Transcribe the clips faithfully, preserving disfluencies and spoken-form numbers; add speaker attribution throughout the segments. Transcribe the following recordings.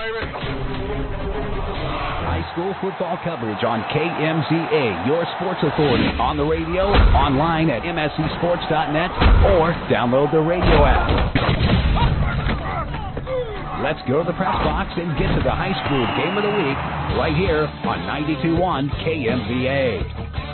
Speaker 1: baby.
Speaker 2: High school football coverage on K M Z A, your sports authority, on the radio, online at M S C sports dot net, or download the radio app. Let's go to the press box and get to the high school game of the week right here on ninety-two point one K M Z A.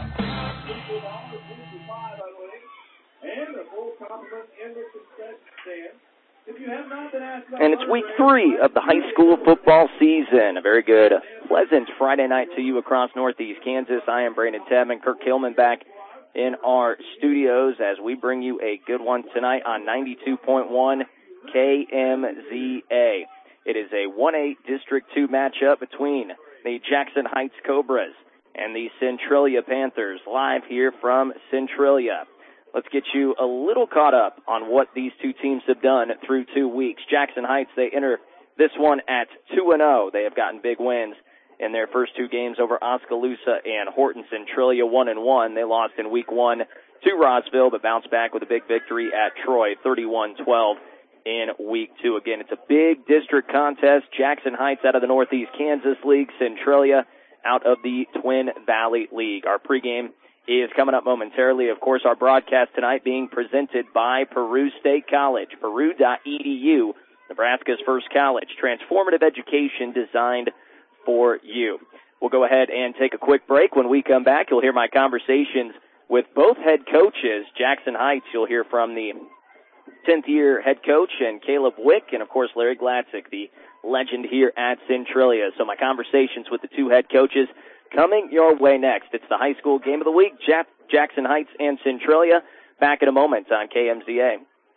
Speaker 3: And it's week three of the high school football season. A very good, pleasant Friday night to you across Northeast Kansas. I am Brandon Tebman, Kirk Hillman back in our studios as we bring you a good one tonight on ninety-two point one K M Z A. It is a one A District two matchup between the Jackson Heights Cobras and the Centralia Panthers, live here from Centralia. Let's get you a little caught up on what these two teams have done through two weeks. Jackson Heights, they enter this one at two and oh. They have gotten big wins in their first two games over Oskaloosa and Horton. Centralia one and one. They lost in week one to Rossville, but bounced back with a big victory at Troy, thirty-one twelve in week two. Again, it's a big district contest. Jackson Heights out of the Northeast Kansas League, Centralia out of the Twin Valley League. Our pregame is coming up momentarily. Of course, our broadcast tonight being presented by Peru State College, peru dot e d u, Nebraska's first college. Transformative education designed for you. We'll go ahead and take a quick break. When we come back, you'll hear my conversations with both head coaches. Jackson Heights, you'll hear from the tenth-year head coach and Caleb Wick, and, of course, Larry Glatzik, the legend here at Centralia. So my conversations with the two head coaches coming your way next. It's the high school game of the week, Jack- Jackson Heights and Centralia. Back in a moment on K M Z A.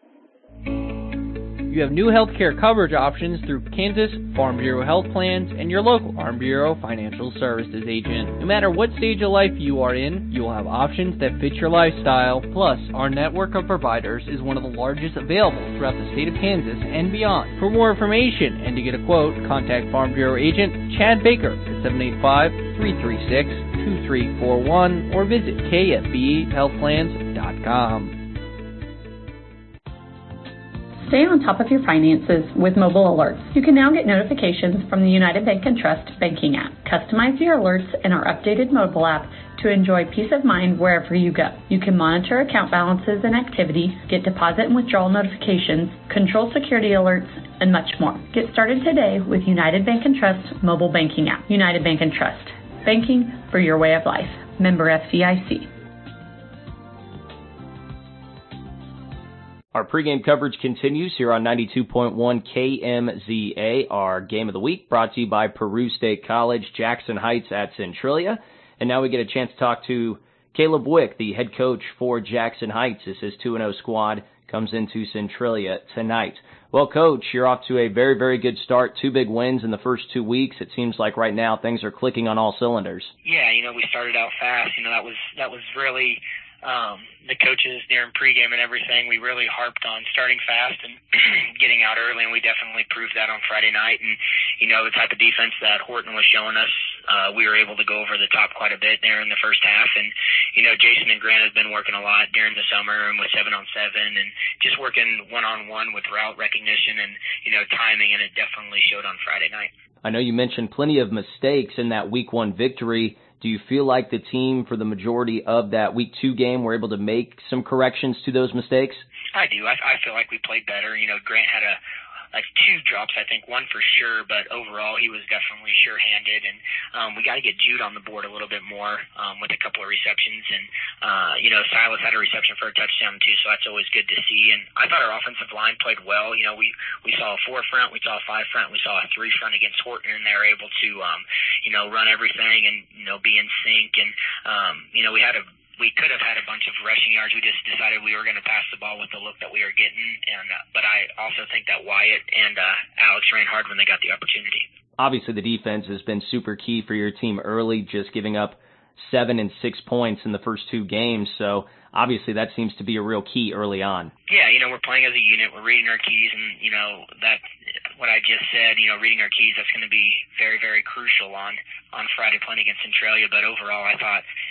Speaker 4: You have new health care coverage options through Kansas Farm Bureau Health Plans and your local Farm Bureau Financial Services agent. No matter what stage of life you are in, you will have options that fit your lifestyle. Plus, our network of providers is one of the largest available throughout the state of Kansas and beyond. For more information and to get a quote, contact Farm Bureau agent Chad Baker at seven eight five, three three six, two three four one or visit K F B health plans dot com.
Speaker 5: Stay on top of your finances with mobile alerts. You can now get notifications from the United Bank and Trust banking app. Customize your alerts in our updated mobile app to enjoy peace of mind wherever you go. You can monitor account balances and activity, get deposit and withdrawal notifications, control security alerts, and much more. Get started today with United Bank and Trust mobile banking app. United Bank and Trust. Banking for your way of life. Member F D I C.
Speaker 3: Our pregame coverage continues here on ninety-two point one K M Z A. Our game of the week brought to you by Peru State College, Jackson Heights at Centralia. And now we get a chance to talk to Caleb Wick, the head coach for Jackson Heights, as his two and oh squad comes into Centralia tonight. Well, Coach, you're off to a very, very good start. Two big wins in the first two weeks. It seems like right now things are clicking on all cylinders.
Speaker 6: Yeah, you know, we started out fast. You know, that was that was really Um, the coaches during pregame and everything, we really harped on starting fast and getting out early, and we definitely proved that on Friday night. And, you know, the type of defense that Horton was showing us, uh, we were able to go over the top quite a bit there in the first half. And, you know, Jason and Grant have been working a lot during the summer and with seven on seven and just working one-on-one with route recognition and, you know, timing, and it definitely showed on Friday night.
Speaker 3: I know you mentioned plenty of mistakes in that week one victory. Do you feel like the team, for the majority of that week two game, were able to make some corrections to those mistakes?
Speaker 6: I do. I, I feel like we played better. You know, Grant had a like two drops, I think, one for sure, but overall he was definitely sure-handed. And um, we got to get Jude on the board a little bit more um, with a couple of receptions. And, uh, you know, Silas had a reception for a touchdown, too, so that's always good to see. And I thought our offensive line played well. You know, we, we saw a four front, we saw a five front, we saw a three front against Horton, and they were able to, um, you know, run everything and, you know, be in sync. And, um, you know, we had a We could have had a bunch of rushing yards. We just decided we were going to pass the ball with the look that we were getting. And uh, but I also think that Wyatt and uh, Alex ran hard when they got the opportunity.
Speaker 3: Obviously, the defense has been super key for your team early, just giving up seven and six points in the first two games. So obviously that seems to be a real key early on.
Speaker 6: Yeah, you know, we're playing as a unit. We're reading our keys, and, you know, that what I just said, you know, reading our keys, that's going to be very, very crucial on, on Friday playing against Centralia. But overall, I thought,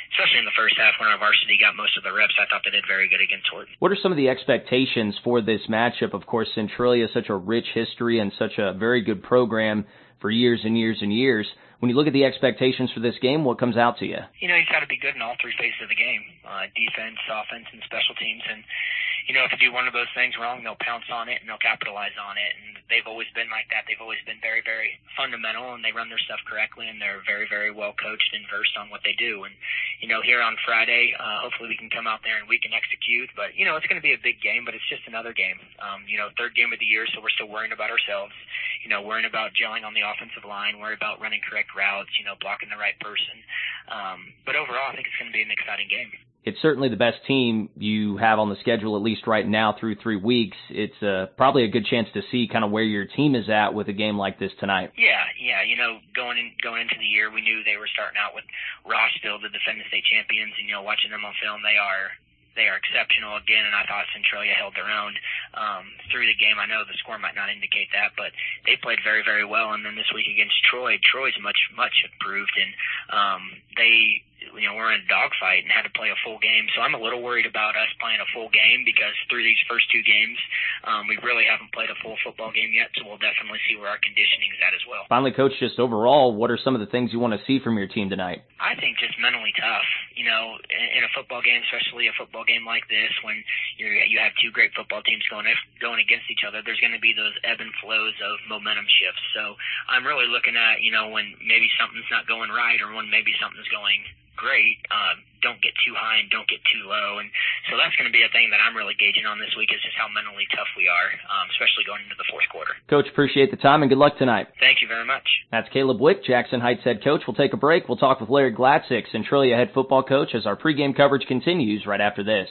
Speaker 6: especially in the first half when our varsity got most of the reps, I thought they did very good against Horton.
Speaker 1: What are some of the expectations for this matchup? Of course, Centralia is such a rich history and such a very good program for years and years and years. When you look at the expectations for this game, what comes out to you?
Speaker 6: You know, you've got to be good in all three phases of the game, uh, defense, offense, and special teams. And, you know, if you do one of those things wrong, they'll pounce on it and they'll capitalize on it. And they've always been like that. They've always been very, very fundamental, and they run their stuff correctly, and they're very, very well coached and versed on what they do. And, you know, here on Friday, uh, hopefully we can come out there and we can execute. But, you know, it's going to be a big game, but it's just another game. Um, you know, third game of the year, so we're still worrying about ourselves. You know, worrying about gelling on the offensive line, worrying about running correct routes, you know, blocking the right person. Um, but overall, I think it's going to be an exciting game.
Speaker 1: It's certainly the best team you have on the schedule, at least right now through three weeks. It's uh, probably a good chance to see kind of where your team is at with a game like this tonight.
Speaker 6: Yeah, yeah. You know, going in, going into the year, we knew they were starting out with Rossville, the defending state champions, and, you know, watching them on film, they are They are exceptional again, and I thought Centralia held their own um, through the game. I know the score might not indicate that, but they played very, very well. And then this week against Troy, Troy's much, much improved, and um, they, you know, were in a dogfight and had to play a full game. So I'm a little worried about us playing a full game because through these first two games, um, we really haven't played a full football game yet. So we'll definitely see where our conditioning is at as well.
Speaker 1: Finally, Coach, just overall, what are some of the things you want to see from your team tonight?
Speaker 6: I think just mentally tough. You know, in, in a football game, especially a football game like this, when you're, you have two great football teams going going against each other, there's going to be those ebb and flows of momentum shifts. So I'm really looking at, you know, when maybe something's not going right or when maybe something's going great, uh, don't get too high and don't get too low. And so that's going to be a thing that I'm really gauging on this week is just how mentally tough we are, um, especially going into the fourth quarter.
Speaker 1: Coach, appreciate the time and good luck tonight.
Speaker 6: Thank you very much.
Speaker 1: That's Caleb Wick, Jackson Heights head coach. We'll take a break. We'll talk with Larry Glatzik, Centralia head football coach, as our pregame coverage continues right after this.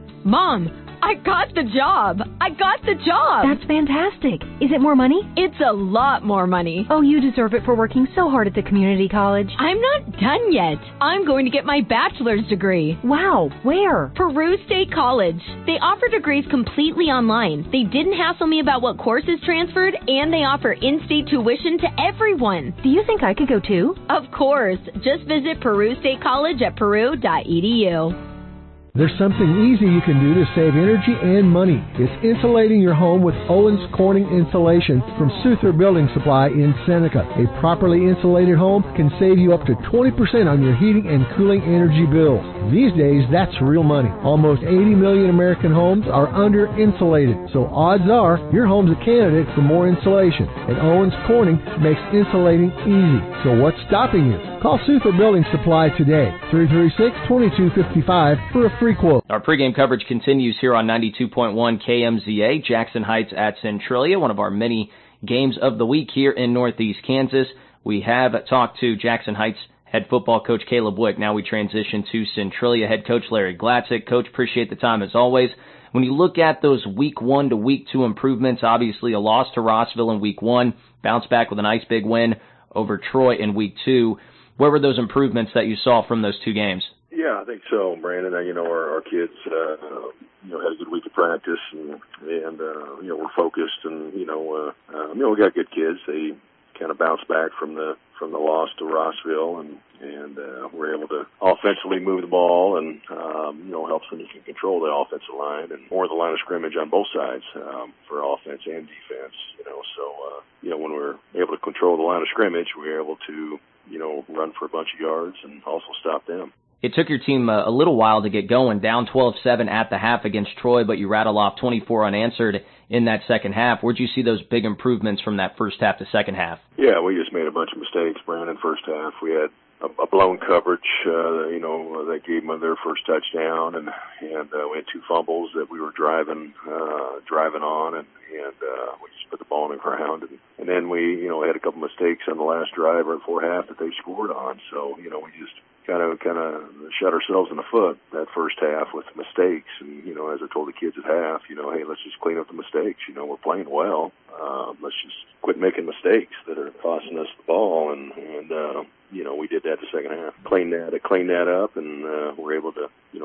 Speaker 7: Mom, I got the job. I got the job.
Speaker 8: That's fantastic. Is it more money?
Speaker 7: It's a lot more money.
Speaker 8: Oh, you deserve it for working so hard at the community college.
Speaker 7: I'm not done yet. I'm going to get my bachelor's degree.
Speaker 8: Wow, where?
Speaker 7: Peru State College. They offer degrees completely online. They didn't hassle me about what courses transferred, and they offer in-state tuition to everyone.
Speaker 8: Do you think I could go too?
Speaker 7: Of course. Just visit Peru State College at peru dot e d u.
Speaker 9: There's something easy you can do to save energy and money. It's insulating your home with Owens Corning Insulation from Souther Building Supply in Seneca. A properly insulated home can save you up to twenty percent on your heating and cooling energy bills. These days, that's real money. Almost eighty million American homes are under-insulated, so odds are your home's a candidate for more insulation. And Owens Corning makes insulating easy. So what's stopping you? Call Souther Building Supply today, three three six, two two five five, for a free quote.
Speaker 1: Our pregame coverage continues here on ninety-two point one K M Z A, Jackson Heights at Centralia, one of our many games of the week here in Northeast Kansas. We have talked to Jackson Heights head football coach Caleb Wick. Now we transition to Centralia head coach Larry Glatzik. Coach, appreciate the time as always. When you look at those week one to week two improvements, obviously a loss to Rossville in week one, bounce back with a nice big win over Troy in week two. Where were those improvements that you saw from those two games?
Speaker 10: Yeah, I think so, Brandon. Uh, you know, our, our kids, uh, you know, had a good week of practice, and, and uh, you know, we're focused, and you know, uh, uh, you know, we got good kids. They kind of bounced back from the from the loss to Rossville, and and uh, we're able to offensively move the ball, and um, you know, help them to control the offensive line and more the line of scrimmage on both sides um, for offense and defense. You know, so uh, you know, when we're able to control the line of scrimmage, we're able to, you know, run for a bunch of yards and also stop them.
Speaker 1: It took your team a, a little while to get going, down twelve seven at the half against Troy, but you rattle off twenty-four unanswered in that second half. Where'd you see those big improvements from that first half to second half?
Speaker 10: Yeah, we just made a bunch of mistakes, Brandon, first half. We had a, a blown coverage, uh, you know, that gave them their first touchdown, and and uh, we had two fumbles that we were driving uh, driving on, and, and uh, we just put the ball on the ground. And, and then we, you know, had a couple mistakes on the last drive or before half that they scored on. So, you know, we just kind of kind of shot ourselves in the foot that first half with mistakes. And, you know, as I told the kids at half, you know, hey, let's just clean up the mistakes. You know, we're playing well. Um, let's just quit making mistakes that are costing us the ball. And, and uh, you know, we did that the second half. Cleaned that, cleaned that up, and uh, we're able to, you know, score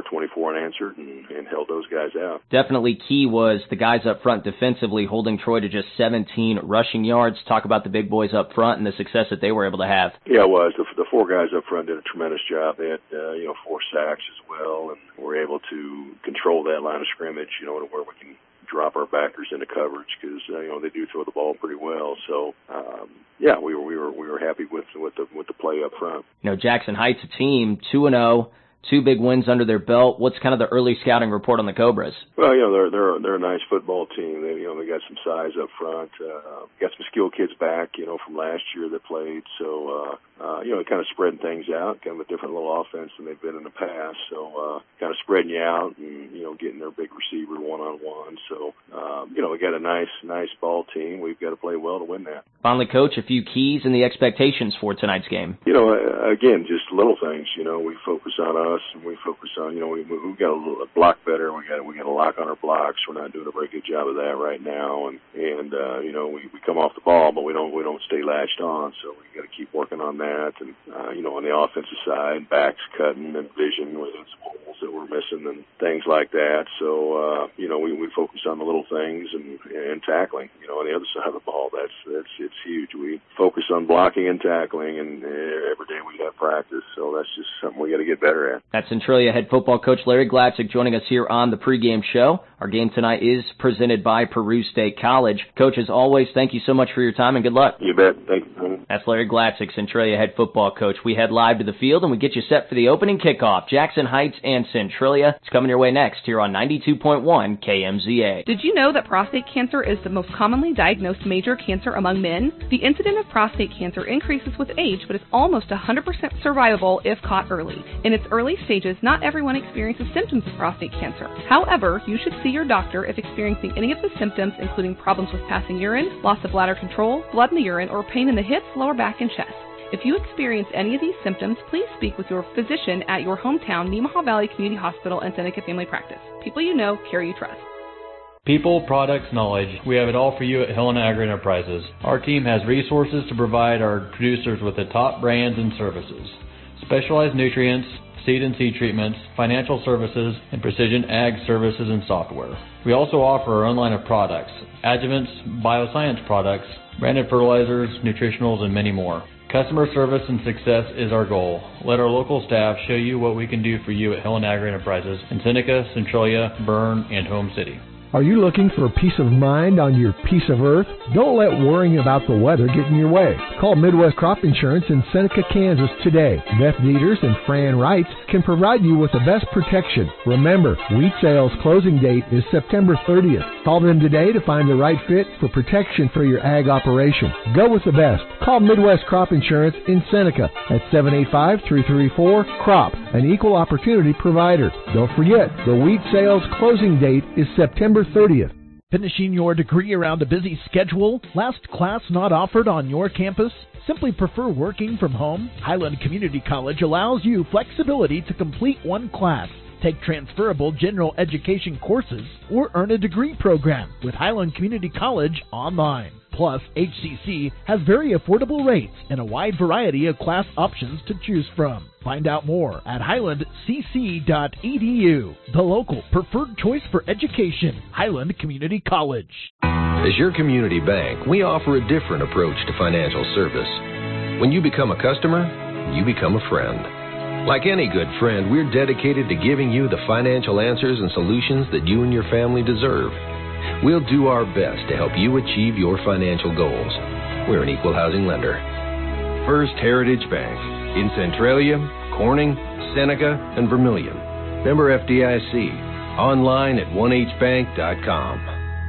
Speaker 10: twenty-four unanswered and, and held those guys out.
Speaker 1: Definitely key was the guys up front defensively holding Troy to just seventeen rushing yards. Talk about the big boys up front and the success that they were able to have.
Speaker 10: Yeah, it was. The, the four guys up front did a tremendous job. They had, uh, you know, four sacks as well, and were able to control that line of scrimmage, you know, to where we can drop our backers into coverage because uh, you know they do throw the ball pretty well. So um, yeah, we were we were we were happy with with the with the play up front.
Speaker 1: You know, Jackson Heights, a team two and zero. Two big wins under their belt. What's kind of the early scouting report on the Cobras?
Speaker 10: Well, you know, they're they're they're a nice football team. They you know they got some size up front. Uh, got some skilled kids back, you know, from last year that played. So uh, uh, you know, kind of spreading things out, kind of a different little offense than they've been in the past. So uh, kind of spreading you out and you know getting their big receiver one on one. So um, you know, we got a nice nice ball team. We've got to play well to win that.
Speaker 1: Finally, Coach, a few keys and the expectations for tonight's game.
Speaker 10: You know, again, just little things. You know, we focus on us and we focus on, you know, we we got to block better. We got we got to lock on our blocks. We're not doing a very good job of that right now. And and uh, you know, we, we come off the ball, but we don't we don't stay latched on. So we got to keep working on that. And uh, you know, on the offensive side, backs cutting and vision with some holes that we're missing and things like that. So uh, you know, we we focus on the little things and and tackling. You know, on the other side of the ball, that's that's it's huge. We focus on blocking and tackling, and uh, every day we have practice. So that's just something we got to get better at.
Speaker 1: That's Centralia head football coach Larry Glatzik joining us here on the pregame show. Our game tonight is presented by Peru State College. Coach, as always, thank you so much for your time and good luck.
Speaker 10: You bet. Thank you.
Speaker 1: That's Larry Glatzik, Centralia head football coach. We head live to the field and we get you set for the opening kickoff. Jackson Heights and Centralia. It's coming your way next here on ninety-two point one K M Z A.
Speaker 11: Did you know that prostate cancer is the most commonly diagnosed major cancer among men? The incidence of prostate cancer increases with age, but is almost one hundred percent survivable if caught early. In its early stages, not everyone experiences symptoms of prostate cancer. However, you should see your doctor if experiencing any of the symptoms, including problems with passing urine, loss of bladder control, blood in the urine, or pain in the hips, lower back, and chest. If you experience any of these symptoms, please speak with your physician at your hometown Nemaha Valley Community Hospital and Seneca Family Practice. People you know, care you trust.
Speaker 12: People, products, knowledge. We have it all for you at Helena Agri Enterprises. Our team has resources to provide our producers with the top brands and services. Specialized nutrients, seed and seed treatments, financial services, and precision ag services and software. We also offer our own line of products, adjuvants, bioscience products, branded fertilizers, nutritionals, and many more. Customer service and success is our goal. Let our local staff show you what we can do for you at Helena Agri Enterprises in Seneca, Centralia, Bern, and Home City.
Speaker 9: Are you looking for peace of mind on your piece of earth? Don't let worrying about the weather get in your way. Call Midwest Crop Insurance in Seneca, Kansas today. Beth Dieters and Fran Wrights can provide you with the best protection. Remember, wheat sales closing date is September thirtieth. Call them today to find the right fit for protection for your ag operation. Go with the best. Call Midwest Crop Insurance in Seneca at seven eight five, three three four, C R O P, an equal opportunity provider. Don't forget, the wheat sales closing date is September thirtieth.
Speaker 13: Finishing your degree around a busy schedule? Last class not offered on your campus? Simply prefer working from home? Highland Community College allows you flexibility to complete one class, take transferable general education courses, or earn a degree program with Highland Community College online. Plus, H C C has very affordable rates and a wide variety of class options to choose from. Find out more at highland c c dot e d u, the local preferred choice for education, Highland Community College.
Speaker 14: As your community bank, we offer a different approach to financial service. When you become a customer, you become a friend. Like any good friend, we're dedicated to giving you the financial answers and solutions that you and your family deserve. We'll do our best to help you achieve your financial goals. We're an equal housing lender. First Heritage Bank in Centralia, Corning, Seneca, and Vermilion. Member F D I C. Online at one h bank dot com.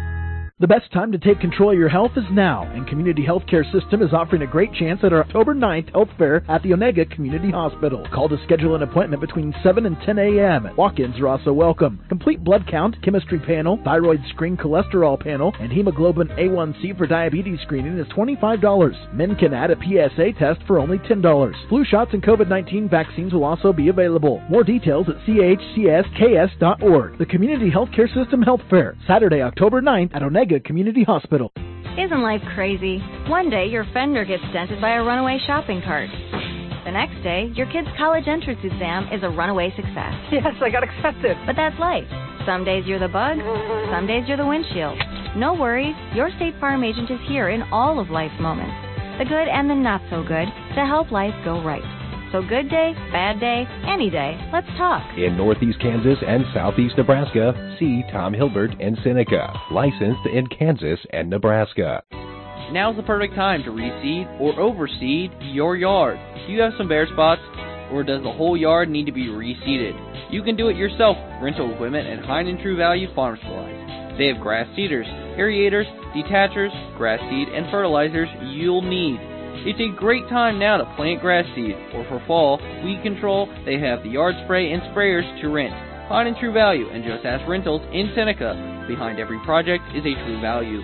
Speaker 13: The best time to take control of your health is now, and Community Healthcare System is offering a great chance at our October ninth health fair at the Onega Community Hospital. Call to schedule an appointment between seven and ten a.m. Walk-ins are also welcome. Complete blood count, chemistry panel, thyroid screen cholesterol panel, and hemoglobin A one C for diabetes screening is twenty-five dollars. Men can add a P S A test for only ten dollars. Flu shots and COVID nineteen vaccines will also be available. More details at c h c s k s dot org. The Community Healthcare System Health Fair, Saturday, October ninth at Onega Community Hospital.
Speaker 15: Isn't life crazy? One day your fender gets dented by a runaway shopping cart. The next day, your kid's college entrance exam is a runaway success.
Speaker 16: Yes, I got accepted.
Speaker 15: But that's life. Some days you're the bug, some days you're the windshield. No worries, your State Farm agent is here in all of life's moments, the good and the not so good, to help life go right. So good day, bad day, any day, let's talk.
Speaker 17: In Northeast Kansas and Southeast Nebraska, see Tom Hilbert and Seneca, licensed in Kansas and Nebraska.
Speaker 4: Now's the perfect time to reseed or overseed your yard. Do you have some bare spots, or does the whole yard need to be reseeded? You can do it yourself with rental equipment at Hein and True Value Farm Supplies. They have grass seeders, aerators, detachers, grass seed, and fertilizers you'll need. It's a great time now to plant grass seed, or for fall, weed control, they have the yard spray and sprayers to rent. Hein and True Value and Just Ask Rentals in Seneca. Behind every project is a True Value.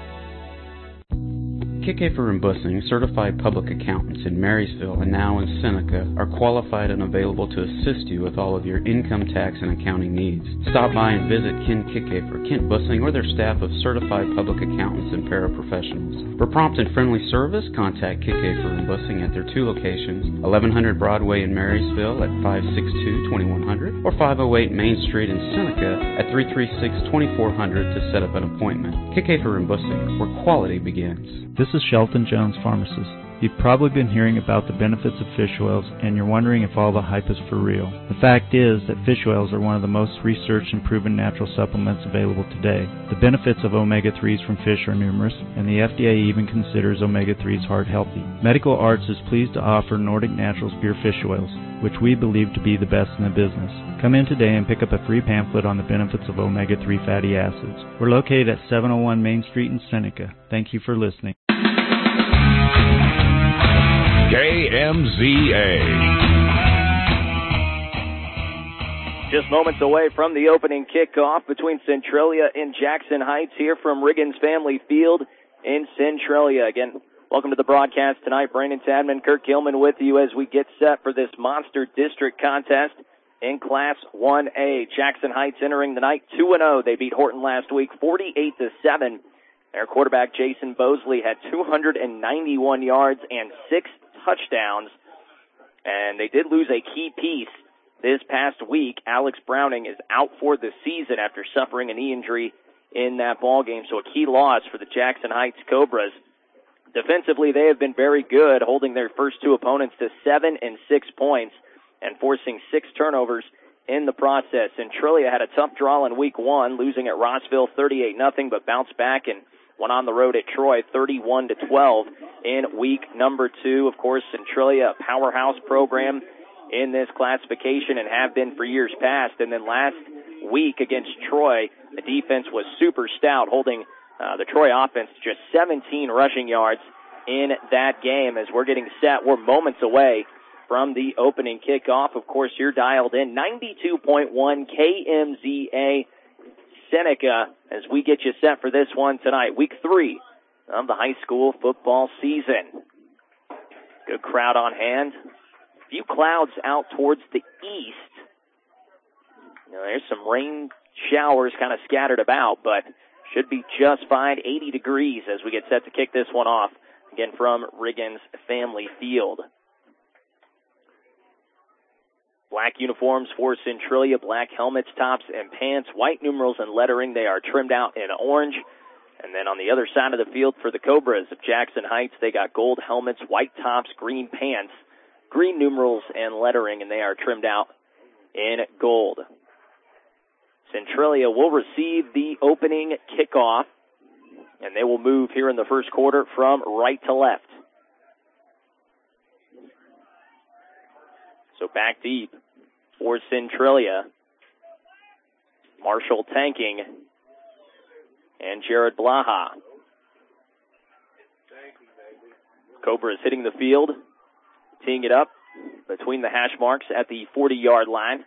Speaker 18: Kickafer and Bussing, certified public accountants in Marysville and now in Seneca, are qualified and available to assist you with all of your income tax and accounting needs. Stop by and visit Ken Kickafer, Kent Bussing, or their staff of certified public accountants and paraprofessionals. For prompt and friendly service, contact Kickafer and Bussing at their two locations, eleven hundred Broadway in Marysville at five six two, two one zero zero or five oh eight Main Street in Seneca at three three six, two four zero zero to set up an appointment. Kickafer and Bussing, where quality begins.
Speaker 19: This is Shelton Jones, pharmacist. You've probably been hearing about the benefits of fish oils, and you're wondering if all the hype is for real. The fact is that fish oils are one of the most researched and proven natural supplements available today. The benefits of omega threes from fish are numerous, and the F D A even considers omega threes heart healthy. Medical Arts is pleased to offer Nordic Naturals Pure Fish Oils, which we believe to be the best in the business. Come in today and pick up a free pamphlet on the benefits of omega three fatty acids. We're located at seven oh one Main Street in Seneca. Thank you for listening.
Speaker 2: K M Z A.
Speaker 3: Just moments away from the opening kickoff between Centralia and Jackson Heights here from Riggins Family Field in Centralia. Again, welcome to the broadcast tonight. Brandon Tadman, Kirk Gilman with you as we get set for this Monster District contest in Class one A. Jackson Heights entering the night two and oh. They beat Horton last week forty-eight to seven. Their quarterback, Jason Bosley, had two hundred ninety-one yards and six touchdowns. And they did lose a key piece this past week. Alex Browning is out for the season after suffering a knee injury in that ball game. So a key loss for the Jackson Heights Cobras. Defensively, they have been very good, holding their first two opponents to seven and six points and forcing six turnovers in the process. Centralia had a tough draw in week one, losing at Rossville thirty-eight nothing, but bounced back and went on the road at Troy thirty-one to twelve in week number two. Of course, Centralia, a powerhouse program in this classification and have been for years past. And then last week against Troy, the defense was super stout, holding uh, the Troy offense to just seventeen rushing yards in that game. As we're getting set, we're moments away from the opening kickoff. Of course, you're dialed in ninety-two point one K M Z A Seneca as we get you set for this one tonight, week three of the high school football season. Good crowd on hand. A few clouds out towards the east. You know, there's some rain showers kind of scattered about, but should be just fine. eighty degrees as we get set to kick this one off, again from Riggins Family Field. Black uniforms for Centralia, black helmets, tops, and pants, white numerals and lettering. They are trimmed out in orange. And then on the other side of the field for the Cobras of Jackson Heights, they got gold helmets, white tops, green pants, green numerals and lettering, and they are trimmed out in gold. Centralia will receive the opening kickoff, and they will move here in the first quarter from right to left. So back deep for Centralia. Marshall Tanking and Jared Blaha. Cobra is hitting the field, teeing it up between the hash marks at the forty-yard line.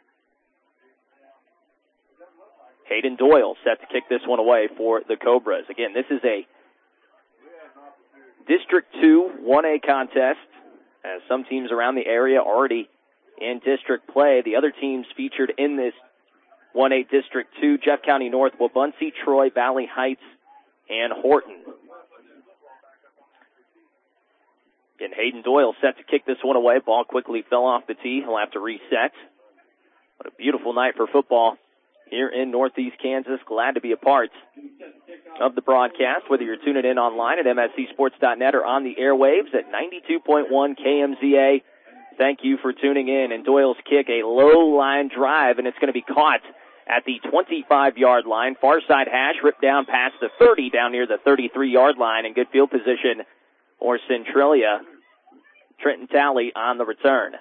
Speaker 3: Hayden Doyle set to kick this one away for the Cobras. Again, this is a District two one A contest, as some teams around the area already in district play. The other teams featured in this one A District two, Jeff County North, Wabaunsee, Troy, Valley Heights, and Horton. And Hayden Doyle set to kick this one away. Ball quickly fell off the tee. He'll have to reset. What a beautiful night for football here in Northeast Kansas. Glad to be a part of the broadcast, whether you're tuning in online at M S C sports dot net or on the airwaves at ninety-two point one K M Z A. Thank you for tuning in. And Doyle's kick, a low line drive, and it's going to be caught at the twenty-five-yard line. Far side hash ripped down past the thirty, down near the thirty-three-yard line, in good field position for Centralia. Trenton Talley on the return.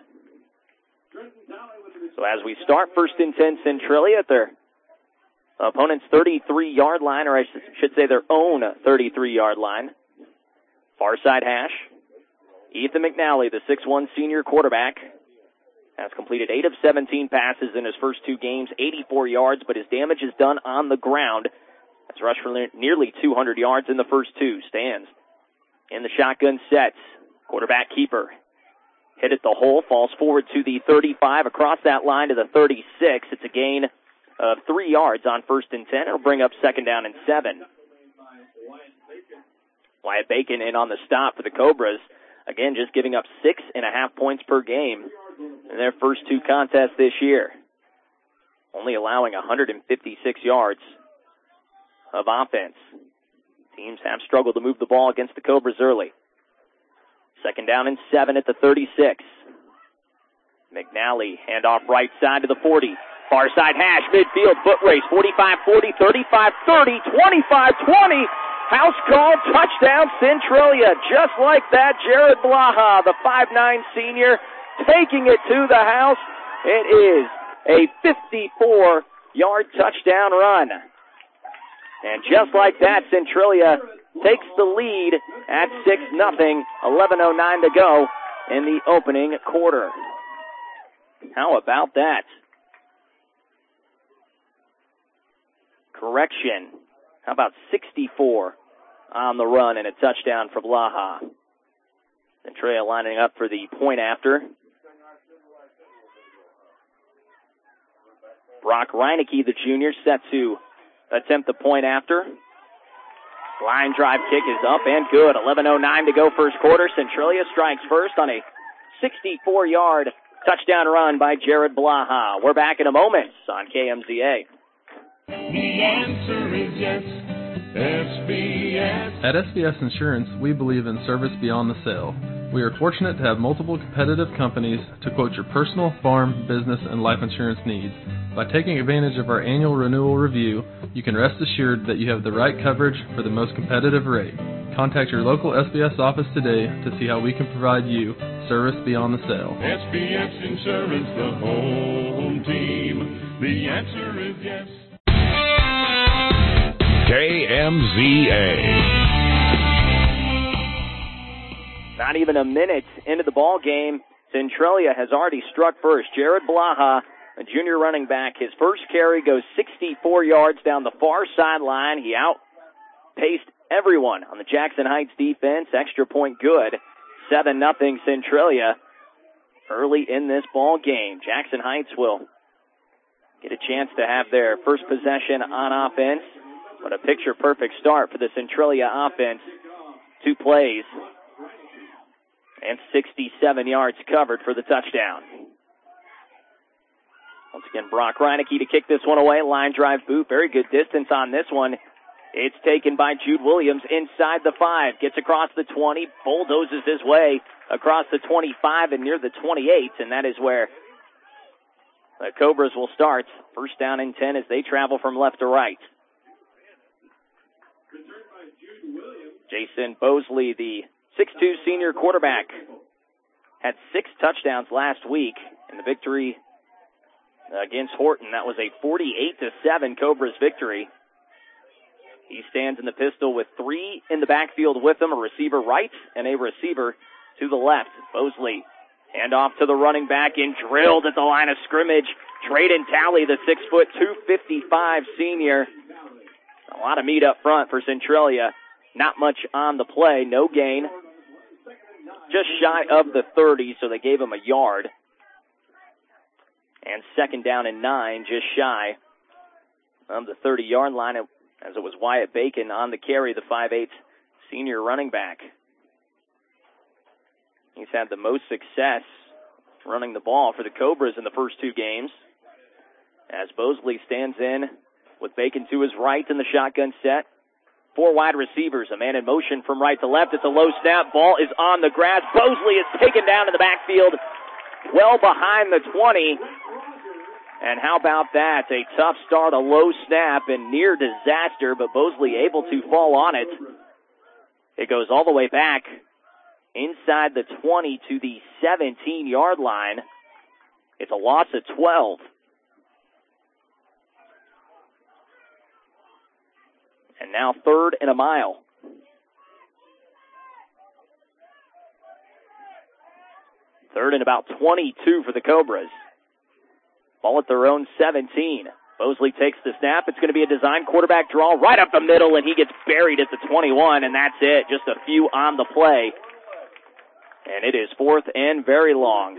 Speaker 3: So as we start, first and ten, Centralia at their opponent's thirty-three-yard line, or I should say their own thirty-three-yard line. Far side hash. Ethan McNally, the six one senior quarterback, has completed eight of seventeen passes in his first two games, eighty-four yards, but his damage is done on the ground. That's rushed for nearly two hundred yards in the first two. Stands in the shotgun sets. Quarterback keeper. Hit at the hole, falls forward to the thirty-five, across that line to the thirty-six. It's a gain of three yards on first and ten. It'll bring up second down and seven. Wyatt Bacon in on the stop for the Cobras. Again, just giving up six and a half points per game in their first two contests this year. Only allowing one hundred fifty-six yards of offense. Teams have struggled to move the ball against the Cobras early. Second down and seven at the thirty-six. McNally, handoff right side to the forty. Far side hash, midfield, foot race, forty-five forty, thirty-five thirty, twenty-five twenty. House call, touchdown, Centralia. Just like that, Jared Blaha, the five nine senior, taking it to the house. It is a fifty-four-yard touchdown run. And just like that, Centralia takes the lead at six nothing, eleven oh nine to go in the opening quarter. How about that? Correction. How about sixty-four on the run and a touchdown for Blaha? Centralia lining up for the point after. Brock Reinecke, the junior, set to attempt the point after. Line drive kick is up and good. eleven oh nine to go first quarter. Centralia strikes first on a sixty-four-yard touchdown run by Jared Blaha. We're back in a moment on K M Z A.
Speaker 16: The answer is yes, S B S. At S B S Insurance, we believe in service beyond the sale. We are fortunate to have multiple competitive companies to quote your personal, farm, business, and life insurance needs. By taking advantage of our annual renewal review, you can rest assured that you have the right coverage for the most competitive rate. Contact your local S B S office today to see how we can provide you service beyond the sale.
Speaker 20: S B S Insurance, the home team. The answer is yes.
Speaker 2: K M Z A.
Speaker 3: Not even a minute into the ball game, Centralia has already struck first. Jared Blaha, a junior running back, his first carry goes sixty-four yards down the far sideline. He outpaced everyone on the Jackson Heights defense. Extra point good. seven nothing Centralia early in this ball game. Jackson Heights will get a chance to have their first possession on offense. What a picture-perfect start for the Centralia offense. Two plays and sixty-seven yards covered for the touchdown. Once again, Brock Reinecke to kick this one away. Line drive boot. Very good distance on this one. It's taken by Jude Williams inside the five. Gets across the twenty. Bulldozes his way across the twenty-five and near the twenty-eight. And that is where the Cobras will start. First down and ten as they travel from left to right. Jason Bosley, the six two senior quarterback, had six touchdowns last week in the victory against Horton. That was a forty-eight to seven Cobras victory. He stands in the pistol with three in the backfield with him, a receiver right and a receiver to the left. Bosley, hand off to the running back and drilled at the line of scrimmage. Trayden Talley, the six foot two fifty-five senior. A lot of meat up front for Centralia. Not much on the play, no gain. Just shy of the thirty, so they gave him a yard. And second down and nine, just shy of the thirty-yard line, as it was Wyatt Bacon on the carry, the five eight senior running back. He's had the most success running the ball for the Cobras in the first two games. As Bosley stands in with Bacon to his right in the shotgun set. Four wide receivers, a man in motion from right to left. It's a low snap. Ball is on the grass. Bosley is taken down in the backfield, well behind the twenty. And how about that? A tough start, a low snap, and near disaster, but Bosley able to fall on it. It goes all the way back inside the twenty to the seventeen-yard line. It's a loss of twelve. And now third and a mile. Third and about twenty-two for the Cobras. Ball at their own seventeen. Bosley takes the snap. It's going to be a design quarterback draw right up the middle, and he gets buried at the twenty-one, and that's it. Just a few on the play. And it is fourth and very long.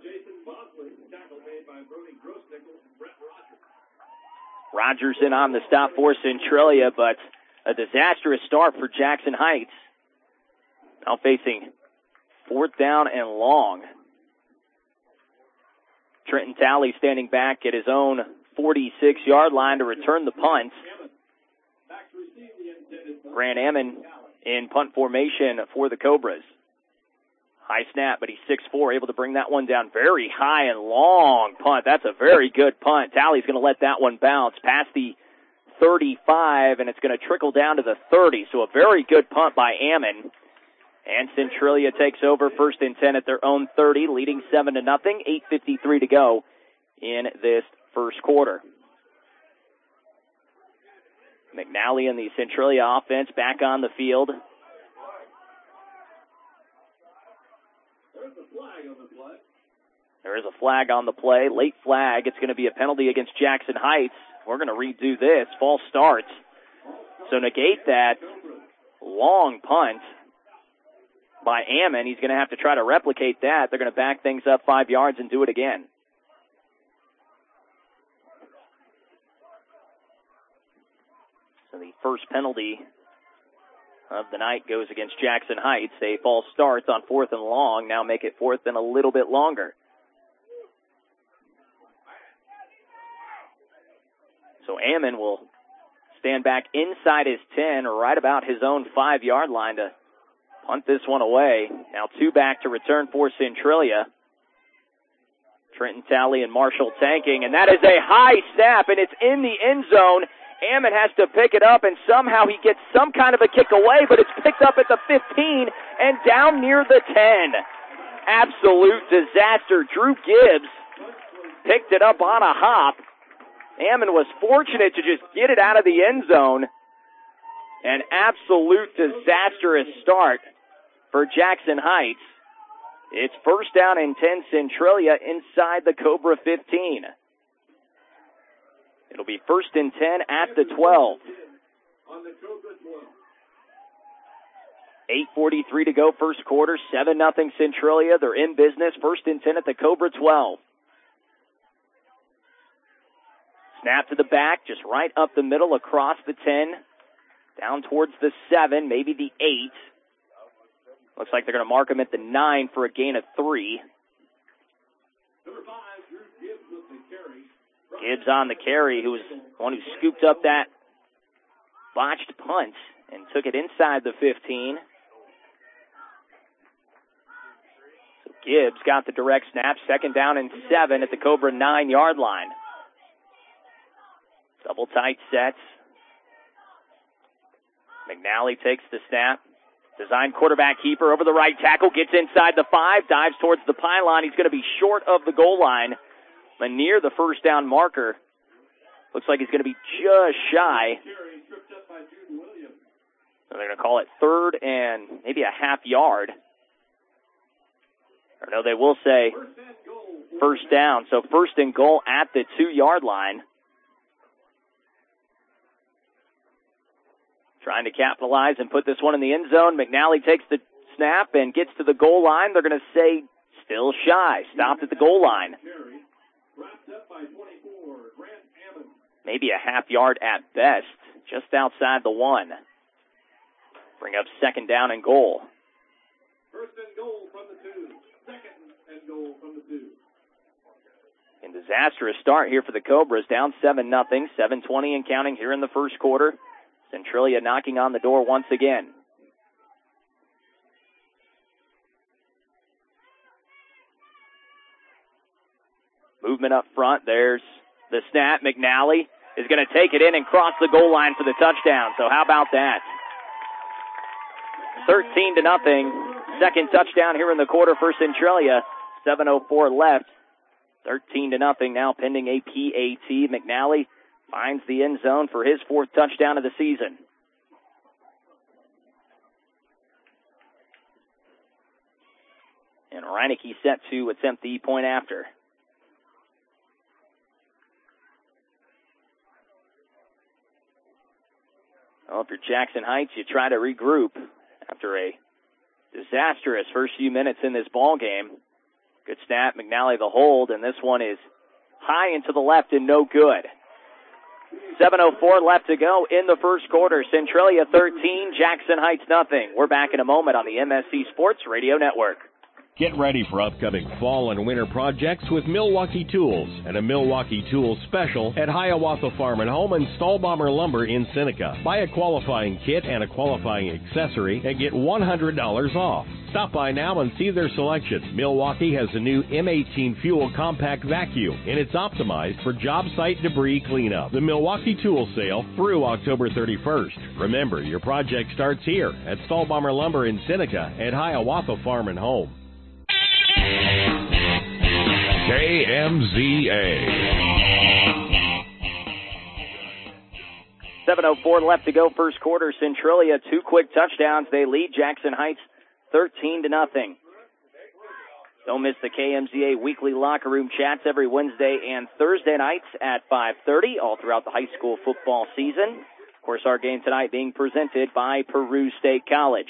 Speaker 3: Rogers in on the stop for Centralia, but a disastrous start for Jackson Heights. Now facing fourth down and long. Trenton Talley standing back at his own forty-six-yard line to return the punt. Grant Ammon in punt formation for the Cobras. High snap, but he's six foot four, able to bring that one down very high and long punt. That's a very good punt. Talley's going to let that one bounce past the thirty-five, and it's going to trickle down to the thirty. So a very good punt by Ammon. And Centralia takes over first and ten at their own thirty, leading seven to nothing. eight fifty-three to go in this first quarter. McNally and the Centralia offense back on the field. There is a flag on the play. Late flag. It's going to be a penalty against Jackson Heights. We're going to redo this. False start. So negate that long punt by Ammon. He's going to have to try to replicate that. They're going to back things up five yards and do it again. So the first penalty of the night goes against Jackson Heights. A false start on fourth and long. Now make it fourth and a little bit longer. So Ammon will stand back inside his ten, right about his own five-yard line to punt this one away. Now two back to return for Centralia. Trenton Talley and Marshall tanking, and that is a high snap, and it's in the end zone. Ammon has to pick it up, and somehow he gets some kind of a kick away, but it's picked up at the fifteen and down near the ten. Absolute disaster. Drew Gibbs picked it up on a hop. Ammon was fortunate to just get it out of the end zone. An absolute disastrous start for Jackson Heights. It's first down and ten, Centralia inside the Cobra fifteen. It'll be first and ten at the twelve. eight forty-three to go first quarter, seven nothing Centralia. They're in business, first and ten at the Cobra twelve. Snap to the back, just right up the middle across the ten, down towards the seven, maybe the eight. Looks like they're going to mark him at the nine for a gain of three. Gibbs on the carry, who was the one who scooped up that botched punt and took it inside the fifteen. So Gibbs got the direct snap, second down and seven at the Cobra nine-yard line. Double tight sets. McNally takes the snap. Design quarterback keeper over the right tackle. Gets inside the five. Dives towards the pylon. He's going to be short of the goal line. But near the first down marker. Looks like he's going to be just shy. So they're going to call it third and maybe a half yard. Or no, they will say first down. So first and goal at the two-yard line. Trying to capitalize and put this one in the end zone. McNally takes the snap and gets to the goal line. They're going to say still shy. Stopped at the goal line. Maybe a half yard at best. Just outside the one. Bring up second down and goal.
Speaker 20: First and goal from the two.
Speaker 3: disastrous start here for the Cobras, down seven nothing, seven twenty and counting here in the first quarter. Centralia knocking on the door once again. Movement up front. There's the snap. McNally is going to take it in and cross the goal line for the touchdown. So how about that? thirteen to nothing. Second touchdown here in the quarter for Centralia. seven oh four left. thirteen to nothing now pending a P A T. McNally finds the end zone for his fourth touchdown of the season. And Reineke set to attempt the point after. Well, if you're Jackson Heights, you try to regroup after a disastrous first few minutes in this ball game. Good snap, McNally the hold, and this one is high and to the left and no good. seven oh four left to go in the first quarter. Centralia thirteen, Jackson Heights nothing. We're back in a moment on the M S C Sports Radio Network.
Speaker 21: Get ready for upcoming fall and winter projects with Milwaukee Tools and a Milwaukee Tools special at Hiawatha Farm and Home and Stahlbomber Lumber in Seneca. Buy a qualifying kit and a qualifying accessory and get one hundred dollars off. Stop by now and see their selection. Milwaukee has a new M eighteen Fuel Compact Vacuum, and it's optimized for job site debris cleanup. The Milwaukee Tool Sale through October thirty-first. Remember, your project starts here at Stahlbomber Lumber in Seneca at Hiawatha Farm and Home.
Speaker 20: K M Z A.
Speaker 3: seven oh four left to go first quarter. Centralia, two quick touchdowns. They lead Jackson Heights thirteen to nothing. Don't miss the K M Z A weekly locker room chats every Wednesday and Thursday nights at five thirty all throughout the high school football season. Of course, our game tonight being presented by Peru State College.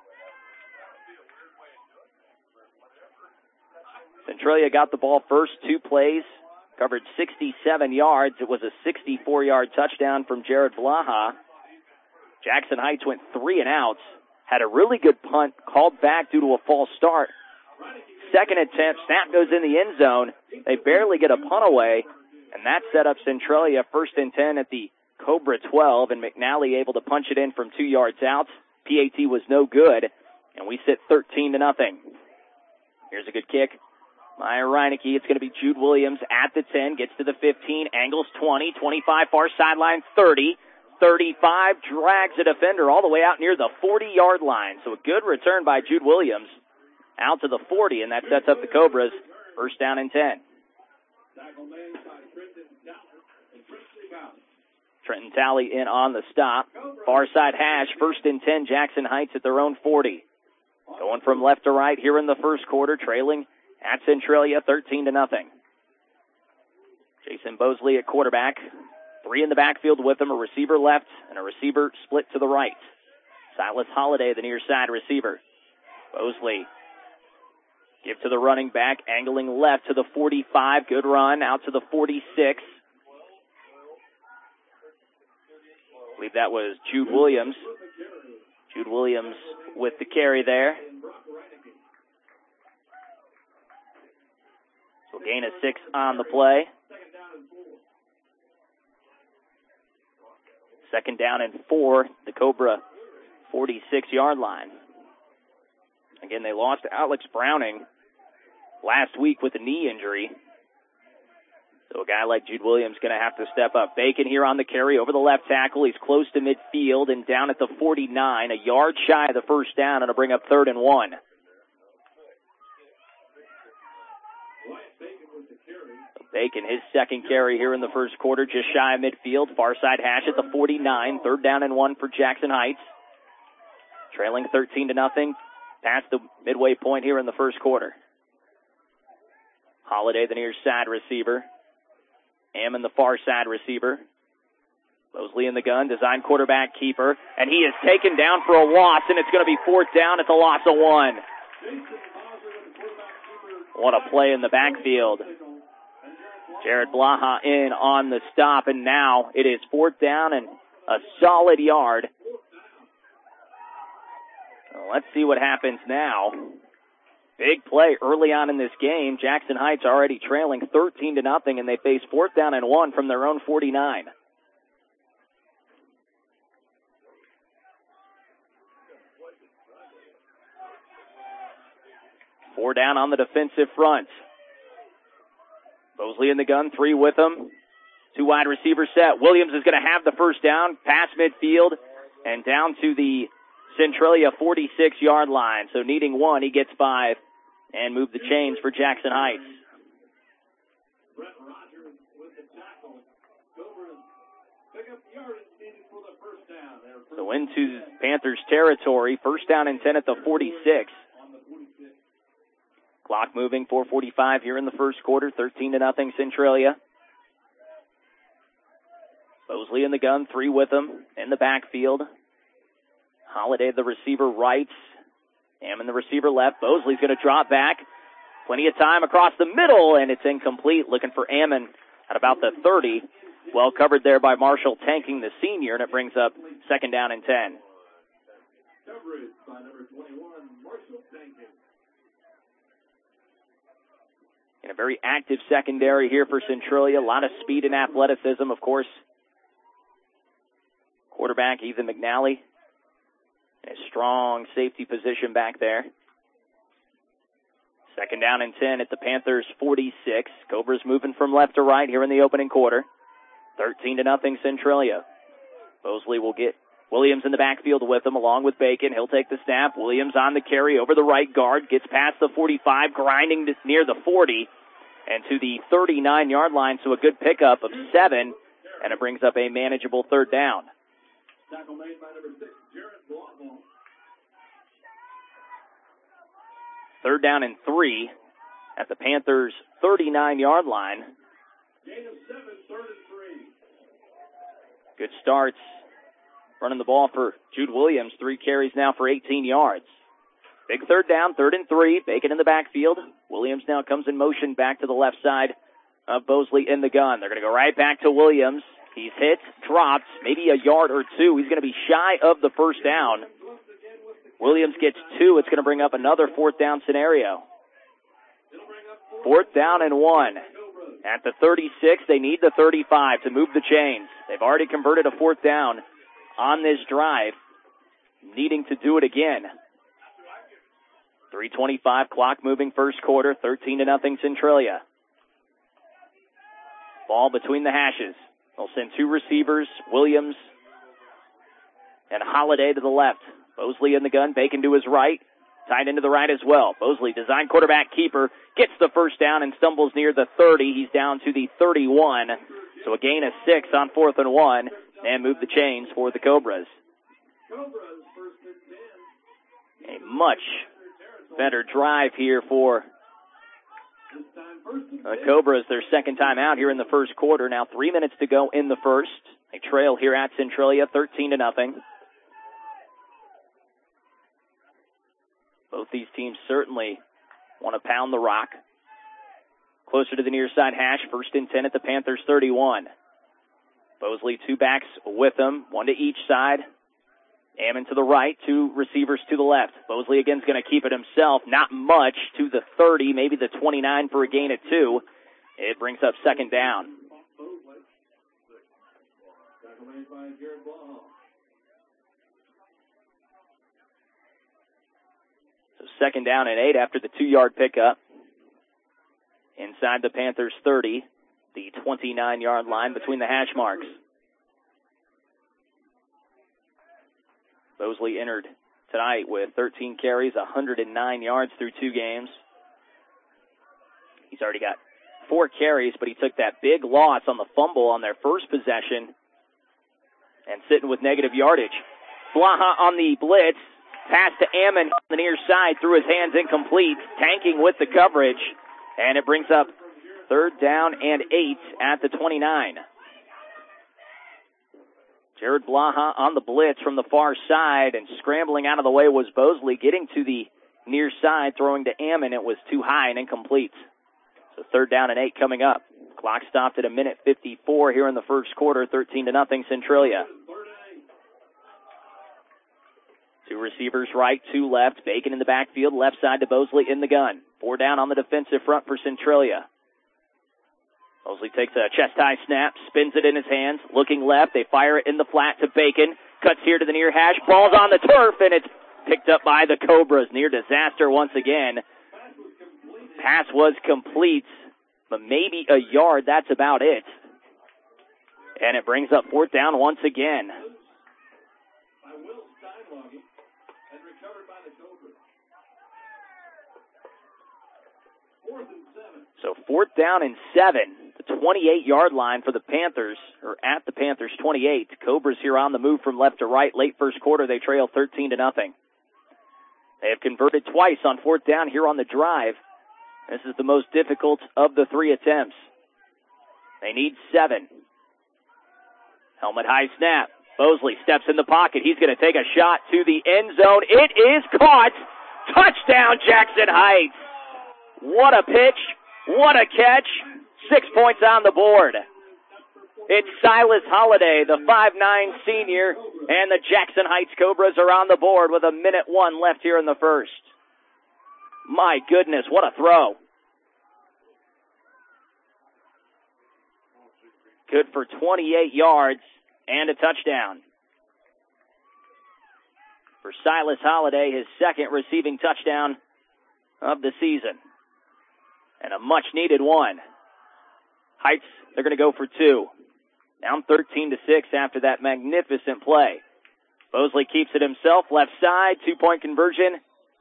Speaker 3: Centralia got the ball first two plays, covered sixty-seven yards. It was a sixty-four-yard touchdown from Jared Blaha. Jackson Heights went three and outs, had a really good punt, called back due to a false start. Second attempt, snap goes in the end zone. They barely get a punt away, and that set up Centralia first and ten at the Cobra twelve, and McNally able to punch it in from two yards out. P A T was no good, and we sit thirteen to nothing. Here's a good kick. Maya Reineke, it's going to be Jude Williams at the ten, gets to the fifteen, angles twenty, twenty-five, far sideline thirty, thirty-five, drags a defender all the way out near the forty-yard line. So a good return by Jude Williams out to the forty, and that sets up the Cobras first down and ten. Trenton Talley in on the stop. Far side hash, first and ten, Jackson Heights at their own forty. Going from left to right here in the first quarter, trailing at Centralia, thirteen to nothing. Jason Bosley at quarterback. Three in the backfield with him, a receiver left and a receiver split to the right. Silas Holliday, the near side receiver. Bosley give to the running back, angling left to the forty-five. Good run out to the forty-six. I believe that was Jude Williams. Jude Williams with the carry there. So gain of six on the play. Second down and four, the Cobra forty-six-yard line. Again, they lost Alex Browning last week with a knee injury. So a guy like Jude Williams going to have to step up. Bacon here on the carry over the left tackle. He's close to midfield and down at the forty-nine, a yard shy of the first down, and it'll bring up third and one. Bacon, his second carry here in the first quarter, just shy of midfield. Far side hash at the forty-nine. Third down and one for Jackson Heights. Trailing thirteen to nothing. Past the midway point here in the first quarter. Holliday, the near side receiver. Ammon, the far side receiver. Mosley in the gun, design quarterback keeper. And he is taken down for a loss, and it's going to be fourth down at the loss of one. What a play in the backfield. Jared Blaha in on the stop, and now it is fourth down and a solid yard. Well, let's see what happens now. Big play early on in this game. Jackson Heights already trailing thirteen to nothing, and they face fourth down and one from their own forty-nine. Four down on the defensive front. Mosley in the gun, three with him. Two wide receiver set. Williams is going to have the first down, past midfield, and down to the Centralia forty-six-yard line. So needing one, he gets five, and move the chains for Jackson Heights. So into Panthers territory, first down and ten at the forty-six. Clock moving, four forty-five here in the first quarter, thirteen to nothing Centralia. Mosley in the gun, three with him in the backfield. Holiday, the receiver, right. Ammon, the receiver, left. Mosley's going to drop back. Plenty of time across the middle, and it's incomplete. Looking for Ammon at about the thirty. Well covered there by Marshall Tanking, the senior, and it brings up second down and ten.
Speaker 20: Coverage by number twenty-one, Marshall Tanking.
Speaker 3: In a very active secondary here for Centralia. A lot of speed and athleticism, of course. Quarterback Ethan McNally. A strong safety position back there. Second down and ten at the Panthers forty-six. Cobras moving from left to right here in the opening quarter. thirteen to nothing Centralia. Mosley will get Williams in the backfield with him along with Bacon. He'll take the snap. Williams on the carry over the right guard. Gets past the forty-five, grinding to near the forty and to the thirty-nine-yard line. So a good pickup of seven, and it brings up a manageable third down.
Speaker 20: Tackle made by number six, Jared Blotwell.
Speaker 3: Third down and three at the Panthers' thirty-nine-yard line.
Speaker 20: Gain of seven, third and three.
Speaker 3: Good starts running the ball for Jude Williams. Three carries now for eighteen yards. Big third down, third and three. Bacon in the backfield. Williams now comes in motion back to the left side of Mosley in the gun. They're going to go right back to Williams. He's hit, dropped, maybe a yard or two. He's going to be shy of the first down. Williams gets two. It's going to bring up another fourth down scenario. Fourth down and one. At the thirty-six, they need the thirty-five to move the chains. They've already converted a fourth down on this drive, needing to do it again. three twenty-five clock moving first quarter, thirteen to nothing Centralia. Ball between the hashes. They'll send two receivers, Williams and Holiday to the left. Mosley in the gun, Bacon to his right, tied into the right as well. Mosley, design quarterback keeper, gets the first down and stumbles near the thirty. He's down to the thirty-one. So a gain of six on fourth and one, and move the chains for the Cobras. A much better drive here for the Cobras. Their second time out here in the first quarter. Now three minutes to go in the first. A trail here at Centralia, thirteen to nothing. Both these teams certainly want to pound the rock. Closer to the near side hash, first and ten at the Panthers thirty-one. Mosley, two backs with them, one to each side. Ammon to the right, two receivers to the left. Mosley again's going to keep it himself. Not much to the thirty, maybe the twenty-nine for a gain of two. It brings up second down. So second down and eight after the two-yard pickup. Inside the Panthers thirty, the twenty-nine-yard line between the hash marks. Mosley entered tonight with thirteen carries, one hundred nine yards through two games. He's already got four carries, but he took that big loss on the fumble on their first possession and sitting with negative yardage. Blaha on the blitz. Pass to Ammon on the near side, threw his hands incomplete, tanking with the coverage, and it brings up third down and eight at the twenty-nine. Jared Blaha on the blitz from the far side, and scrambling out of the way was Mosley, getting to the near side, throwing to Ammon. It was too high and incomplete. So third down and eight coming up. Clock stopped at a minute fifty-four here in the first quarter, thirteen to nothing Centralia. Two receivers right, two left. Bacon in the backfield, left side to Bosley in the gun. Four down on the defensive front for Centralia. Bosley takes a chest-high snap, spins it in his hands, looking left. They fire it in the flat to Bacon. Cuts here to the near hash. Ball's on the turf, and it's picked up by the Cobras. Near disaster once again. Pass was complete, but maybe a yard. That's about it. And it brings up fourth down once again. So fourth down and seven. The twenty-eight-yard line for the Panthers, or at the Panthers twenty-eight. Cobras here on the move from left to right. Late first quarter, they trail thirteen to nothing. They have converted twice on fourth down here on the drive. This is the most difficult of the three attempts. They need seven. Helmet high snap. Bosley steps in the pocket. He's going to take a shot to the end zone. It is caught. Touchdown, Jackson Heights. What a pitch. What a catch. Six points on the board. It's Silas Holiday, the five nine senior, and the Jackson Heights Cobras are on the board with a minute one left here in the first. My goodness, what a throw. Good for twenty-eight yards and a touchdown. For Silas Holiday, his second receiving touchdown of the season. And a much-needed one. Heights, they're going to go for two. Down thirteen to six after that magnificent play. Bosley keeps it himself, left side, two-point conversion.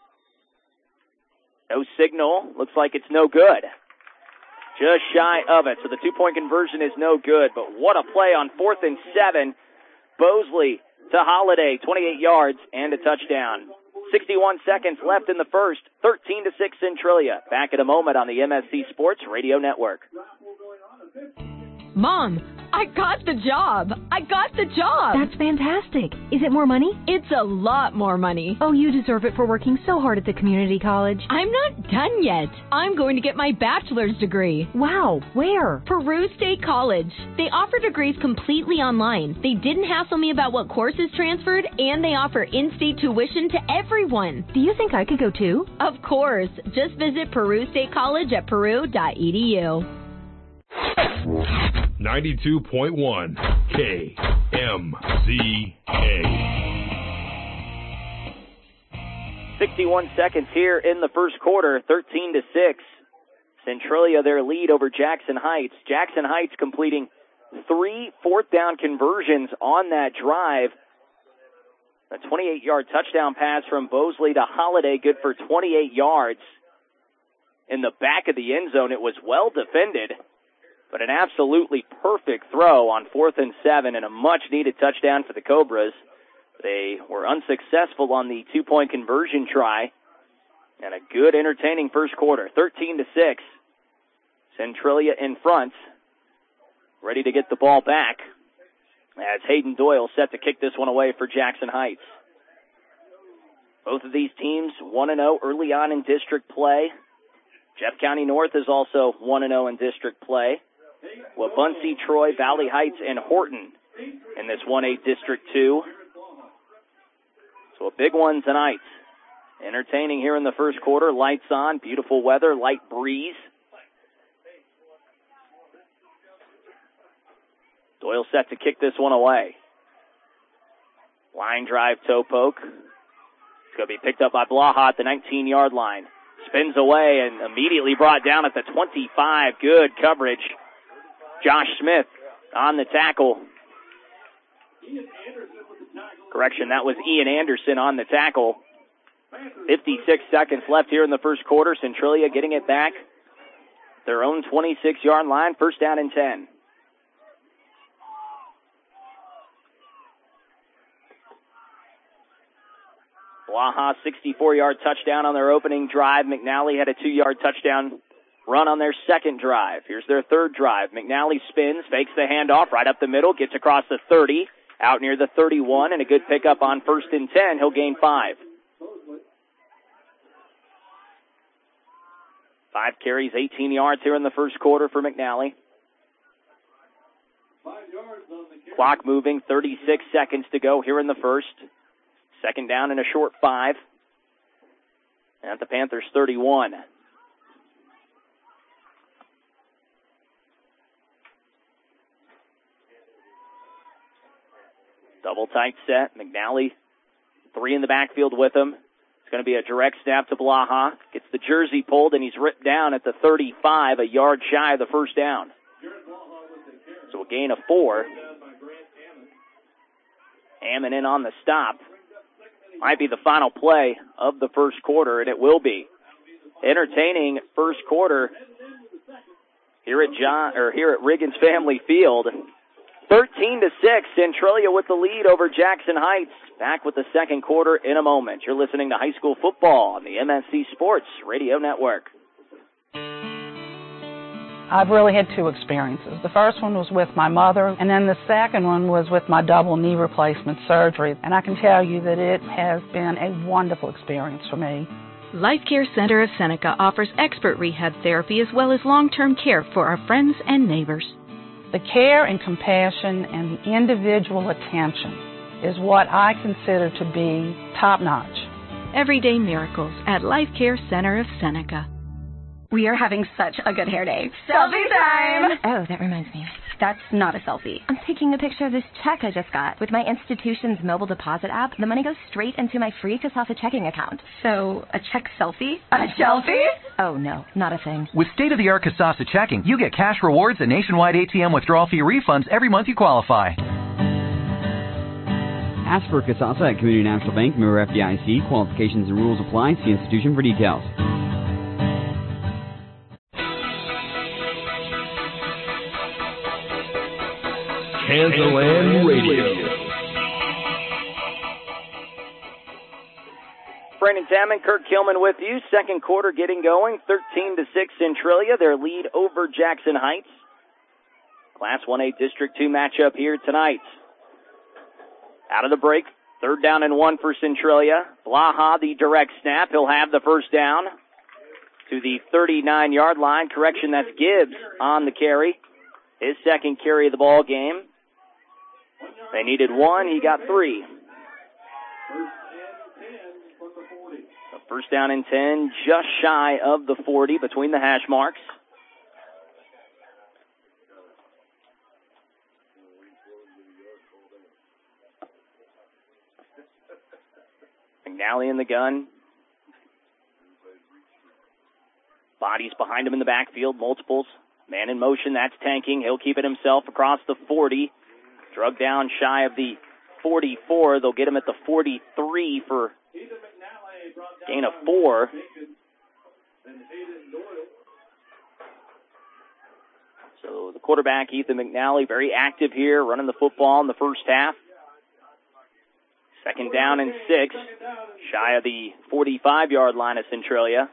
Speaker 3: No signal. Looks like it's no good. Just shy of it. So the two-point conversion is no good. But what a play on fourth and seven. Bosley to Holiday, twenty-eight yards and a touchdown. sixty-one seconds left in the first. thirteen to six Centralia. Back in a moment on the M S C Sports Radio Network.
Speaker 7: Mom, I got the job. I got the job.
Speaker 8: That's fantastic. Is it more money?
Speaker 7: It's a lot more money.
Speaker 8: Oh, you deserve it for working so hard at the community college.
Speaker 7: I'm not done yet. I'm going to get my bachelor's degree.
Speaker 8: Wow, where?
Speaker 7: Peru State College. They offer degrees completely online. They didn't hassle me about what courses transferred, and they offer in-state tuition to everyone.
Speaker 8: Do you think I could go too?
Speaker 7: Of course. Just visit Peru State College at peru dot e d u.
Speaker 20: ninety-two point one K M Z A.
Speaker 3: sixty-one seconds here in the first quarter, thirteen to six. Centralia their lead over Jackson Heights. Jackson Heights completing three fourth down conversions on that drive. A twenty-eight-yard touchdown pass from Bosley to Holiday, good for twenty-eight yards. In the back of the end zone, it was well defended. But an absolutely perfect throw on fourth and seven and a much-needed touchdown for the Cobras. They were unsuccessful on the two-point conversion try. And a good, entertaining first quarter, thirteen to six. Centralia in front, ready to get the ball back as Hayden Doyle set to kick this one away for Jackson Heights. Both of these teams one and oh early on in district play. Jeff County North is also one and oh in district play. Wabaunsee, Troy, Valley Heights, and Horton in this one A District two. So a big one tonight. Entertaining here in the first quarter. Lights on, beautiful weather, light breeze. Doyle set to kick this one away. Line drive toe poke. It's going to be picked up by Blaha at the nineteen-yard line. Spins away and immediately brought down at the twenty-five. Good coverage. Josh Smith on the tackle. Correction, that was Ian Anderson on the tackle. fifty-six seconds left here in the first quarter. Centralia getting it back. Their own twenty-six-yard line, first down and ten. Blaha, sixty-four-yard touchdown on their opening drive. McNally had a two-yard touchdown run on their second drive. Here's their third drive. McNally spins, fakes the handoff right up the middle, gets across the thirty, out near the thirty-one, and a good pickup on first and ten. He'll gain five. Five carries, eighteen yards here in the first quarter for McNally. Clock moving, thirty-six seconds to go here in the first. Second down and a short five at the Panthers' thirty-one. Double tight set. McNally, three in the backfield with him. It's going to be a direct snap to Blaha. Gets the jersey pulled, and he's ripped down at the thirty-five, a yard shy of the first down. So a gain of four. Hammond in on the stop. Might be the final play of the first quarter, and it will be. Entertaining first quarter here at John or here at Riggins Family Field. thirteen to six, Centralia with the lead over Jackson Heights. Back with the second quarter in a moment. You're listening to high school football on the M S C Sports Radio Network.
Speaker 5: I've really had two experiences. The first one was with my mother, and then the second one was with my double knee replacement surgery. And I can tell you that it has been a wonderful experience for me.
Speaker 22: Life Care Center of Seneca offers expert rehab therapy as well as long-term care for our friends and neighbors.
Speaker 5: The care and compassion and the individual attention is what I consider to be top-notch.
Speaker 22: Everyday miracles at Life Care Center of Seneca.
Speaker 23: We are having such a good hair day.
Speaker 24: Selfie time!
Speaker 23: Oh, that reminds me. That's not a selfie. I'm taking a picture of this check I just got. With my institution's mobile deposit app, the money goes straight into my free Kasasa checking account.
Speaker 24: So, a check selfie?
Speaker 23: A selfie? Oh, no, not a thing.
Speaker 25: With state-of-the-art Kasasa checking, you get cash rewards and nationwide A T M withdrawal fee refunds every month you qualify.
Speaker 26: Ask for Kasasa at Community National Bank, member F D I C. Qualifications and rules apply. See institution for details.
Speaker 21: Kansas Radio.
Speaker 3: Brandon Tamman, Kirk Kilman with you. Second quarter getting going. thirteen to six Centralia. Their lead over Jackson Heights. Class one A District two matchup here tonight. Out of the break. Third down and one for Centralia. Blaha, the direct snap. He'll have the first down to the thirty-nine-yard line. Correction, that's Gibbs on the carry. His second carry of the ball game. They needed one. He got three. So first down and ten, just shy of the forty between the hash marks. McNally in the gun. Bodies behind him in the backfield, multiples. Man in motion, that's tanking. He'll keep it himself across the forty. Drug down shy of the forty-four. They'll get him at the forty-three for gain of four. So the quarterback, Ethan McNally, very active here, running the football in the first half. Second down and six, shy of the forty-five-yard line of Centralia.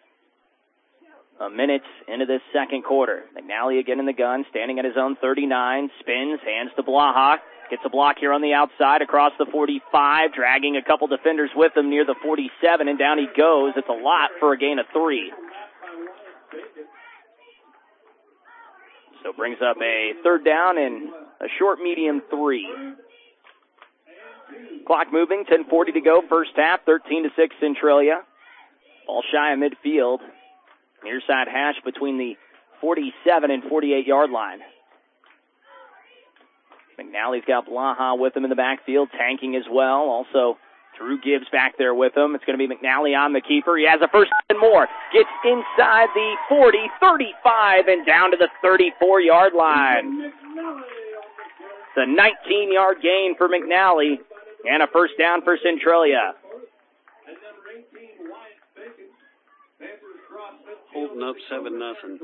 Speaker 3: A minute into this second quarter. McNally again in the gun, standing at his own thirty-nine, spins, hands to Blaha. Gets a block here on the outside across the forty-five, dragging a couple defenders with him near the forty-seven, and down he goes. It's a lot for a gain of three. So brings up a third down and a short medium three. Clock moving, ten forty to go, first half, thirteen to six Centralia. Ball shy of midfield. Near side hash between the forty-seven and forty-eight-yard line. McNally's got Blaha with him in the backfield, tanking as well. Also, Drew Gibbs back there with him. It's going to be McNally on the keeper. He has a first and more. Gets inside the forty, thirty-five, and down to the thirty-four-yard line. It's a nineteen-yard gain for McNally and a first down for Centralia.
Speaker 27: Holding up seven nothing.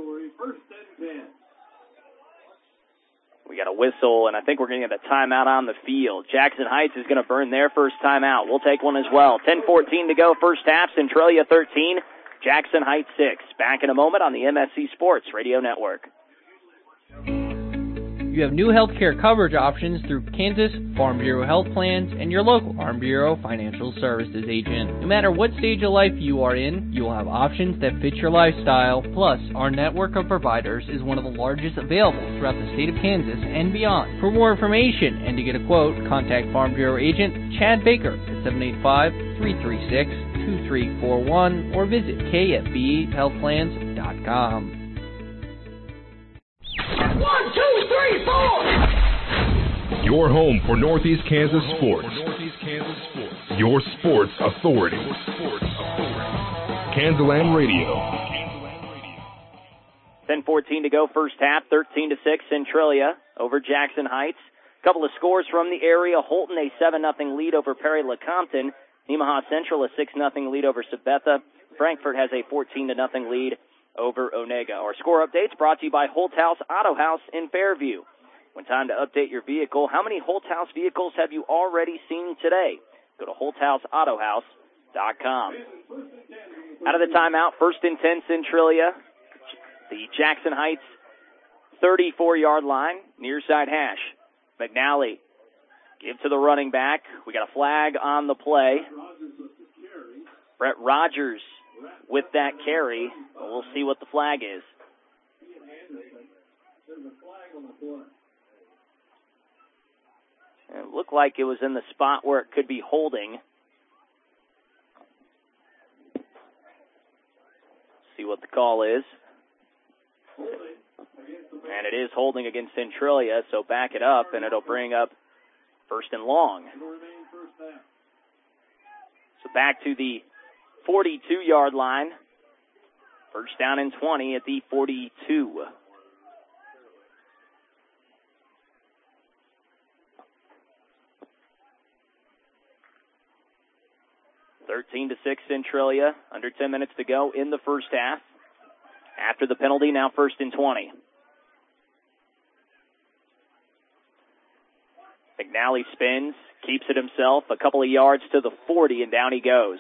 Speaker 3: We got a whistle, and I think we're going to get a timeout on the field. Jackson Heights is going to burn their first timeout. We'll take one as well. ten fourteen to go, first half. Centralia thirteen, Jackson Heights six. Back in a moment on the M S C Sports Radio Network.
Speaker 4: You have new health care coverage options through Kansas Farm Bureau Health Plans and your local Farm Bureau Financial Services agent. No matter what stage of life you are in, you will have options that fit your lifestyle. Plus, our network of providers is one of the largest available throughout the state of Kansas and beyond. For more information and to get a quote, contact Farm Bureau agent Chad Baker at seven eight five, three three six, two three four one or visit k f b health plans dot com.
Speaker 1: One, two, three, four!
Speaker 6: Your home for Northeast Kansas sports. Your sports authority. Kansaland Radio.
Speaker 3: ten fourteen to go, first half, thirteen to six, Centralia over Jackson Heights. A couple of scores from the area. Holton, a seven nothing lead over Perry-LeCompton. Nemaha Central, a six nothing lead over Sabetha. Frankfort has a fourteen to nothing lead over Onega. Our score updates brought to you by Holthouse Auto House in Fairview. When time to update your vehicle, how many Holthouse vehicles have you already seen today? Go to holthouse auto house dot com. Out of the timeout, first and ten, Centralia. The Jackson Heights thirty-four-yard line, near side hash. McNally give to the running back. We got a flag on the play. Brett Rogers with that carry. We'll see what the flag is. It looked like it was in the spot where it could be holding. See what the call is. And it is holding against Centralia, so back it up, and it'll bring up first and long. So back to the forty-two-yard line. First down and twenty at the forty-two. thirteen to six, Centralia. Under ten minutes to go in the first half. After the penalty, now first and twenty. McNally spins, keeps it himself, a couple of yards to the forty, and down he goes.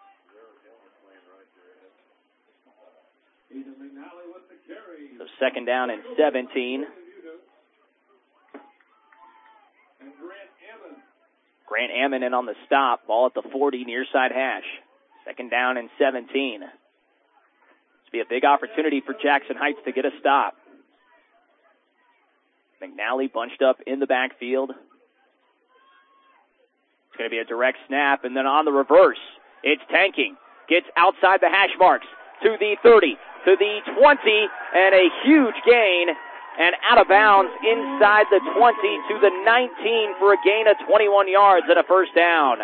Speaker 3: So second down and seventeen. Grant Ammon in on the stop. Ball at the forty, near side hash. Second down and seventeen. This will be a big opportunity for Jackson Heights to get a stop. McNally bunched up in the backfield. It's going to be a direct snap, and then on the reverse, it's tanking. Gets outside the hash marks to the thirty, to the twenty, and a huge gain. And out of bounds inside the twenty to the nineteen for a gain of twenty-one yards and a first down.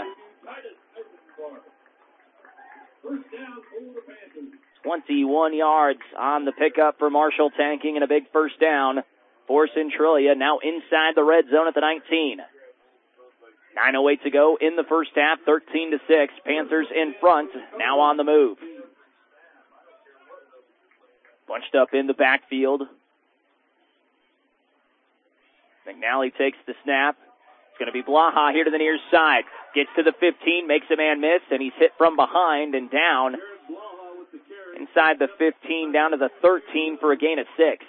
Speaker 3: twenty-one yards on the pickup for Marshall Tanking and a big first down for Centralia. Now inside the red zone at the nineteen. nine oh eight to go in the first half, thirteen to six. Panthers in front, now on the move. Bunched up in the backfield. McNally takes the snap. It's going to be Blaha here to the near side. Gets to the fifteen, makes a man miss, and he's hit from behind and down. Inside the fifteen, down to the thirteen for a gain of six.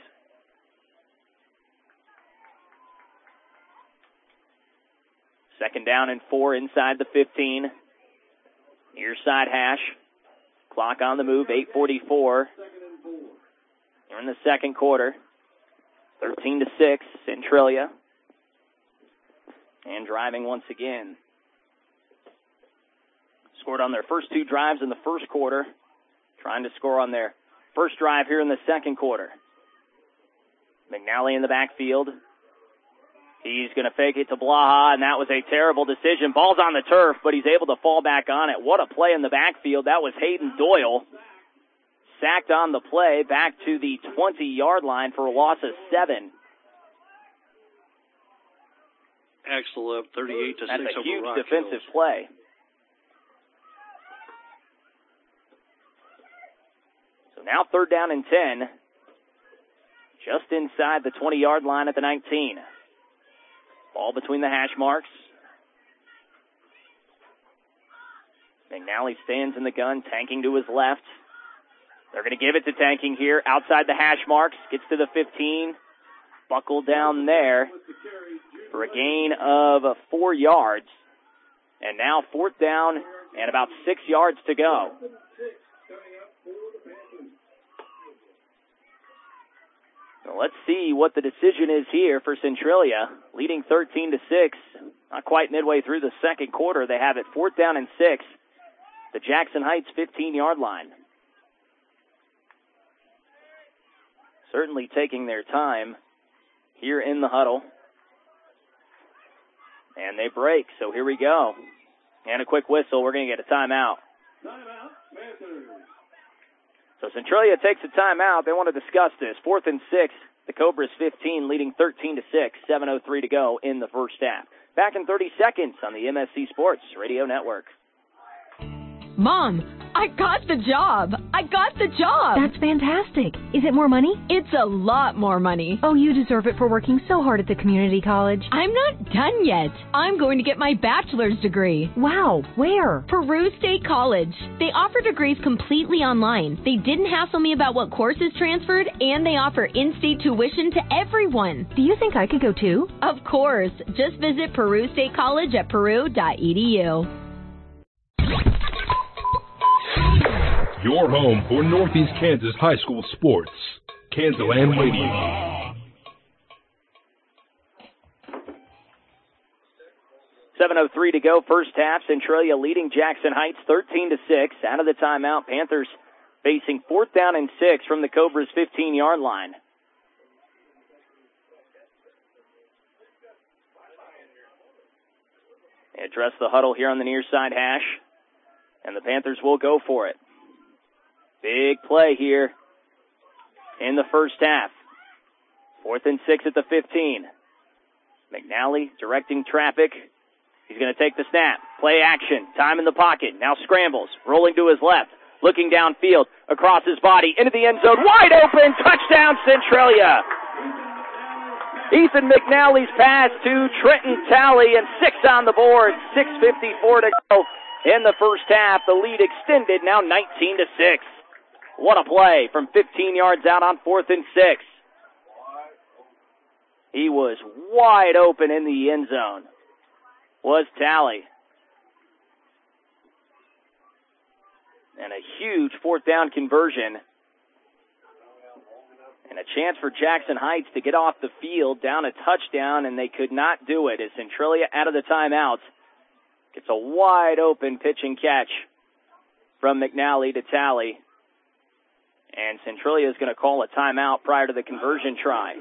Speaker 3: Second down and four inside the fifteen. Near side hash. Clock on the move, eight forty-four. We're in the second quarter. thirteen to six, Centralia. And driving once again. Scored on their first two drives in the first quarter. Trying to score on their first drive here in the second quarter. McNally in the backfield. He's going to fake it to Blaha, and that was a terrible decision. Ball's on the turf, but he's able to fall back on it. What a play in the backfield. That was Hayden Doyle. Sacked on the play, back to the twenty-yard line for a loss of seven.
Speaker 27: Excellent, thirty-eight to six over Rock Hills.
Speaker 3: That's a huge defensive play. So now third down and ten. Just inside the twenty-yard line at the nineteen. Ball between the hash marks. McNally stands in the gun, Tanking to his left. They're going to give it to Tanking here, outside the hash marks. Gets to the fifteen. buckled down there for a gain of four yards. And now fourth down and about six yards to go. So let's see what the decision is here for Centralia, leading thirteen to six. Not quite midway through the second quarter. They have it fourth down and six. The Jackson Heights fifteen-yard line. Certainly taking their time here in the huddle. And they break, so here we go. And a quick whistle. We're going to get a timeout. So Centralia takes a timeout. They want to discuss this. Fourth and six. The Cobras fifteen, leading thirteen to six. seven oh three to go in the first half. Back in thirty seconds on the M S C Sports Radio Network.
Speaker 7: Mom, I got the job. I got the job.
Speaker 8: That's fantastic. Is it more money?
Speaker 7: It's a lot more money.
Speaker 8: Oh, you deserve it for working so hard at the community college.
Speaker 7: I'm not done yet. I'm going to get my bachelor's degree.
Speaker 8: Wow, where?
Speaker 7: Peru State College. They offer degrees completely online. They didn't hassle me about what courses transferred, and they offer in-state tuition to everyone.
Speaker 8: Do you think I could go too?
Speaker 7: Of course. Just visit Peru State College at peru dot e d u.
Speaker 6: Your home for Northeast Kansas high school sports. Kansas-Land Radio.
Speaker 3: seven oh three to go, first half. Centralia leading Jackson Heights thirteen to six. Out of the timeout, Panthers facing fourth down and six from the Cobras' fifteen-yard line. They address the huddle here on the near side hash, and the Panthers will go for it. Big play here in the first half. Fourth and six at the fifteen. McNally directing traffic. He's going to take the snap. Play action. Time in the pocket. Now scrambles. Rolling to his left. Looking downfield. Across his body. Into the end zone. Wide open. Touchdown Centralia. Ethan McNally's pass to Trenton Talley, and six on the board. six fifty-four to go in the first half. The lead extended, now nineteen to six. What a play from fifteen yards out on fourth and six. He was wide open in the end zone. Was Talley. And a huge fourth down conversion. And a chance for Jackson Heights to get off the field, down a touchdown, and they could not do it as Centralia out of the timeout. Gets a wide open pitch and catch from McNally to Talley. And Centralia is going to call a timeout prior to the conversion try.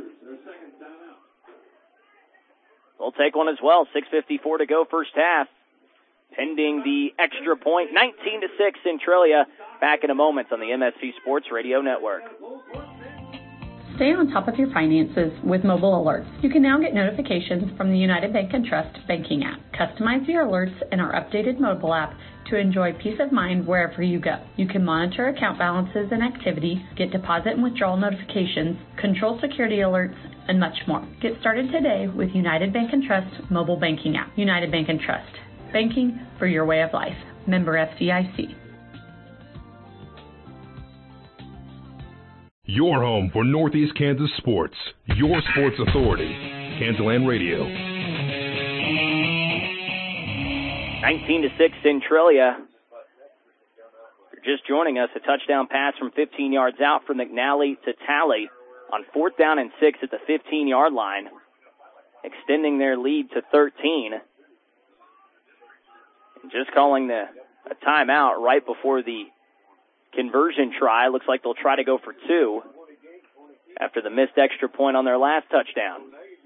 Speaker 3: We'll take one as well. six fifty-four to go first half. Pending the extra point. nineteen to six Centralia. Back in a moment on the M S C Sports Radio Network.
Speaker 9: Stay on top of your finances with mobile alerts. You can now get notifications from the United Bank and Trust banking app. Customize your alerts in our updated mobile app to enjoy peace of mind wherever you go. You can monitor account balances and activity, get deposit and withdrawal notifications, control security alerts, and much more. Get started today with United Bank and Trust mobile banking app. United Bank and Trust. Banking for your way of life. Member F D I C.
Speaker 6: Your home for Northeast Kansas sports. Your sports authority. Kansas-Land Radio.
Speaker 3: nineteen to six Centralia. If you're just joining us, a touchdown pass from fifteen yards out from McNally to Talley on fourth down and six at the fifteen-yard line, extending their lead to thirteen. And just calling the a timeout right before the conversion try. Looks like they'll try to go for two after the missed extra point on their last touchdown.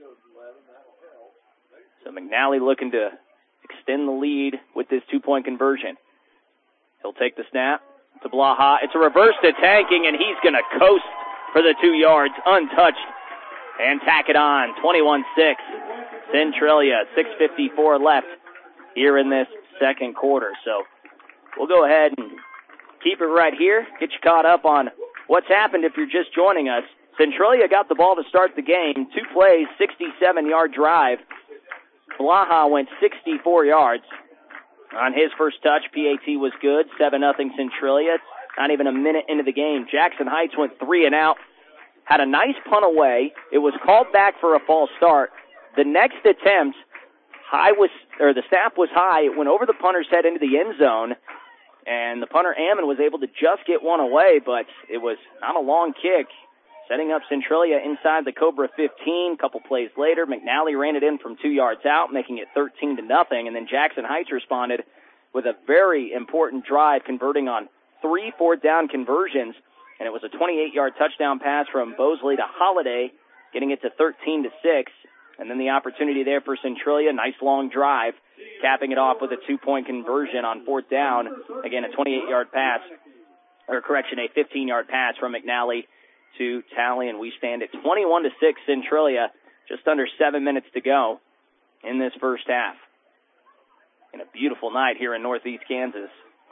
Speaker 3: So McNally looking to extend the lead with this two-point conversion. He'll take the snap to Blaha. It's a reverse to Tanking, and he's going to coast for the two yards, untouched, and tack it on. twenty-one six. Centralia, six fifty-four left here in this second quarter. So we'll go ahead and keep it right here, get you caught up on what's happened if you're just joining us. Centralia got the ball to start the game. Two plays, sixty-seven-yard drive. Blaha went sixty-four yards on his first touch. P A T was good, seven nothing Centralia. Not even a minute into the game. Jackson Heights went three and out. had a nice punt away. It was called back for a false start. The next attempt, high was, or the snap was high. It went over the punter's head into the end zone, and the punter, Ammon, was able to just get one away, but it was not a long kick. Setting up Centralia inside the Cobra fifteen. A couple plays later, McNally ran it in from two yards out, making it thirteen to nothing. And then Jackson Heights responded with a very important drive, converting on three fourth down conversions. And it was a twenty-eight-yard touchdown pass from Bosley to Holiday, getting it to thirteen to six. And then the opportunity there for Centralia, nice long drive, capping it off with a two-point conversion on fourth down. Again, a twenty-eight-yard pass, or correction, a fifteen-yard pass from McNally to Tally, and we stand at twenty-one to six Centralia, just under seven minutes to go in this first half. And a beautiful night here in Northeast Kansas.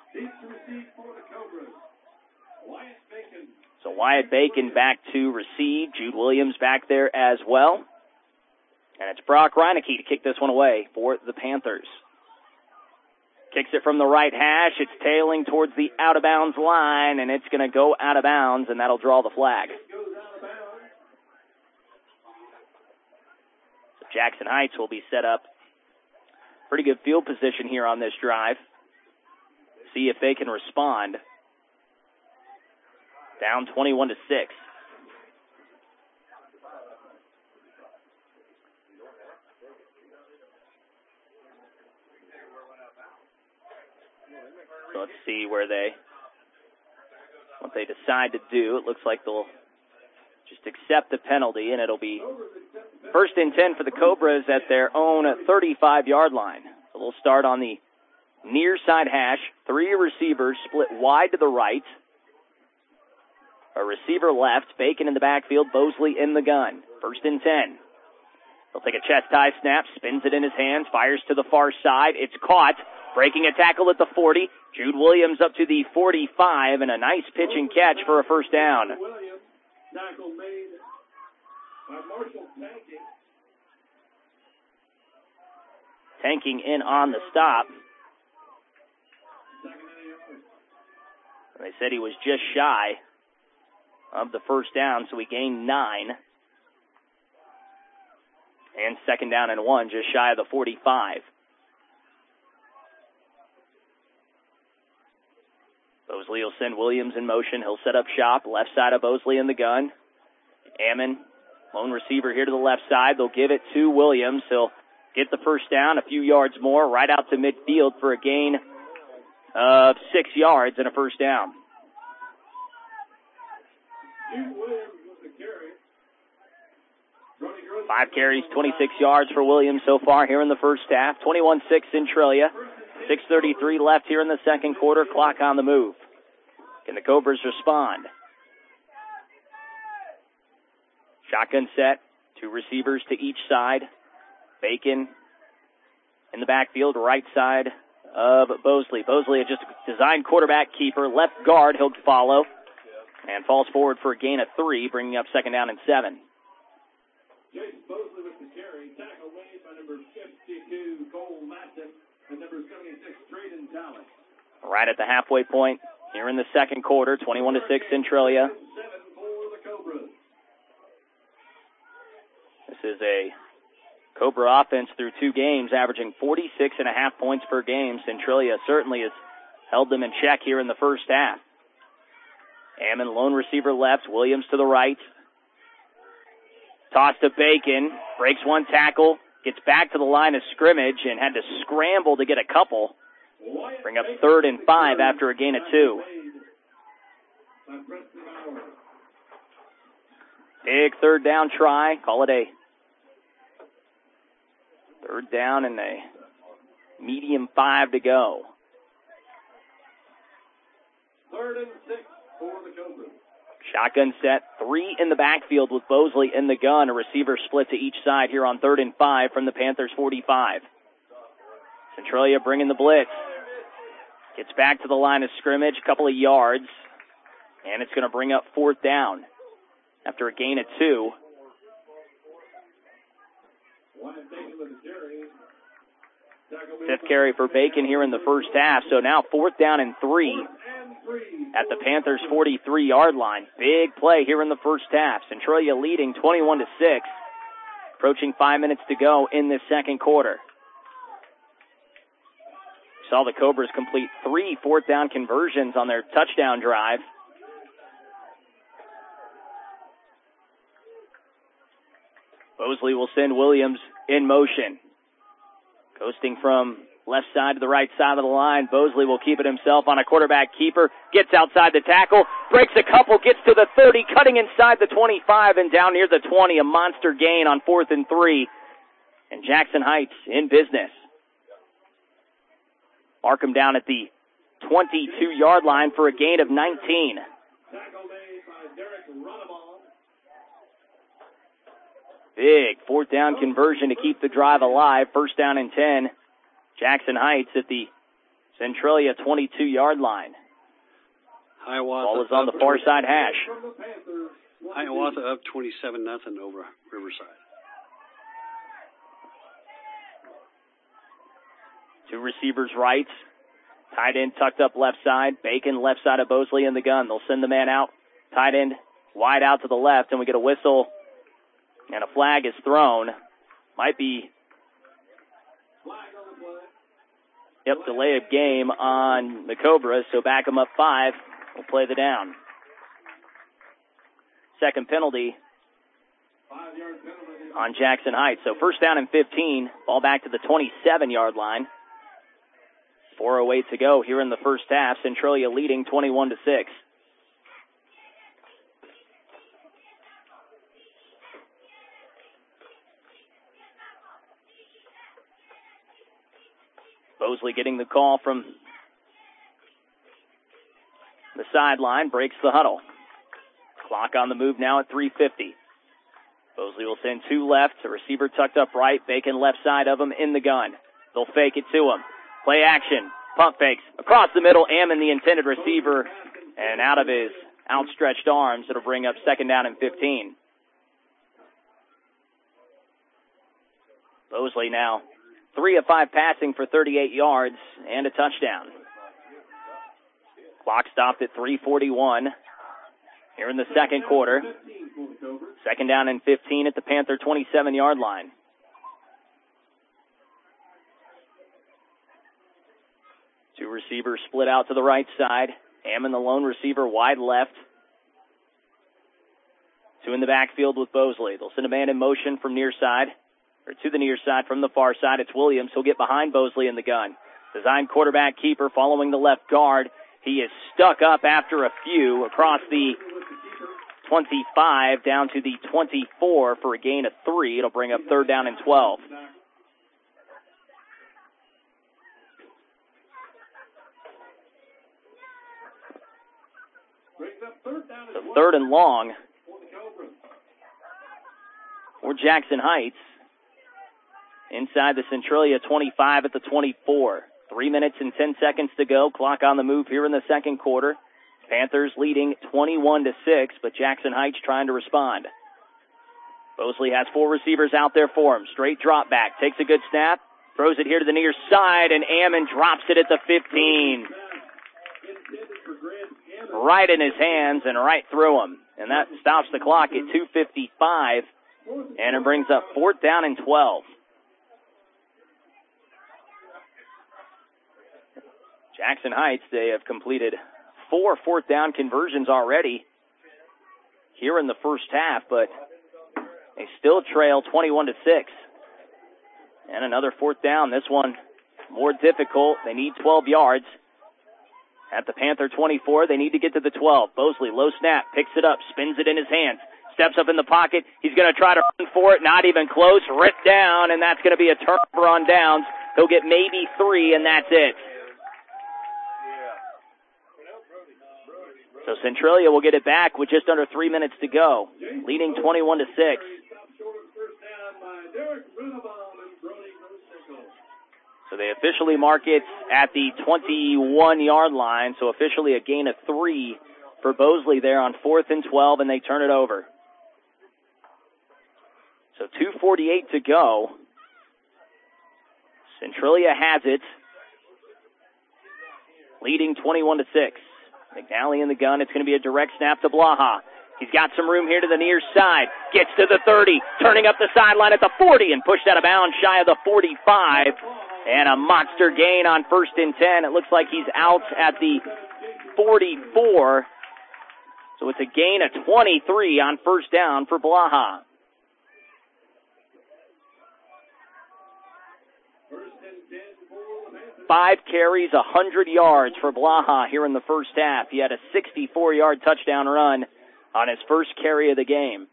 Speaker 3: So Wyatt Bacon back to receive. Jude Williams back there as well. And it's Brock Reineke to kick this one away for the Panthers. Kicks it from the right hash. It's tailing towards the out-of-bounds line, and it's going to go out of bounds, and that'll draw the flag. So Jackson Heights will be set up. Pretty good field position here on this drive. See if they can respond. Down twenty-one to six. So let's see where they, what they decide to do. It looks like they'll just accept the penalty, and it'll be first and ten for the Cobras at their own thirty-five-yard line. So they'll start on the near side hash. Three receivers split wide to the right. A receiver left. Bacon in the backfield. Bosley in the gun. First and ten. He'll take a chest high snap, spins it in his hands, fires to the far side. It's caught. Breaking a tackle at the forty. Jude Williams up to the forty-five, and a nice pitch and catch for a first down.
Speaker 20: Tackle made by Marshall Tanking.
Speaker 3: Tanking in on the stop. They said he was just shy of the first down, so he gained nine. And second down and one, just shy of the forty-five. Bosley will send Williams in motion. He'll set up shop. Left side of Bosley in the gun. Ammon, lone receiver here to the left side. They'll give it to Williams. He'll get the first down, a few yards more, right out to midfield for a gain of six yards and a first down. Five carries, twenty-six yards for Williams so far here in the first half. twenty-one six Centralia. six thirty-three left here in the second quarter. Clock on the move. Can the Cobras respond? Shotgun set. Two receivers to each side. Bacon in the backfield, right side of Bosley. Bosley is just a designed quarterback keeper. Left guard, he'll follow. And falls forward for a gain of three, bringing up second down and seven.
Speaker 20: Jason Bosley with the carry. Tackle made by number fifty-two, Cole Matson, and number seventy-six, Traden Talley.
Speaker 3: Right at the halfway point here in the second quarter, twenty-one to six Centralia. This is a Cobra offense through two games, averaging forty-six and a half points per game. Centralia certainly has held them in check here in the first half. Ammon, lone receiver left, Williams to the right. Toss to Bacon, breaks one tackle, gets back to the line of scrimmage and had to scramble to get a couple. Bring up third and five after a gain of two. Big third down try. Call it a third down and a medium five to go.
Speaker 20: Third and six for the Cobras.
Speaker 3: Shotgun set, three in the backfield with Bosley in the gun. A receiver split to each side here on third and five from the Panthers' forty-five. Centralia bringing the blitz. Gets back to the line of scrimmage, couple of yards, and it's going to bring up fourth down after a gain of two. Fifth carry for Bacon here in the first half, so now fourth down and three at the Panthers' forty-three-yard line. Big play here in the first half. Centralia leading twenty-one to six. Approaching five minutes to go in this second quarter. Saw the Cobras complete three fourth down conversions on their touchdown drive. Bosley will send Williams in motion. Coasting from left side to the right side of the line. Bosley will keep it himself on a quarterback keeper. Gets outside the tackle. Breaks a couple. Gets to the thirty. Cutting inside the twenty-five and down near the twenty. A monster gain on fourth and three. And Jackson Heights in business. Mark him down at the twenty-two-yard line for a gain of nineteen. Big fourth down conversion to keep the drive alive. First down and ten. Jackson Heights at the Centralia twenty-two-yard line.
Speaker 27: Hiawatha
Speaker 3: Ball is on the far side hash.
Speaker 27: Hiawatha up twenty-seven nothing over Riverside.
Speaker 3: Two receivers right. Tight end tucked up left side. Bacon left side of Bosley in the gun. They'll send the man out. Tight end wide out to the left, and we get a whistle. And a flag is thrown. Might be, yep, delay of game on the Cobras, so back them up five. We'll play the down. Second penalty on Jackson Heights. So first down and fifteen. Ball back to the twenty-seven-yard line. four oh eight to go here in the first half. Centralia leading twenty-one to six. Bosley getting the call from the sideline, breaks the huddle. Clock on the move now at three fifty. Bosley will send two left, a receiver tucked up right, Bacon left side of him in the gun. They'll fake it to him. Play action, pump fakes, across the middle, Ammon the intended receiver, and out of his outstretched arms, it'll bring up second down and fifteen. Bosley now three of five passing for thirty-eight yards and a touchdown. Clock stopped at three forty-one here in the second quarter. Second down and fifteen at the Panther twenty-seven-yard line. Two receivers split out to the right side. Ammon, the lone receiver, wide left. Two in the backfield with Bosley. They'll send a man in motion from near side. Or to the near side from the far side. It's Williams. He'll get behind Bosley in the gun. Designed quarterback keeper following the left guard. He is stuck up after a few across the twenty-five down to the twenty-four for a gain of three. It'll bring up third down and twelve. So third and long for Jackson Heights. Inside the Centralia twenty-five at the twenty-four. Three minutes and ten seconds to go. Clock on the move here in the second quarter. Panthers leading twenty-one to six, but Jackson Heights trying to respond. Bosley has four receivers out there for him. Straight drop back. Takes a good snap. Throws it here to the near side, and Ammon drops it at the fifteen. Right in his hands and right through him. And that stops the clock at two fifty-five, and it brings up fourth down and twelve. Jackson Heights, they have completed four fourth down conversions already here in the first half, but they still trail twenty-one to six. And another fourth down. This one more difficult. They need twelve yards. At the Panther twenty-four, they need to get to the twelve. Bosley, low snap, picks it up, spins it in his hands, steps up in the pocket. He's going to try to run for it. Not even close. Ripped down, and that's going to be a turnover on downs. He'll get maybe three, and that's it. So Centralia will get it back with just under three minutes to go, leading twenty-one to six. So they officially mark it at the twenty-one-yard line, so officially a gain of three for Bosley there on fourth and twelve, and they turn it over. So two forty-eight to go. Centralia has it, leading twenty-one to six. McNally in the gun. It's going to be a direct snap to Blaha. He's got some room here to the near side. Gets to the thirty, turning up the sideline at the forty and pushed out of bounds shy of the forty-five. And a monster gain on first and ten. It looks like he's out at the forty-four. So it's a gain of twenty-three on first down for Blaha. Five carries, one hundred yards for Blaha here in the first half. He had a sixty-four-yard touchdown run on his first carry of the game.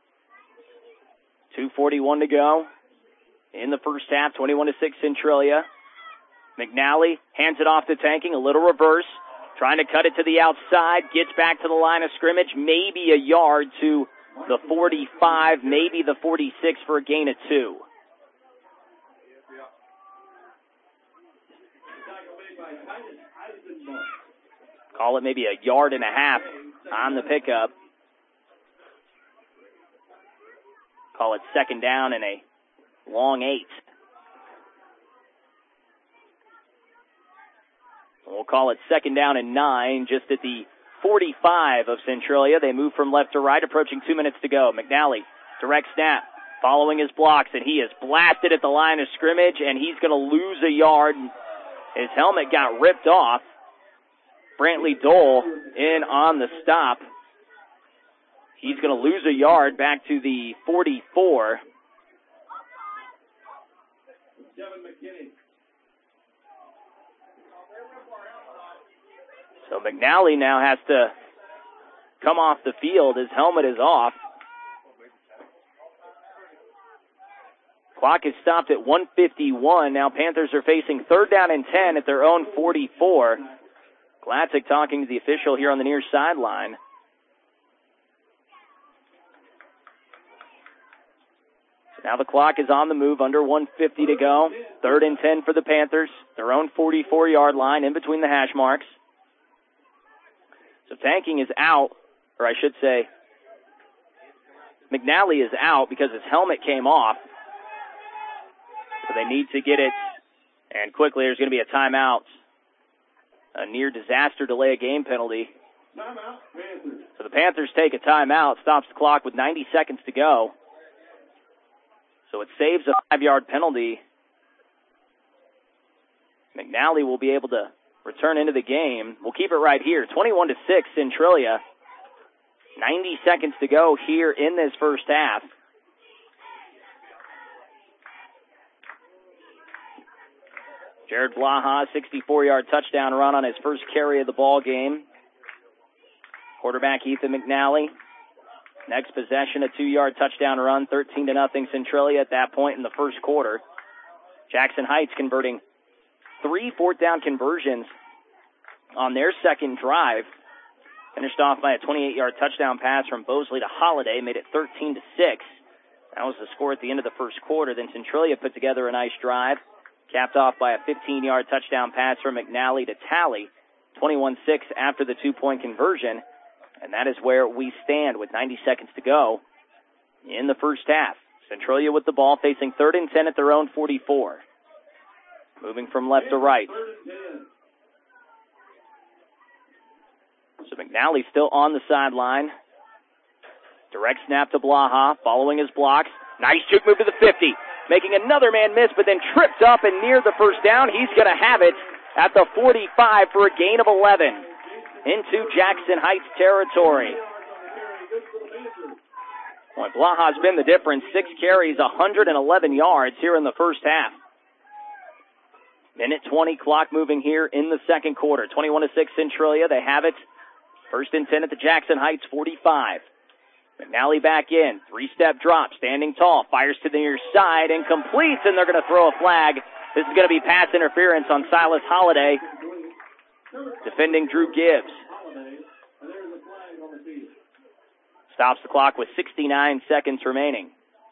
Speaker 3: two forty-one to go in the first half, twenty-one to six Centralia. McNally hands it off to Tanking, a little reverse, trying to cut it to the outside, gets back to the line of scrimmage, maybe a yard to the forty-five, maybe the forty-six for a gain of two. Call it maybe a yard and a half on the pickup. Call it second down and a long eight. We'll call it second down and nine, just at the forty-five of Centralia. They move from left to right, approaching two minutes to go. McNally, direct snap, following his blocks, and he is blasted at the line of scrimmage, and he's going to lose a yard. His helmet got ripped off. Brantley Dole in on the stop. He's going to lose a yard back to the forty-four. So McNally now has to come off the field. His helmet is off. Clock is stopped at one fifty-one. Now Panthers are facing third down and ten at their own forty-four. Glatzik talking to the official here on the near sideline. So now the clock is on the move, under one fifty to go. Third and ten for the Panthers. Their own forty-four-yard line in between the hash marks. So Tanking is out, or I should say, McNally is out because his helmet came off. So they need to get it, and quickly there's going to be a timeout. A near disaster delay of game penalty. So the Panthers take a timeout, stops the clock with ninety seconds to go. So it saves a five-yard penalty. McNally will be able to return into the game. We'll keep it right here. twenty-one to six Centralia. ninety seconds to go here in this first half. Jared Blaha, sixty-four-yard touchdown run on his first carry of the ball game. Quarterback Ethan McNally. Next possession, a two-yard touchdown run, thirteen to nothing Centralia at that point in the first quarter. Jackson Heights converting three fourth-down conversions on their second drive. Finished off by a twenty-eight-yard touchdown pass from Bosley to Holiday, made it thirteen to six. That was the score at the end of the first quarter. Then Centralia put together a nice drive, capped off by a fifteen-yard touchdown pass from McNally to Talley, twenty-one six after the two-point conversion. And that is where we stand with ninety seconds to go in the first half. Centralia with the ball, facing third and ten at their own forty-four. Moving from left to right. So McNally still on the sideline. Direct snap to Blaha, following his blocks. Nice juke move to the fifty. Making another man miss, but then tripped up and near the first down. He's going to have it at the forty-five for a gain of eleven into Jackson Heights territory. Boy, Blaha's been the difference. Six carries, one hundred eleven yards here in the first half. Minute twenty clock moving here in the second quarter. twenty-one to six Centralia. They have it. First and ten at the Jackson Heights forty-five. McNally back in. Three-step drop. Standing tall. Fires to the near side and completes, and they're going to throw a flag. This is going to be pass interference on Silas Holiday. Defending Drew Gibbs. Stops the clock with sixty-nine seconds remaining.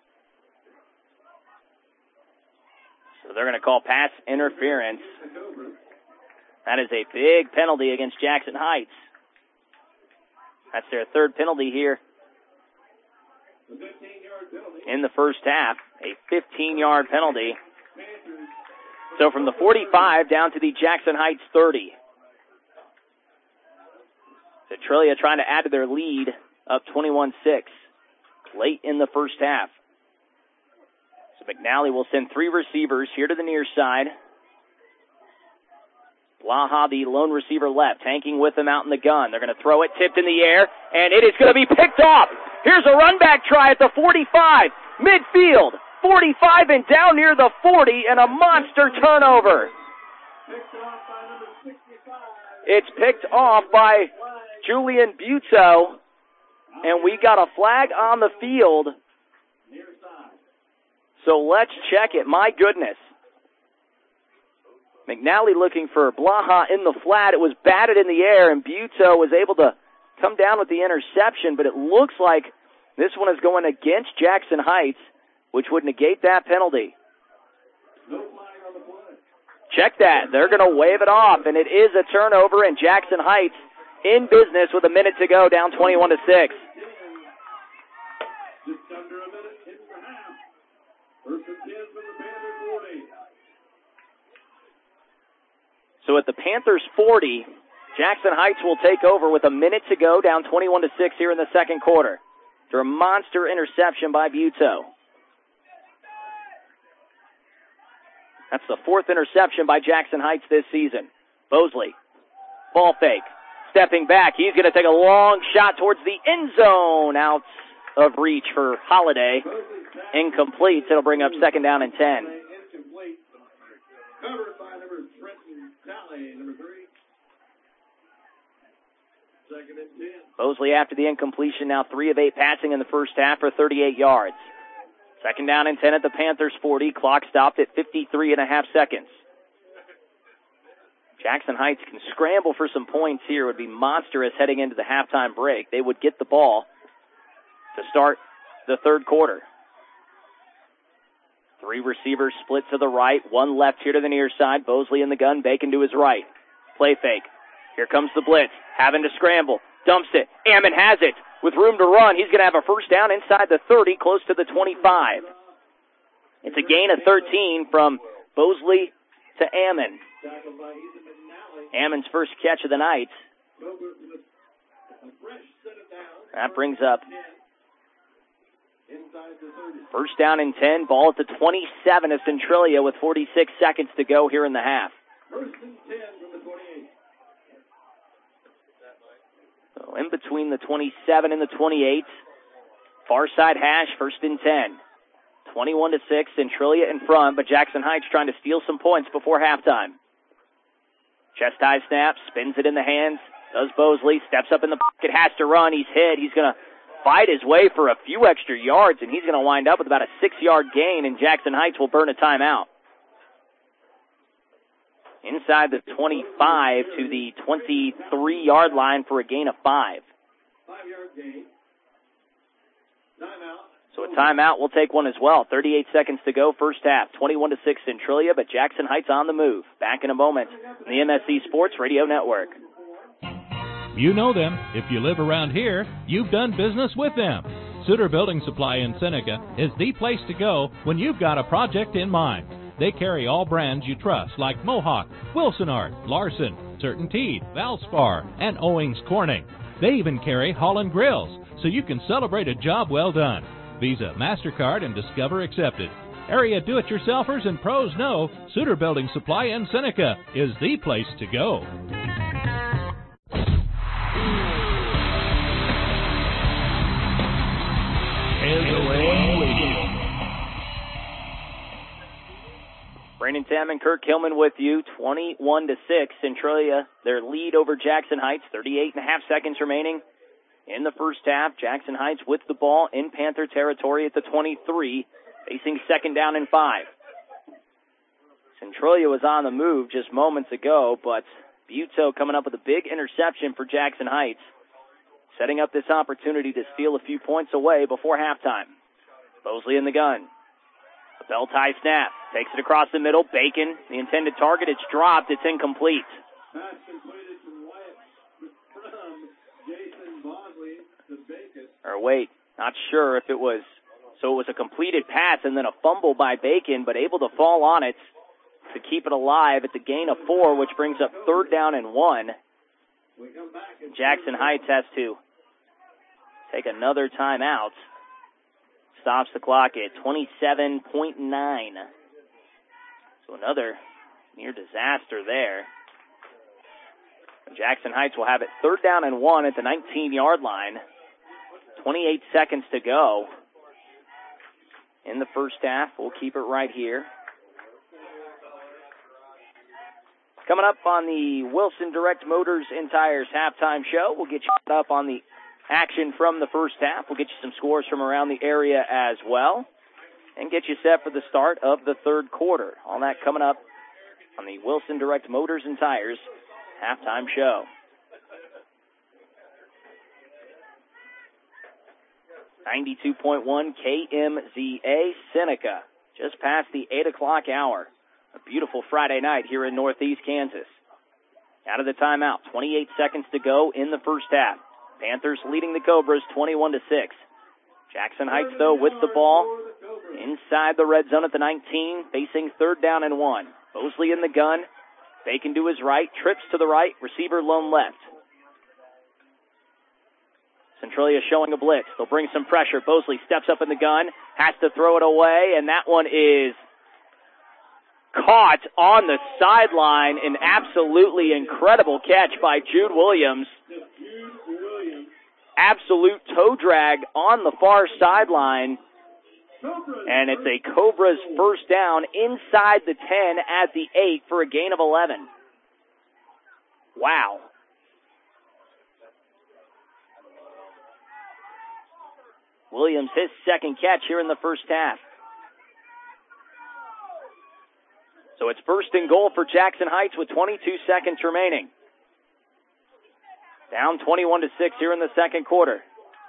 Speaker 3: So they're going to call pass interference. That is a big penalty against Jackson Heights. That's their third penalty here in the first half. A fifteen-yard penalty. So from the forty-five down to the Jackson Heights thirty. Centralia trying to add to their lead, up twenty-one six, late in the first half. So McNally will send three receivers here to the near side. Blaha, the lone receiver left, tanking with them out in the gun. They're going to throw it, tipped in the air, and it is going to be picked off. Here's a run back try at the forty-five, midfield, forty-five and down near the forty, and a monster turnover. It's picked off by Julian Buto, and we got a flag on the field. So let's check it. My goodness. McNally looking for Blaha in the flat. It was batted in the air, and Buto was able to come down with the interception, but it looks like this one is going against Jackson Heights, which would negate that penalty. Check that. They're going to wave it off, and it is a turnover, and Jackson Heights in business with a minute to go, down twenty-one to six.
Speaker 20: Just under a minute in the half. First and ten from the Panthers forty.
Speaker 3: So at the Panthers forty, Jackson Heights will take over with a minute to go, down twenty-one to six here in the second quarter. After a monster interception by Buto. That's the fourth interception by Jackson Heights this season. Bosley, ball fake, stepping back. He's going to take a long shot towards the end zone, out of reach for Holiday. Incomplete. It'll bring up second down and ten.
Speaker 20: Covered by number Trenton Talley, number three. Second and ten.
Speaker 3: Bosley after the incompletion, now three of eight passing in the first half for thirty-eight yards. Second down and ten at the Panthers forty. Clock stopped at fifty-three and a half seconds. Jackson Heights can scramble for some points here. It would be monstrous heading into the halftime break. They would get the ball to start the third quarter. Three receivers split to the right, one left here to the near side. Bosley in the gun, Bacon to his right. Play fake. Here comes the blitz, having to scramble. Dumps it. Ammon has it. With room to run, he's going to have a first down inside the thirty, close to the twenty-five. It's a gain of thirteen from Bosley to Ammon. Ammon's first catch of the night. That brings up first down and ten, ball at the twenty-seven of Centralia with forty-six seconds to go here in the half.
Speaker 20: First and ten from the twenty-eight.
Speaker 3: So in between the twenty-seven and the twenty-eight, far side hash, first and ten. twenty-one to six, Centralia in front, but Jackson Heights trying to steal some points before halftime. Chest high snap, spins it in the hands, does Bosley, steps up in the pocket, has to run, he's hit, he's going to fight his way for a few extra yards, and he's going to wind up with about a six-yard gain, and Jackson Heights will burn a timeout. Inside the twenty-five to the twenty-three-yard line for a gain of five.
Speaker 20: Five-yard gain. Timeout.
Speaker 3: So a timeout, we'll take one as well. thirty-eight seconds to go, first half. twenty-one to six Centralia, but Jackson Heights on the move. Back in a moment on the M S C Sports Radio Network.
Speaker 10: You know them. If you live around here, you've done business with them. Suter Building Supply in Seneca is the place to go when you've got a project in mind. They carry all brands you trust like Mohawk, Wilsonart, Larson, CertainTeed, Valspar, and Owings Corning. They even carry Holland Grills, so you can celebrate a job well done. Visa, MasterCard, and Discover accepted. Area do-it-yourselfers and pros know Suter Building Supply in Seneca is the place to go.
Speaker 3: Brandon Tam and Kirk Hillman with you, twenty-one to six. Centralia, their lead over Jackson Heights, thirty-eight and a half seconds remaining in the first half. Jackson Heights with the ball in Panther territory at the twenty-three, facing second down and five. Centralia was on the move just moments ago, but Buto coming up with a big interception for Jackson Heights, setting up this opportunity to steal a few points away before halftime. Bosley in the gun. A belt tie snap. Takes it across the middle. Bacon, the intended target. It's dropped. It's incomplete.
Speaker 20: Pass completed from Wyatt from Jason Bosley to Bacon.
Speaker 3: Or wait, not sure if it was. So it was a completed pass and then a fumble by Bacon, but able to fall on it to keep it alive. It's a gain of four, which brings up third down and one. Jackson Heights has to take another timeout. Stops the clock at twenty-seven point nine. So another near disaster there. Jackson Heights will have it third down and one at the nineteen-yard line. twenty-eight seconds to go in the first half. We'll keep it right here. Coming up on the Wilson Direct Motors and Tires halftime show, we'll get you caught up on the action from the first half. We'll get you some scores from around the area as well and get you set for the start of the third quarter. All that coming up on the Wilson Direct Motors and Tires halftime show. ninety-two point one K M Z A Seneca, just past the eight o'clock hour. A beautiful Friday night here in Northeast Kansas. Out of the timeout, twenty-eight seconds to go in the first half. Panthers leading the Cobras twenty-one to six. Jackson Heights, though, with the ball inside the red zone at the nineteen, facing third down and one. Bosley in the gun. Bacon to his right, trips to the right, receiver lone left. Centralia showing a blitz. They'll bring some pressure. Bosley steps up in the gun, has to throw it away, and that one is caught on the sideline. An absolutely incredible catch by Jude Williams. Absolute toe drag on the far sideline. And it's a Cobras first down inside the ten at the eight for a gain of eleven. Wow. Williams, his second catch here in the first half. So it's first and goal for Jackson Heights with twenty-two seconds remaining. Down twenty-one to six here in the second quarter.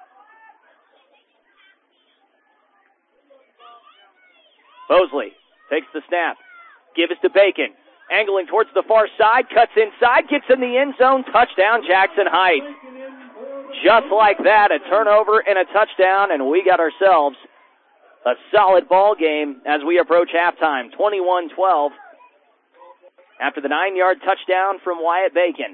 Speaker 3: Bosley takes the snap. Give it to Bacon. Angling towards the far side. Cuts inside. Gets in the end zone. Touchdown, Jackson Heights. Just like that, a turnover and a touchdown, and we got ourselves a solid ball game as we approach halftime. twenty-one twelve after the nine-yard touchdown from Wyatt Bacon.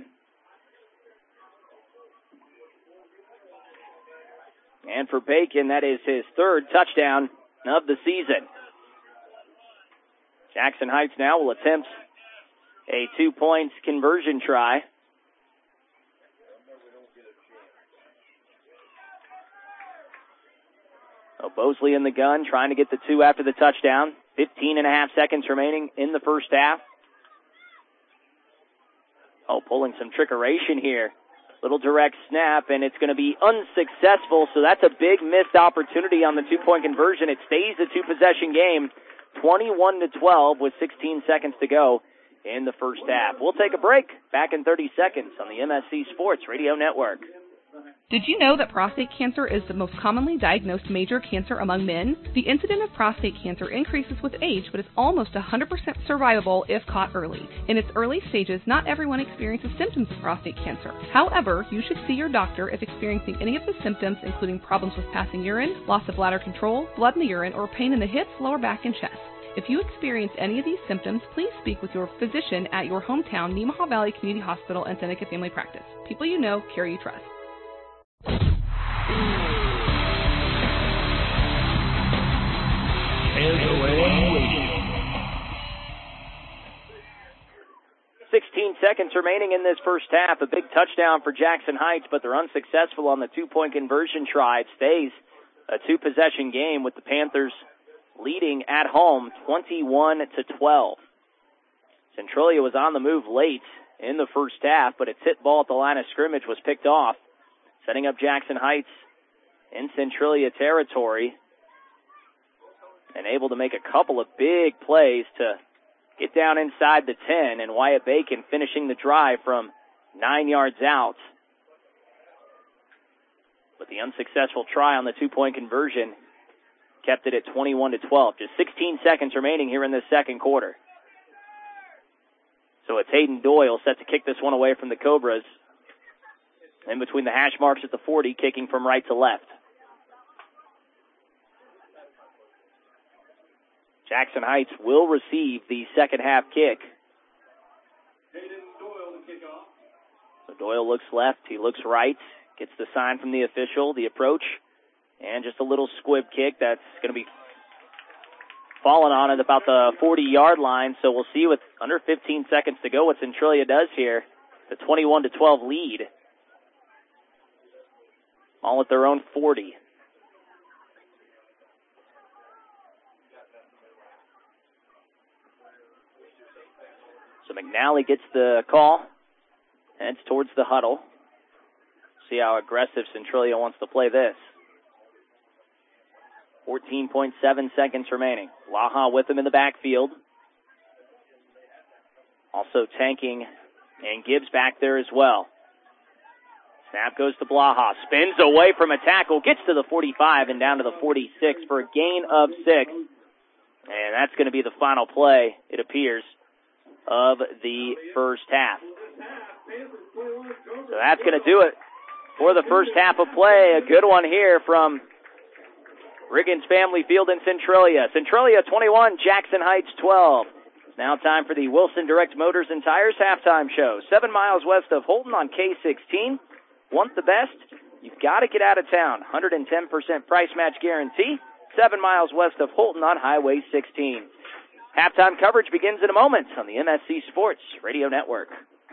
Speaker 3: And for Bacon, that is his third touchdown of the season. Jackson Heights now will attempt a two-point conversion try. So Bosley in the gun, trying to get the two after the touchdown. fifteen and a half seconds remaining in the first half. Oh, pulling some trickeration here. Little direct snap, and it's going to be unsuccessful, so that's a big missed opportunity on the two-point conversion. It stays a two-possession game, twenty-one to twelve with sixteen seconds to go in the first half. We'll take a break. Back in thirty seconds on the M S C Sports Radio Network.
Speaker 11: Did you know that prostate cancer is the most commonly diagnosed major cancer among men? The incidence of prostate cancer increases with age, but is almost one hundred percent survivable if caught early. In its early stages, not everyone experiences symptoms of prostate cancer. However, you should see your doctor if experiencing any of the symptoms, including problems with passing urine, loss of bladder control, blood in the urine, or pain in the hips, lower back, and chest. If you experience any of these symptoms, please speak with your physician at your hometown Nemaha Valley Community Hospital and Seneca Family Practice. People you know, care you trust.
Speaker 3: sixteen seconds remaining in this first half. A big touchdown for Jackson Heights, but they're unsuccessful on the two-point conversion try. It stays a two-possession game with the Panthers leading at home twenty-one to twelve. Centralia was on the move late in the first half, but its hit ball at the line of scrimmage was picked off, setting up Jackson Heights in Centralia territory, and able to make a couple of big plays to get down inside the ten, and Wyatt Bacon finishing the drive from nine yards out. But the unsuccessful try on the two-point conversion kept it at twenty-one to twelve. Just sixteen seconds remaining here in this second quarter. So it's Hayden Doyle set to kick this one away from the Cobras. In between the hash marks at the forty, kicking from right to left. Jackson Heights will receive the second half kick. So Doyle looks left, he looks right, gets the sign from the official, the approach, and just a little squib kick that's going to be falling on at about the forty-yard line. So we'll see with under fifteen seconds to go what Centralia does here. The twenty-one to twelve lead. All at their own forty. So McNally gets the call, heads towards the huddle. See how aggressive Centralia wants to play this. fourteen point seven seconds remaining. Blaha with him in the backfield. Also tanking, and Gibbs back there as well. Snap goes to Blaha, spins away from a tackle, gets to the forty-five and down to the forty-six for a gain of six. And that's going to be the final play, it appears, of the first half. So that's going to do it for the first half of play. A good one here from Riggins Family Field in Centralia. Centralia twenty-one, Jackson Heights twelve. It's now time for the Wilson Direct Motors and Tires halftime show. Seven miles west of Holton on K sixteen. Want the best? You've got to get out of town. one hundred ten percent price match guarantee. Seven miles west of Holton on Highway sixteen. Halftime coverage begins in a moment on the M S C Sports Radio Network.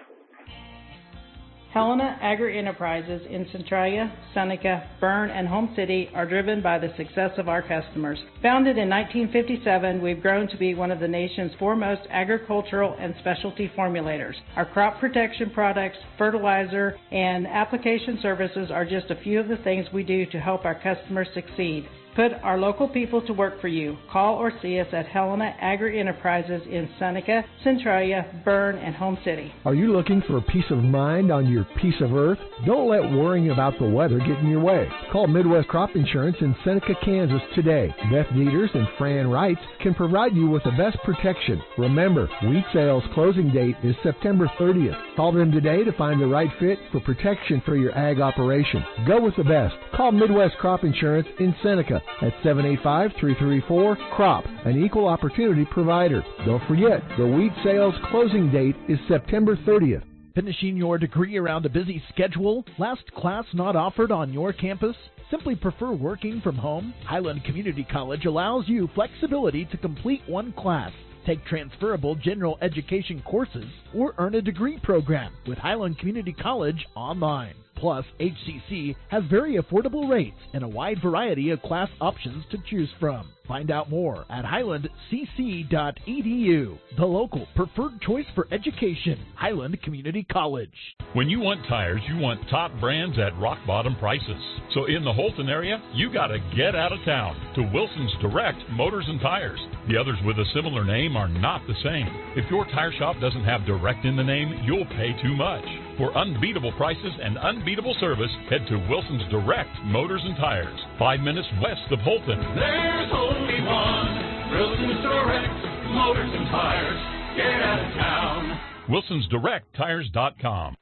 Speaker 12: Helena Agri-Enterprises in Centralia, Seneca, Berne, and Home City are driven by the success of our customers. Founded in nineteen fifty-seven, we've grown to be one of the nation's foremost agricultural and specialty formulators. Our crop protection products, fertilizer, and application services are just a few of the things we do to help our customers succeed. Put our local people to work for you. Call or see us at Helena Agri-Enterprises in Seneca, Centralia, Berne, and Home City.
Speaker 13: Are you looking for peace of mind on your piece of earth? Don't let worrying about the weather get in your way. Call Midwest Crop Insurance in Seneca, Kansas today. Beth Dieters and Fran Wright can provide you with the best protection. Remember, wheat sales closing date is September thirtieth. Call them today to find the right fit for protection for your ag operation. Go with the best. Call Midwest Crop Insurance in Seneca at seven eight five, three three four, C R O P, an equal opportunity provider. Don't forget, the wheat sales closing date is September thirtieth.
Speaker 14: Finishing your degree around a busy schedule? Last class not offered on your campus? Simply prefer working from home? Highland Community College allows you flexibility to complete one class, take transferable general education courses, or earn a degree program with Highland Community College online. Plus, H C C has very affordable rates and a wide variety of class options to choose from. Find out more at highland c c dot e d u. The local preferred choice for education, Highland Community College.
Speaker 15: When you want tires, you want top brands at rock bottom prices. So in the Holton area, you got to get out of town to Wilson's Direct Motors and Tires. The others with a similar name are not the same. If your tire shop doesn't have Direct in the name, you'll pay too much. For unbeatable prices and unbeatable service, head to Wilson's Direct Motors and Tires, five minutes west of Holton.
Speaker 1: There's only one Wilson's Direct Motors and Tires. Get out of town.
Speaker 15: Wilsons Direct Tires dot com.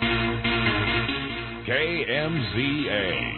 Speaker 21: K M Z A.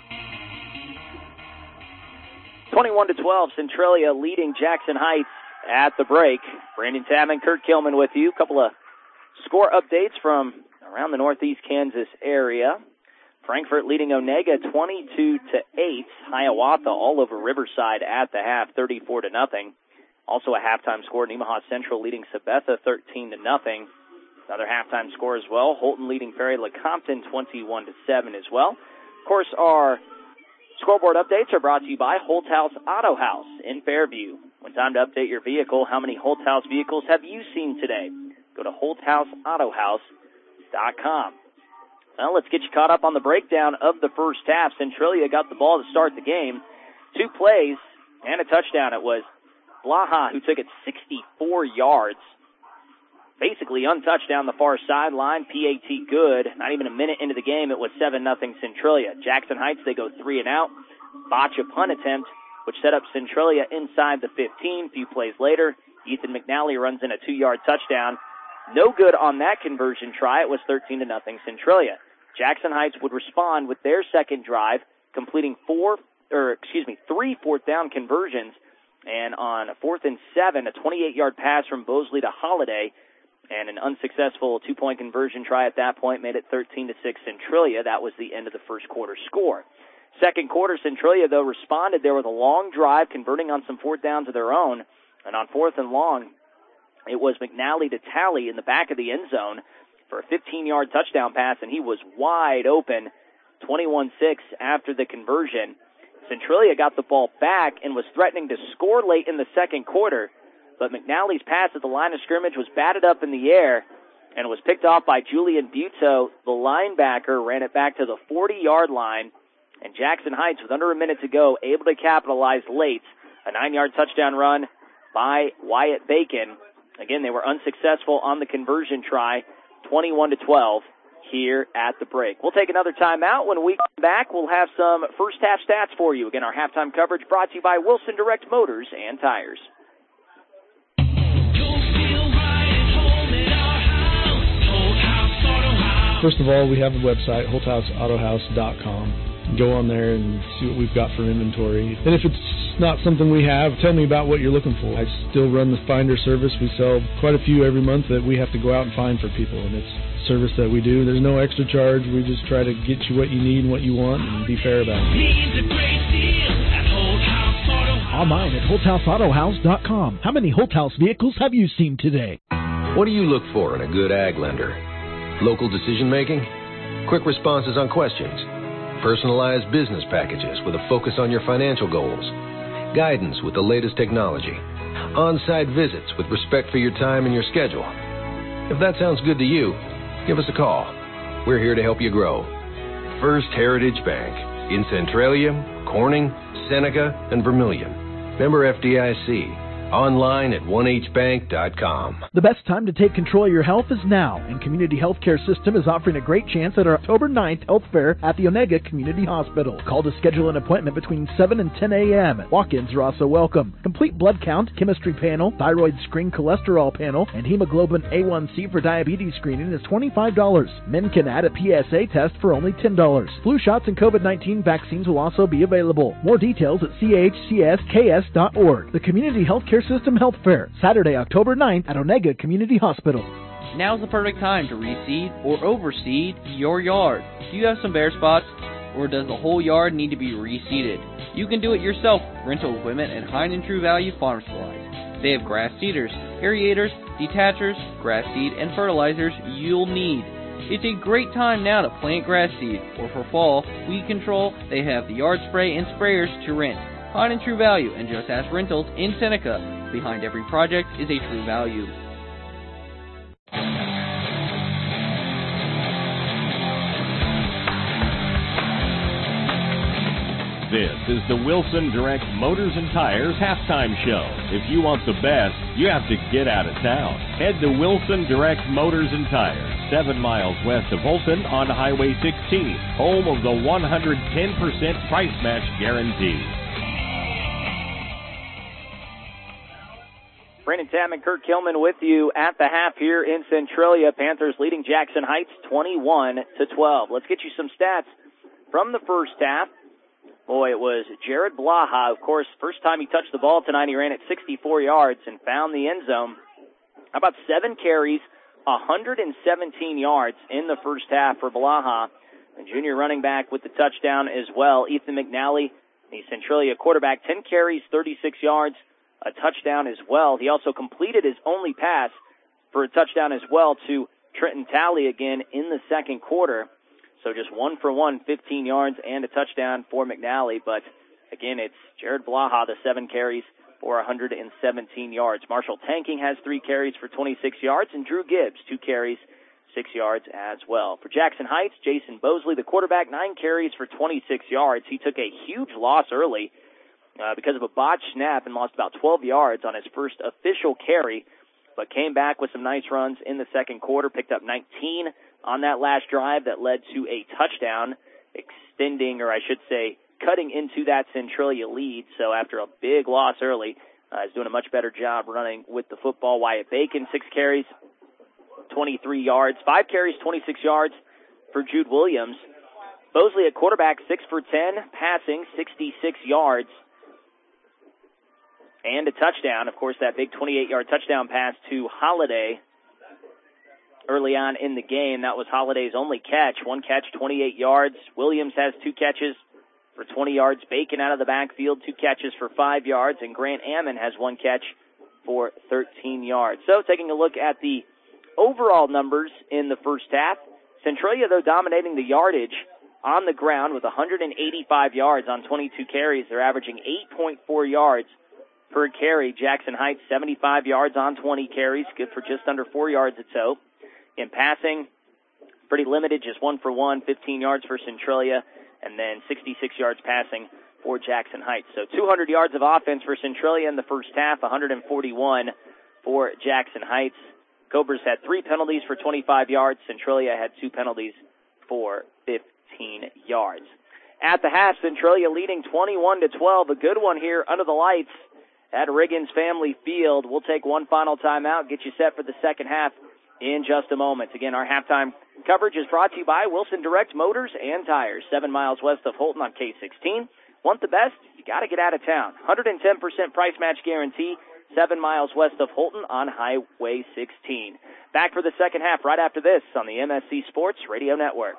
Speaker 3: twenty-one to twelve, Centralia leading Jackson Heights at the break. Brandon Tabman, Kurt Kilman with you. A couple of score updates from around the northeast Kansas area. Frankfort leading Onega twenty-two to eight. Hiawatha all over Riverside at the half, thirty-four to nothing. Also a halftime score, Nemaha Central leading Sabetha thirteen to nothing. Another halftime score as well. Holton leading Ferry Lecompton twenty-one to seven as well. Of course, our scoreboard updates are brought to you by Holthouse Auto House in Fairview. When time to update your vehicle, how many Holthouse vehicles have you seen today? Go to holthouse auto house dot com. Well, let's get you caught up on the breakdown of the first half. Centralia got the ball to start the game. Two plays and a touchdown. It was Blaha who took it sixty-four yards, basically untouched down the far sideline. P A T good. Not even a minute into the game, it was seven nothing Centralia. Jackson Heights, they go three and out. Botch a punt attempt, which set up Centralia inside the fifteen. A few plays later, Ethan McNally runs in a two-yard touchdown. No good on that conversion try. It was thirteen to nothing Centralia. Jackson Heights would respond with their second drive, completing four, or excuse me, three fourth down conversions. And on fourth and seven, a twenty-eight yard pass from Bosley to Holiday And an unsuccessful two-point conversion try at that point made it thirteen to six Centralia. That was the end of the first quarter score. Second quarter, Centralia, though, responded there with a long drive, converting on some fourth downs of their own. And on fourth and long, it was McNally to Talley in the back of the end zone for a fifteen-yard touchdown pass, and he was wide open, twenty-one six after the conversion. Centralia got the ball back and was threatening to score late in the second quarter, but McNally's pass at the line of scrimmage was batted up in the air and was picked off by Julian Buto. The linebacker ran it back to the forty-yard line, and Jackson Heights, with under a minute to go, able to capitalize late. A nine-yard touchdown run by Wyatt Bacon. Again, they were unsuccessful on the conversion try, twenty-one to twelve here at the break. We'll take another timeout. When we come back, we'll have some first-half stats for you. Again, our halftime coverage brought to you by Wilson Direct Motors and Tires.
Speaker 2: First of all, we have a website, holt house auto house dot com. Go on there and see what we've got for inventory. And if it's not something we have, tell me about what you're looking for. I still run the finder service. We sell quite a few every month that we have to go out and find for people, and it's a service that we do. There's no extra charge. We just try to get you what you need and what you want and be fair about it.
Speaker 14: Online at holt house auto house dot com. How many Holt House vehicles have you seen today?
Speaker 5: What do you look for in a good ag lender? Local decision making? Quick responses on questions? Personalized business packages with a focus on your financial goals? Guidance with the latest technology? On-site visits with respect for your time and your schedule? If that sounds good to you, give us a call. We're here to help you grow. First Heritage Bank in Centralia, Corning, Seneca, and Vermilion. Member F D I C. Online at one h bank dot com.
Speaker 14: The best time to take control of your health is now, and Community Healthcare System is offering a great chance at our October ninth health fair at the Onega Community Hospital. Call to schedule an appointment between seven and ten a.m. Walk-ins are also welcome. Complete blood count, chemistry panel, thyroid screen cholesterol panel, and hemoglobin A one C for diabetes screening is twenty-five dollars. Men can add a P S A test for only ten dollars. Flu shots and COVID nineteen vaccines will also be available. More details at c h c s k s dot org. The Community Healthcare System Health Fair, Saturday, October ninth at Onega Community Hospital.
Speaker 4: Now's the perfect time to reseed or overseed your yard. Do you have some bare spots, or does the whole yard need to be reseeded? You can do it yourself with rental equipment at Hein and True Value Farm Supplies. They have grass seeders, aerators, detachers, grass seed, and fertilizers you'll need. It's a great time now to plant grass seed, or for fall, weed control, they have the yard spray and sprayers to rent. Hein and True Value, and Just Ask Rentals in Seneca. Behind every project is a True Value.
Speaker 21: This is the Wilson Direct Motors and Tires halftime show. If you want the best, you have to get out of town. Head to Wilson Direct Motors and Tires, seven miles west of Holton on Highway sixteen, home of the one hundred ten percent price match guarantee.
Speaker 3: Brandon Tam and Kirk Kilman with you at the half here in Centralia. Panthers leading Jackson Heights twenty-one to twelve. Let's get you some stats from the first half. Boy, it was Jared Blaha. Of course, first time he touched the ball tonight, he ran it sixty-four yards and found the end zone. How about seven carries, one hundred seventeen yards in the first half for Blaha. The junior running back with the touchdown as well. Ethan McNally, the Centralia quarterback, ten carries, thirty-six yards. A touchdown as well. He also completed his only pass for a touchdown as well to Trenton Talley again in the second quarter. So just one for one, fifteen yards and a touchdown for McNally. But again, it's Jared Blaha, the seven carries for one hundred seventeen yards. Marshall Tanking has three carries for twenty-six yards, and Drew Gibbs, two carries, six yards as well. For Jackson Heights, Jason Bosley, the quarterback, nine carries for twenty-six yards. He took a huge loss early Uh, because of a botched snap and lost about twelve yards on his first official carry, but came back with some nice runs in the second quarter, picked up nineteen on that last drive that led to a touchdown, extending, or I should say, cutting into that Centralia lead. So after a big loss early, uh, he's doing a much better job running with the football. Wyatt Bacon, six carries, twenty-three yards, five carries, twenty-six yards for Jude Williams. Bosley at quarterback, six for ten, passing, sixty-six yards. And a touchdown, of course, that big twenty-eight-yard touchdown pass to Holiday early on in the game. That was Holiday's only catch. One catch, twenty-eight yards. Williams has two catches for twenty yards. Bacon out of the backfield, two catches for five yards. And Grant Ammon has one catch for thirteen yards. So taking a look at the overall numbers in the first half, Centralia, though, dominating the yardage on the ground with one hundred eighty-five yards on twenty-two carries. They're averaging eight point four yards per carry. Jackson Heights, seventy-five yards on twenty carries, good for just under four yards a toe. In passing, pretty limited, just one for one, fifteen yards for Centralia, and then sixty-six yards passing for Jackson Heights. So two hundred yards of offense for Centralia in the first half, one hundred forty-one for Jackson Heights. Cobras had three penalties for twenty-five yards. Centralia had two penalties for fifteen yards. At the half, Centralia leading twenty-one to twelve. A good one here under the lights at Riggins Family Field. We'll take one final timeout, get you set for the second half in just a moment. Again, our halftime coverage is brought to you by Wilson Direct Motors and Tires, seven miles west of Holton on K sixteen. Want the best? You got to get out of town. one hundred ten percent price match guarantee, seven miles west of Holton on Highway sixteen. Back for the second half right after this on the M S C Sports Radio Network.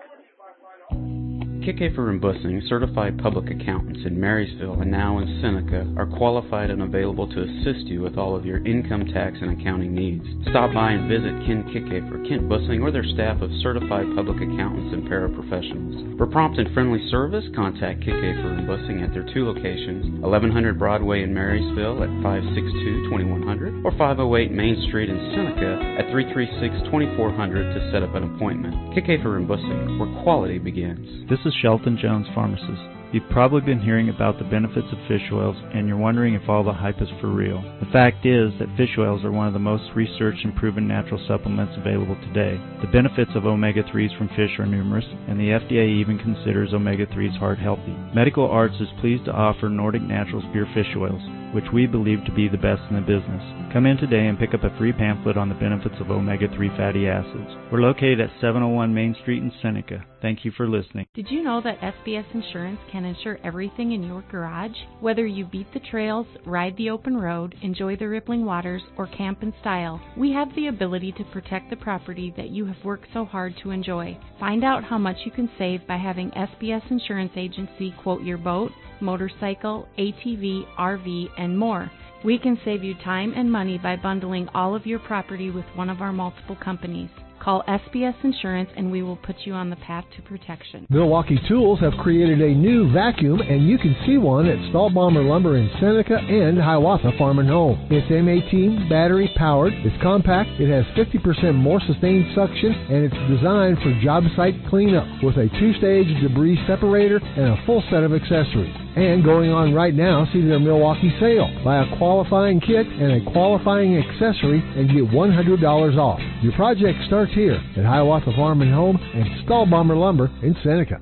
Speaker 16: Kickafer and Bussing, certified public accountants in Marysville and now in Seneca, are qualified and available to assist you with all of your income tax and accounting needs. Stop by and visit Ken Kickafer, Kent Bussing, or their staff of certified public accountants and paraprofessionals. For prompt and friendly service, contact Kickafer and Bussing at their two locations, eleven hundred Broadway in Marysville at five six two, two one zero zero or five oh eight Main Street in Seneca at three three six, two four zero zero to set up an appointment. Kickafer and Bussing, where quality begins.
Speaker 17: This is Shelton Jones, pharmacist. You've probably been hearing about the benefits of fish oils, and you're wondering if all the hype is for real. The fact is that fish oils are one of the most researched and proven natural supplements available today. The benefits of omega threes from fish are numerous, and the F D A even considers omega threes heart healthy. Medical Arts is pleased to offer Nordic Naturals Pure Fish Oils, which we believe to be the best in the business. Come in today and pick up a free pamphlet on the benefits of omega three fatty acids. We're located at seven oh one Main Street in Seneca. Thank you for listening.
Speaker 18: Did you know that S B S Insurance can insure everything in your garage? Whether you beat the trails, ride the open road, enjoy the rippling waters, or camp in style, we have the ability to protect the property that you have worked so hard to enjoy. Find out how much you can save by having S B S Insurance Agency quote your boat, motorcycle, A T V, R V, and more. We can save you time and money by bundling all of your property with one of our multiple companies. Call S B S Insurance and we will put you on the path to protection.
Speaker 13: Milwaukee Tools have created a new vacuum, and you can see one at Stahlbomber Lumber in Seneca and Hiawatha Farm and Home. It's M eighteen battery powered, it's compact, it has fifty percent more sustained suction, and it's designed for job site cleanup with a two-stage debris separator and a full set of accessories. And going on right now, see their Milwaukee sale. Buy a qualifying kit and a qualifying accessory and get one hundred dollars off. Your project starts here at Hiawatha Farm and Home and Stahlbomber Lumber in Seneca.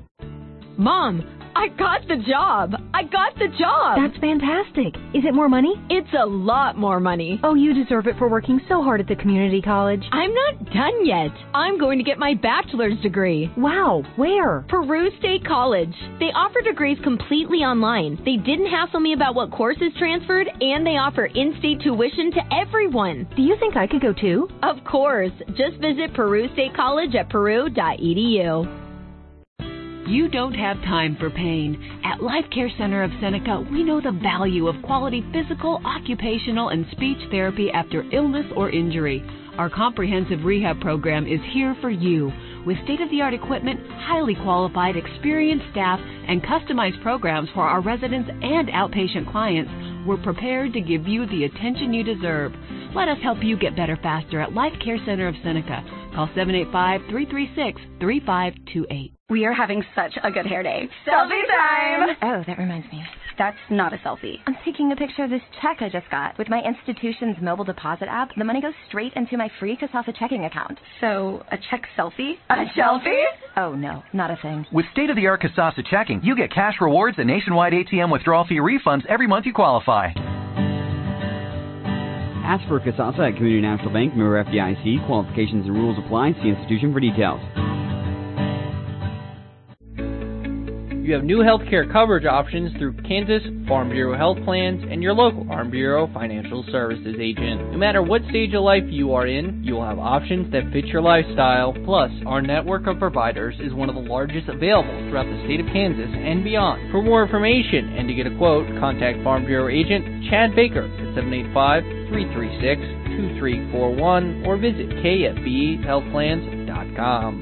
Speaker 7: Mom, I got the job. I got the job.
Speaker 8: That's fantastic. Is it more money?
Speaker 7: It's a lot more money.
Speaker 8: Oh, you deserve it for working so hard at the community college.
Speaker 7: I'm not done yet. I'm going to get my bachelor's degree.
Speaker 8: Wow, where?
Speaker 7: Peru State College. They offer degrees completely online. They didn't hassle me about what courses transferred, and they offer in-state tuition to everyone.
Speaker 8: Do you think I could go too?
Speaker 7: Of course. Just visit Peru State College at peru dot e d u.
Speaker 19: You don't have time for pain. At Life Care Center of Seneca, we know the value of quality physical, occupational, and speech therapy after illness or injury. Our comprehensive rehab program is here for you. With state-of-the-art equipment, highly qualified, experienced staff, and customized programs for our residents and outpatient clients, we're prepared to give you the attention you deserve. Let us help you get better faster at Life Care Center of Seneca. Call seven eight five, three three six, three five two eight.
Speaker 22: We are having such a good hair day.
Speaker 19: Selfie time!
Speaker 22: Oh, that reminds me. That's not a selfie. I'm taking a picture of this check I just got. With my institution's mobile deposit app, the money goes straight into my free Kasasa checking account. So, a check selfie?
Speaker 19: A selfie?
Speaker 22: Oh, no, not a thing.
Speaker 25: With state-of-the-art Kasasa checking, you get cash rewards and nationwide A T M withdrawal fee refunds every month you qualify.
Speaker 26: Ask for Kasasa at Community National Bank, member F D I C. Qualifications and rules apply. See institution for details.
Speaker 4: You have new health care coverage options through Kansas Farm Bureau Health Plans and your local Farm Bureau Financial Services agent. No matter what stage of life you are in, you will have options that fit your lifestyle. Plus, our network of providers is one of the largest available throughout the state of Kansas and beyond. For more information and to get a quote, contact Farm Bureau agent Chad Baker at seven eight five, three three six, two three four one or visit K F B health plans dot com.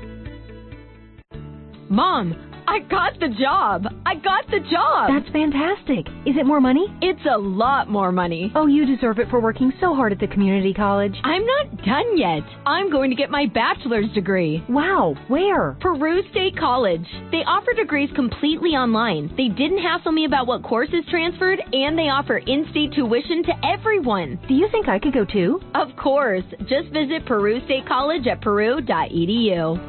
Speaker 7: Mom, I got the job. I got the job.
Speaker 8: That's fantastic. Is it more money?
Speaker 7: It's a lot more money.
Speaker 8: Oh, you deserve it for working so hard at the community college.
Speaker 7: I'm not done yet. I'm going to get my bachelor's degree.
Speaker 8: Wow, where?
Speaker 7: Peru State College. They offer degrees completely online. They didn't hassle me about what courses transferred, and they offer in-state tuition to everyone.
Speaker 8: Do you think I could go too?
Speaker 7: Of course. Just visit Peru State College at peru dot e d u.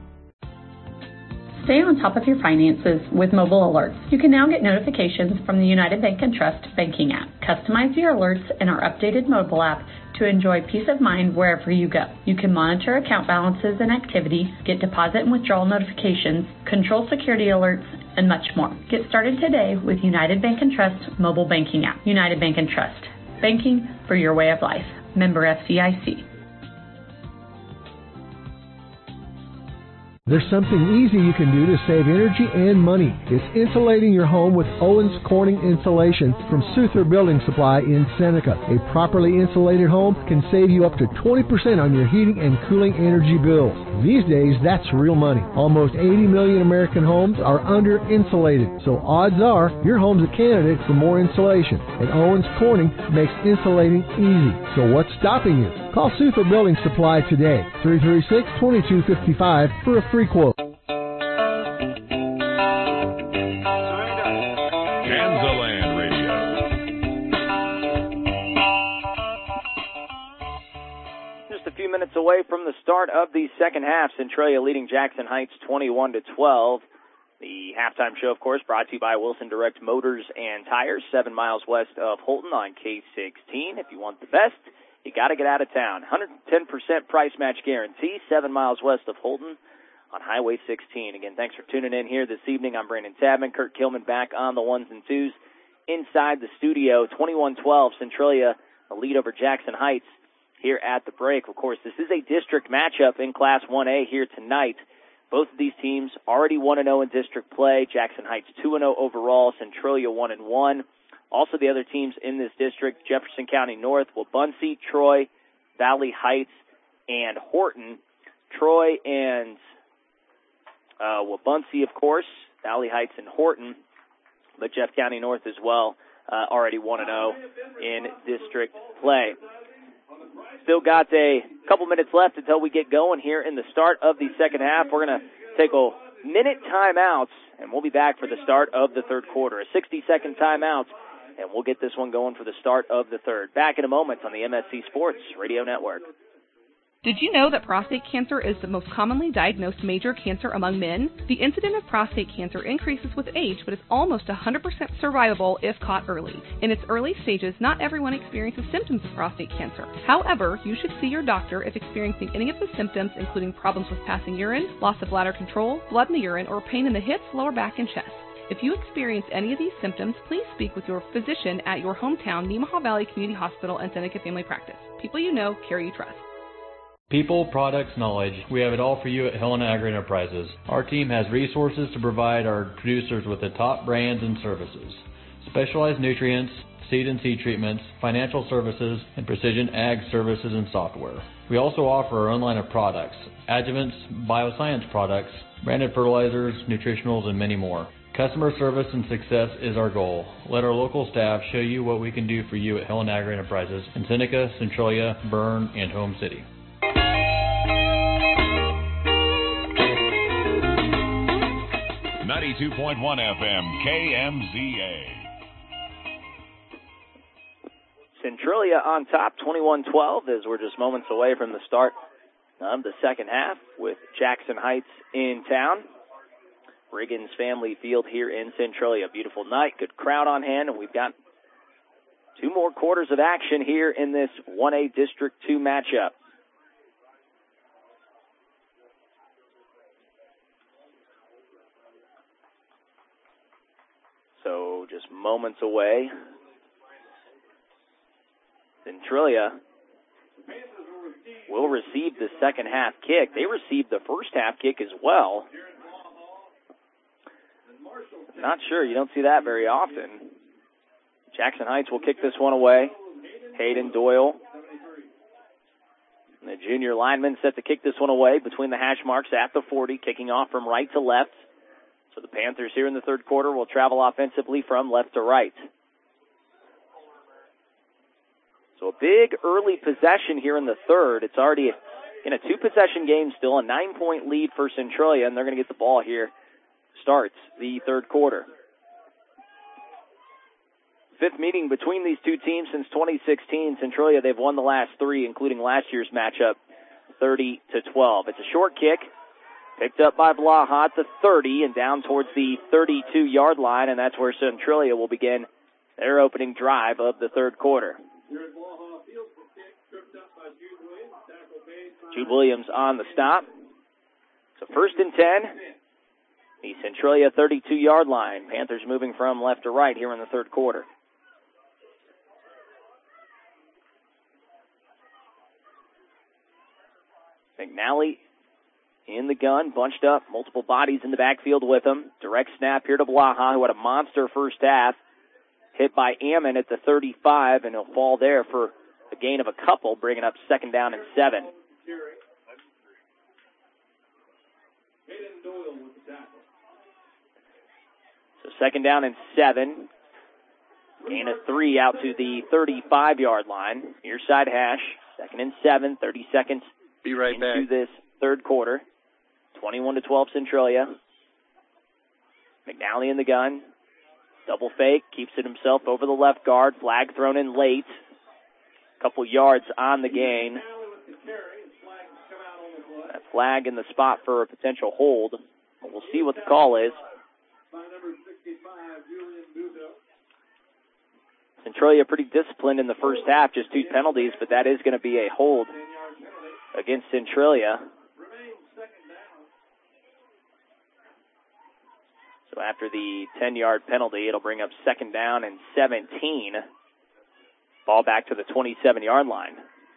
Speaker 6: Stay on top of your finances with mobile alerts. You can now get notifications from the United Bank and Trust banking app. Customize your alerts in our updated mobile app to enjoy peace of mind wherever you go. You can monitor account balances and activity, get deposit and withdrawal notifications, control security alerts, and much more. Get started today with United Bank and Trust mobile banking app. United Bank and Trust. Banking for your way of life. Member F D I C.
Speaker 13: There's something easy you can do to save energy and money. It's insulating your home with Owens Corning insulation from Souther Building Supply in Seneca. A properly insulated home can save you up to twenty percent on your heating and cooling energy bills. These days, that's real money. Almost eighty million American homes are under insulated, so odds are your home's a candidate for more insulation. And Owens Corning makes insulating easy. So what's stopping you? Call Souther Building Supply today, three three six, two two five five for a free quote.
Speaker 1: Kansaland Radio.
Speaker 3: Just a few minutes away from the start of the second half, Centralia leading Jackson Heights twenty-one to twelve. The halftime show, of course, brought to you by Wilson Direct Motors and Tires, seven miles west of Holton on K sixteen. If you want the best, you got to get out of town. one hundred ten percent price match guarantee, seven miles west of Holton on Highway sixteen. Again, thanks for tuning in here this evening. I'm Brandon Tabman. Kurt Kilman back on the ones and twos inside the studio. twenty-one twelve, Centralia, a lead over Jackson Heights here at the break. Of course, this is a district matchup in Class one A here tonight. Both of these teams already one and oh in district play. Jackson Heights two and oh overall, Centralia one and one. Also, the other teams in this district, Jefferson County North, Wabaunsee, Troy, Valley Heights, and Horton. Troy and uh, Wabaunsee, of course, Valley Heights and Horton, but Jeff County North as well, uh, already one and oh in district play. Still got a couple minutes left until we get going here in the start of the second half. We're going to take a minute timeout, and we'll be back for the start of the third quarter. A sixty-second timeout, and we'll get this one going for the start of the third. Back in a moment on the M S C Sports Radio Network.
Speaker 11: Did you know that prostate cancer is the most commonly diagnosed major cancer among men? The incidence of prostate cancer increases with age, but is almost one hundred percent survivable if caught early. In its early stages, not everyone experiences symptoms of prostate cancer. However, you should see your doctor if experiencing any of the symptoms, including problems with passing urine, loss of bladder control, blood in the urine, or pain in the hips, lower back, and chest. If you experience any of these symptoms, please speak with your physician at your hometown Nemaha Valley Community Hospital and Seneca Family Practice. People you know, care you trust.
Speaker 9: People, products, knowledge, we have it all for you at Helena Agri-Enterprises. Our team has resources to provide our producers with the top brands and services. Specialized nutrients, seed and seed treatments, financial services, and precision ag services and software. We also offer our own line of products, adjuvants, bioscience products, branded fertilizers, nutritionals, and many more. Customer service and success is our goal. Let our local staff show you what we can do for you at Helena Agri-Enterprises in Seneca, Centralia, Berne, and Home City.
Speaker 1: ninety-two point one F M, K M Z A.
Speaker 3: Centralia on top, twenty-one twelve, as we're just moments away from the start of the second half with Jackson Heights in town. Riggins Family Field here in Centralia. Beautiful night, good crowd on hand, and we've got two more quarters of action here in this one A District two matchup. just moments away. Centralia will receive the second half kick. They received the first half kick as well. Not sure. You don't see that very often. Jackson Heights will kick this one away. Hayden Doyle, and the junior lineman, set to kick this one away between the hash marks at the forty, kicking off from right to left. So the Panthers here in the third quarter will travel offensively from left to right. So a big early possession here in the third. It's already in a two-possession game still, a nine-point lead for Centralia, and they're going to get the ball here. Starts the third quarter. Fifth meeting between these two teams since twenty sixteen. Centralia, they've won the last three, including last year's matchup, thirty to twelve. It's a short kick, picked up by Blaha at the thirty and down towards the thirty-two-yard line, and that's where Centralia will begin their opening drive of the third quarter. Jude Williams on the stop. So first and ten, the Centralia thirty-two-yard line. Panthers moving from left to right here in the third quarter. McNally in the gun, bunched up, multiple bodies in the backfield with him. Direct snap here to Blaha, who had a monster first half. Hit by Ammon at the thirty-five, and he'll fall there for a gain of a couple, bringing up second down and seven. So second down and seven. Gain of three out to the thirty-five-yard line. Near side hash. Second and seven. thirty seconds
Speaker 10: Be right
Speaker 3: into
Speaker 10: back.
Speaker 3: this third quarter. twenty-one to twelve Centralia. McNally in the gun. Double fake. Keeps it himself over the left guard. Flag thrown in late. Couple yards on the gain. That flag in the spot for a potential hold. We'll see what the call is. Centralia pretty disciplined in the first half, just two penalties, but that is going to be a hold against Centralia. So after the ten-yard penalty, it'll bring up second down and seventeen. Ball back to the twenty-seven-yard line.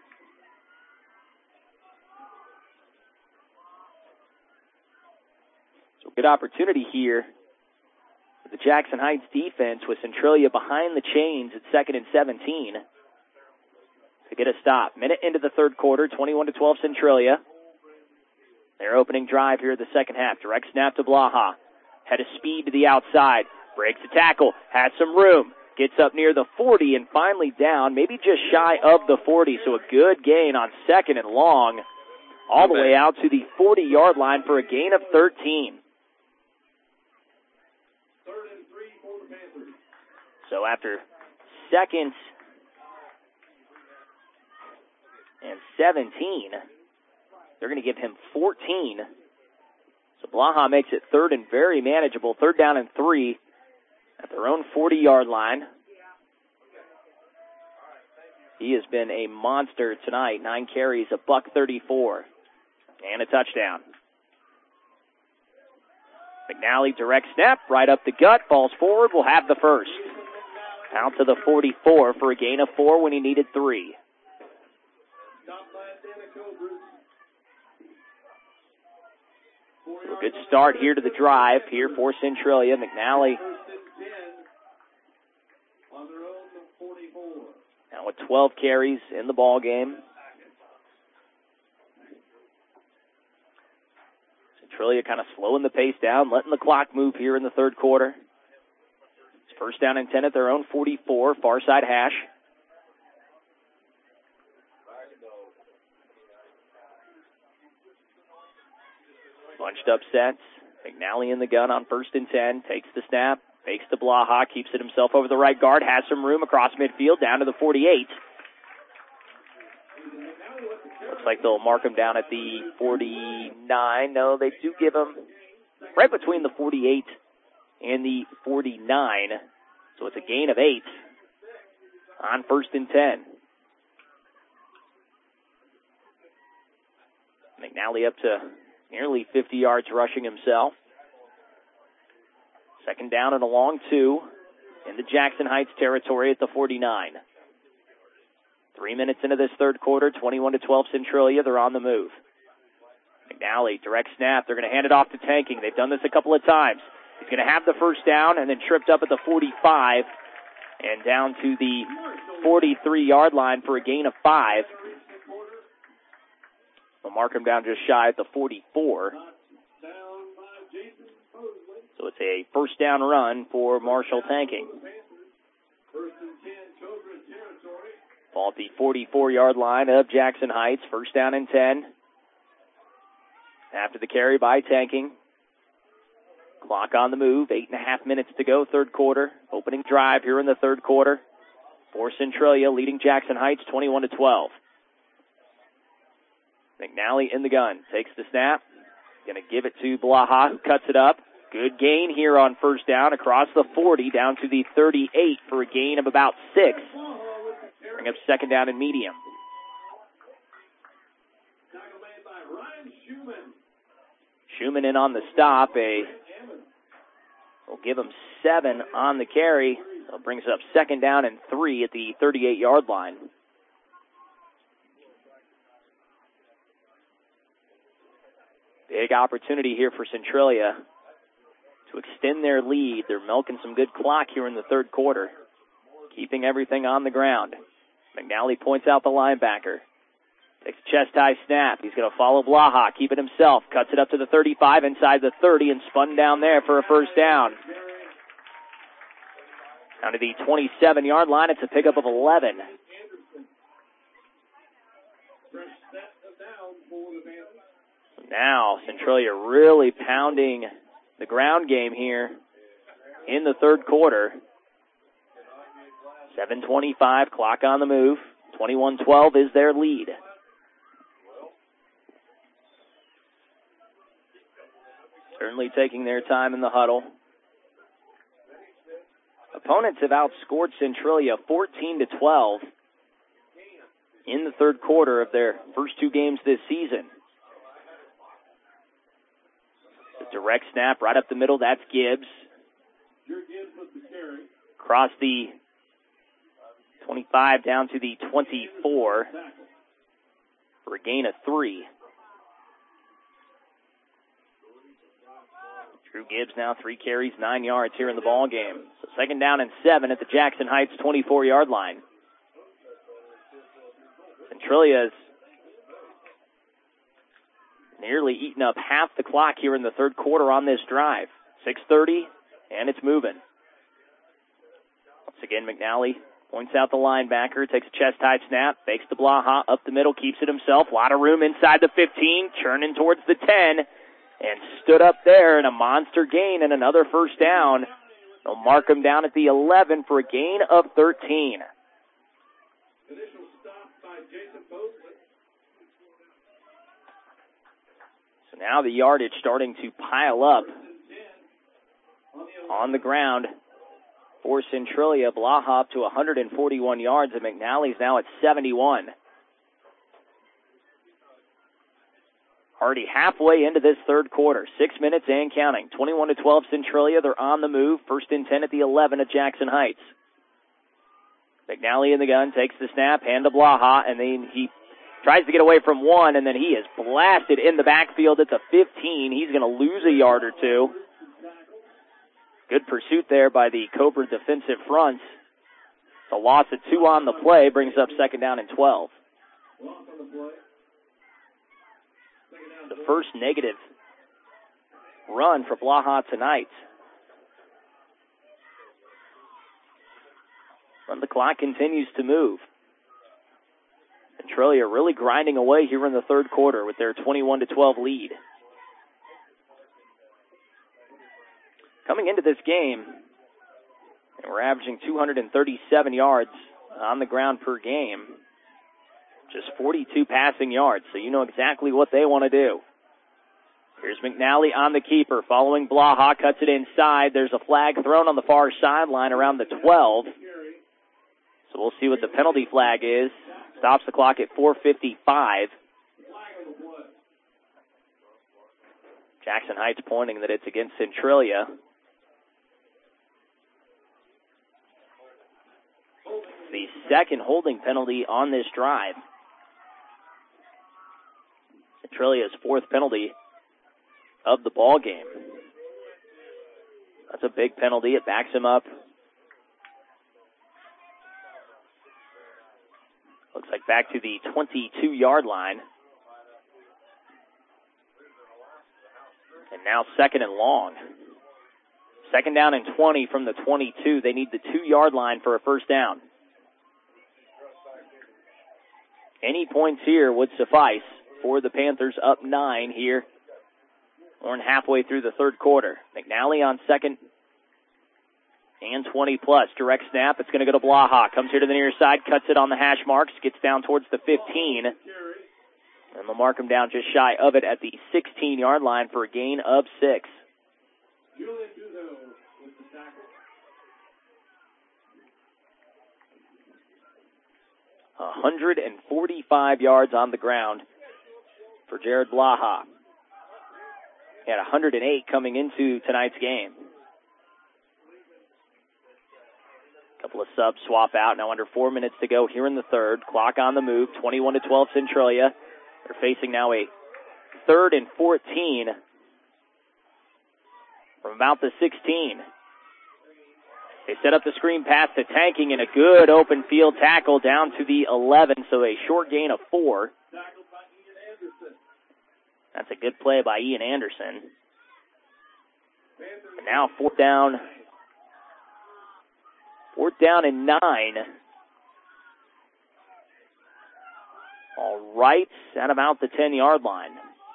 Speaker 3: So good opportunity here for the Jackson Heights defense with Centralia behind the chains at second and seventeen to get a stop. Minute into the third quarter, twenty-one to twelve Centralia. Their opening drive here in the second half. Direct snap to Blaha. Head of speed to the outside. Breaks the tackle. Has some room. Gets up near the forty and finally down, maybe just shy of the forty. So a good gain on second and long. All the way out to the forty-yard line for a gain of thirteen. So after second and seventeen, they're going to give him fourteen. So Blaha makes it third and very manageable. Third down and three at their own forty-yard line. He has been a monster tonight. Nine carries, a buck thirty-four, and a touchdown. McNally direct snap, right up the gut, falls forward, will have the first. Out to the forty-four for a gain of four when he needed three. A good start here to the drive here for Centralia. McNally now with twelve carries in the ball game. Centralia kind of slowing the pace down, letting the clock move here in the third quarter. It's first down and ten at their own forty-four, far side hash. Bunched up sets. McNally in the gun on first and ten. Takes the snap. Fakes to Blaha. Keeps it himself over the right guard. Has some room across midfield down to the forty-eight. Looks like they'll mark him down at the forty-nine. No, they do give him right between the forty-eight and the forty-nine. So it's a gain of eight on first and ten. McNally up to nearly fifty yards rushing himself. Second down and a long two. in the Jackson Heights territory at the forty-nine. Three minutes into this third quarter, twenty-one to twelve Centralia. They're on the move. McNally, direct snap. They're going to hand it off to Tanking. They've done this a couple of times. He's going to have the first down and then tripped up at the forty-five and down to the forty-three-yard line for a gain of five. They'll mark him down just shy at the forty-four. So it's a first down run for Marshall Tanking. Ball at the forty-four-yard line of Jackson Heights. First down and ten. After the carry by Tanking. Clock on the move. Eight and a half minutes to go, third quarter. Opening drive here in the third quarter for Centralia, leading Jackson Heights twenty-one to twelve. McNally in the gun. Takes the snap. Going to give it to Blaha, who cuts it up. Good gain here on first down across the forty down to the thirty-eight for a gain of about six. Bring up second down and medium. Schumann in on the stop. A will give him seven on the carry. That brings up second down and three at the thirty-eight-yard line. Big opportunity here for Centralia to extend their lead. They're milking some good clock here in the third quarter, keeping everything on the ground. McNally points out the linebacker. Takes a chest-high snap. He's going to follow Blaha, keep it himself. Cuts it up to the thirty-five, inside the thirty, and spun down there for a first down. Down to the twenty-seven-yard line. It's a pickup of eleven. Now, Centralia really pounding the ground game here in the third quarter. seven twenty-five, clock on the move. twenty-one twelve is their lead. Certainly taking their time in the huddle. Opponents have outscored Centralia fourteen to twelve in the third quarter of their first two games this season. The direct snap right up the middle, that's Gibbs. Across the twenty-five down to the twenty-four for a gain of three. Drew Gibbs now three carries, nine yards here in the ball game. So second down and seven at the Jackson Heights twenty-four-yard line. Centralia's nearly eaten up half the clock here in the third quarter on this drive. six thirty, and it's moving. Once again, McNally points out the linebacker, takes a chest-high snap, fakes the Blaha up the middle, keeps it himself. A lot of room inside the fifteen, churning towards the ten, and stood up there in a monster gain and another first down. They'll mark him down at the eleven for a gain of thirteen. So now the yardage starting to pile up on the ground for Centralia. Blaha up to one hundred forty-one yards, and McNally's now at seventy-one. Already halfway into this third quarter. Six minutes and counting. twenty-one to twelve Centralia. They're on the move. First and ten at the eleven at Jackson Heights. McNally in the gun, takes the snap, hand to Blaha, and then he tries to get away from one, and then he is blasted in the backfield at the fifteen. He's going to lose a yard or two. Good pursuit there by the Cobra defensive fronts. The loss of two on the play brings up second down and twelve. The first negative run for Blaha tonight. And the clock continues to move. Centralia really grinding away here in the third quarter with their twenty-one to twelve lead. Coming into this game, and we're averaging two hundred thirty-seven yards on the ground per game. Just forty-two passing yards, so you know exactly what they want to do. Here's McNally on the keeper, following Blaha, cuts it inside. There's a flag thrown on the far sideline around the twelve. So we'll see what the penalty flag is. Stops the clock at four fifty-five. Jackson Heights pointing that it's against Centralia. the second holding penalty on this drive. Centralia's fourth penalty of the ball game. That's a big penalty. It backs him up. Looks like back to the twenty-two-yard line. And now second and long. Second down and twenty from the twenty-two. They need the two-yard line for a first down. Any points here would suffice for the Panthers, up nine here. More than halfway through the third quarter. McNally on second and twenty plus. Direct snap. It's going to go to Blaha. Comes here to the near side. Cuts it on the hash marks. Gets down towards the fifteen. And they'll mark him down just shy of it at the sixteen-yard line for a gain of six. one hundred forty-five yards on the ground for Jared Blaha. He had one hundred eight coming into tonight's game. Couple of subs swap out. Now under four minutes to go here in the third. Clock on the move. twenty-one to twelve Centralia. They're facing now a third and fourteen from about the sixteen. They set up the screen pass to Tanking and a good open field tackle down to the eleven, so a short gain of four. That's a good play by Ian Anderson. And now fourth down. Fourth down and nine. All right, at about the ten-yard line.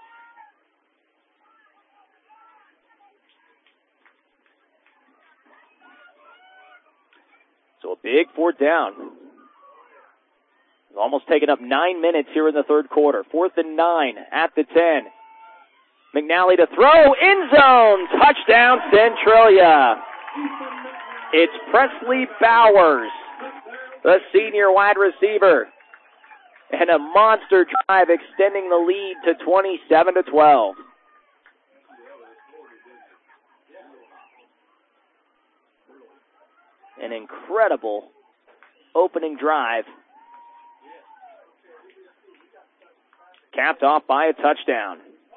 Speaker 3: So a big fourth down. It's almost taken up nine minutes here in the third quarter. Fourth and nine at the ten. McNally to throw, end zone, touchdown Centralia. It's Presley Bowers, the senior wide receiver. And a monster drive extending the lead to twenty-seven to twelve. An incredible opening drive. Capped off by a touchdown.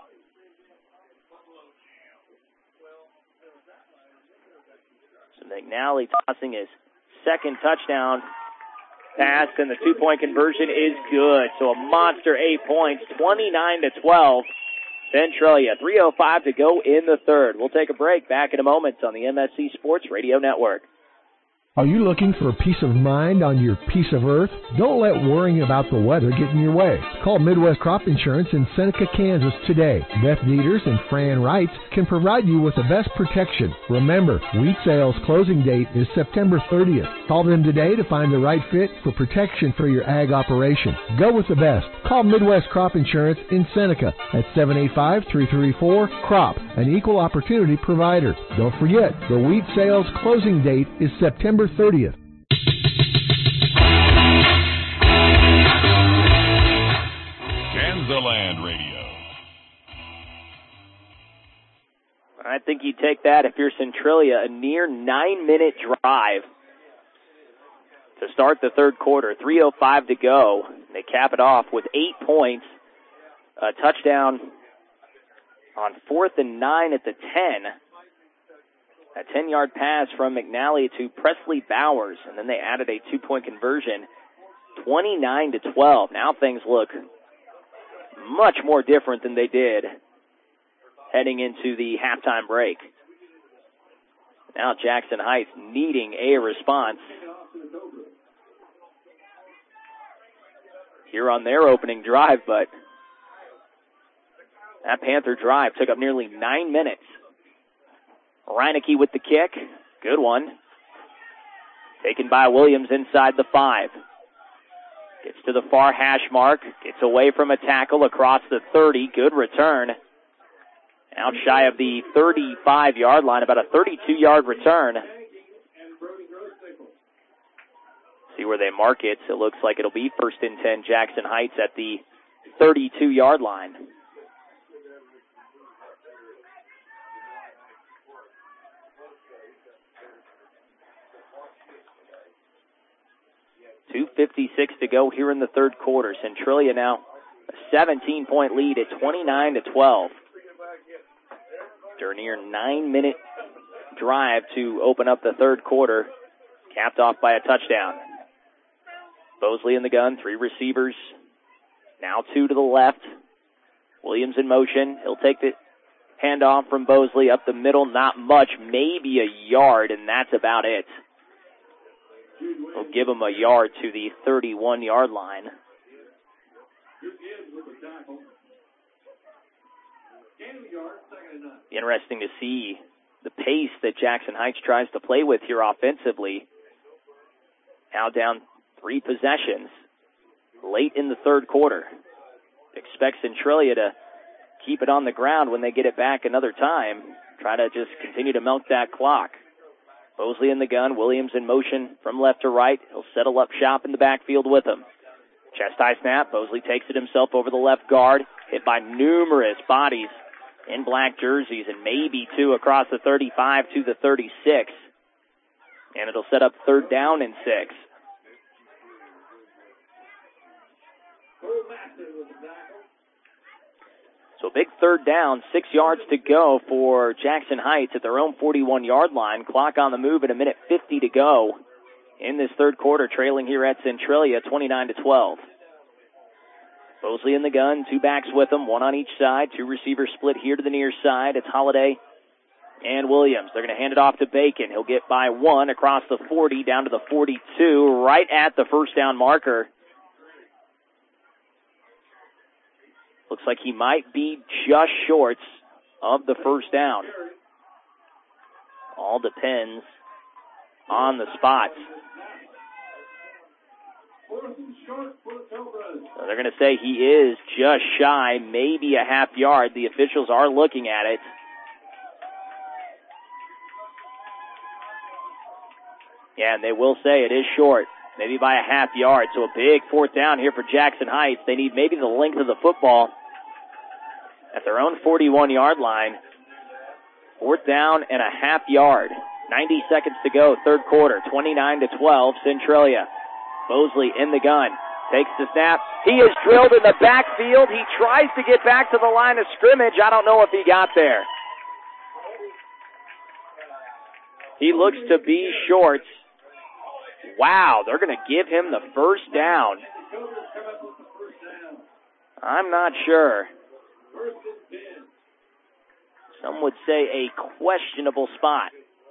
Speaker 3: So McNally tossing his second touchdown pass, and the two-point conversion is good. So a monster eight points, twenty-nine to twelve. Centralia, three oh five to go in the third. We'll take a break. Back in a moment on the M S C Sports Radio Network.
Speaker 13: Are you looking for peace of mind on your piece of earth? Don't let worrying about the weather get in your way. Call Midwest Crop Insurance in Seneca, Kansas today. Beth Dieters and Fran Wright can provide you with the best protection. Remember, wheat sales closing date is September thirtieth. Call them today to find the right fit for protection for your ag operation. Go with the best. Call Midwest Crop Insurance in Seneca at seven eight five, three three four, C R O P, an equal opportunity provider. Don't forget, the wheat sales closing date is September thirtieth.
Speaker 1: Kansaland Radio.
Speaker 3: I think you take that if you're Centralia, a near nine-minute drive to start the third quarter. three oh five to go. They cap it off with eight points, a touchdown on fourth and nine at the ten. A ten-yard pass from McNally to Presley Bowers, and then they added a two-point conversion, twenty-nine to twelve. Now things look much more different than they did heading into the halftime break. Now Jackson Heights needing a response here on their opening drive, but that Panther drive took up nearly nine minutes. Reineke with the kick. Good one. Taken by Williams inside the five. Gets to the far hash mark. Gets away from a tackle across the thirty. Good return. Out shy of the thirty-five-yard line. About a thirty-two-yard return. See where they mark it. So it looks like it'll be first and ten Jackson Heights at the thirty-two-yard line. two fifty-six to go here in the third quarter. Centralia now a seventeen-point lead at twenty-nine to twelve. During a near nine-minute drive to open up the third quarter, capped off by a touchdown. Bosley in the gun, three receivers, now two to the left. Williams in motion. He'll take the handoff from Bosley up the middle, not much, maybe a yard, and that's about it. We'll give him a yard to the thirty-one-yard line. Interesting to see the pace that Jackson Heights tries to play with here offensively. Now down three possessions late in the third quarter. Expect Centralia to keep it on the ground when they get it back another time. Try to just continue to milk that clock. Bosley in the gun, Williams in motion from left to right. He'll settle up shop in the backfield with him. Chest high snap, Bosley takes it himself over the left guard, hit by numerous bodies in black jerseys, and maybe two across the thirty-five to the thirty-six. And it'll set up third down and six. So big third down, six yards to go for Jackson Heights at their own forty-one-yard line. Clock on the move at a minute fifty to go in this third quarter, trailing here at Centralia, twenty-nine to twelve. Bosley in the gun, two backs with him, one on each side, two receivers split here to the near side. It's Holiday and Williams. They're going to hand it off to Bacon. He'll get by one across the forty, down to the forty-two, right at the first down marker. Looks like he might be just short of the first down. All depends on the spots. So they're going to say he is just shy, maybe a half yard. The officials are looking at it. Yeah, and they will say it is short, maybe by a half yard. So a big fourth down here for Jackson Heights. They need maybe the length of the football at their own forty-one-yard line. Fourth down and a half yard. ninety seconds to go, third quarter, twenty-nine to twelve, Centralia. Bosley in the gun, takes the snap. He is drilled in the backfield. He tries to get back to the line of scrimmage. I don't know if he got there. He looks to be short. Wow, they're going to give him the first down. I'm not sure. Some would say a questionable spot.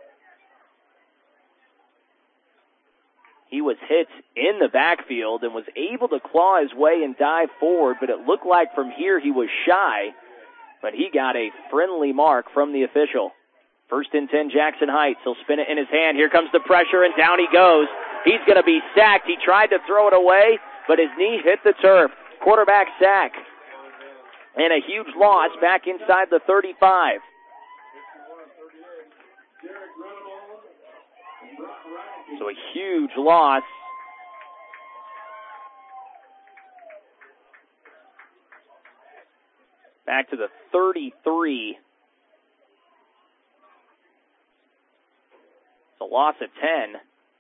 Speaker 3: He was hit in the backfield and was able to claw his way and dive forward, but it looked like from here he was shy, but he got a friendly mark from the official. First and ten, Jackson Heights. He'll spin it in his hand. Here comes the pressure, and down he goes. He's going to be sacked. He tried to throw it away, but his knee hit the turf. Quarterback sack. And a huge loss back inside the thirty-five. So a huge loss. Back to the thirty-three. It's a loss of ten.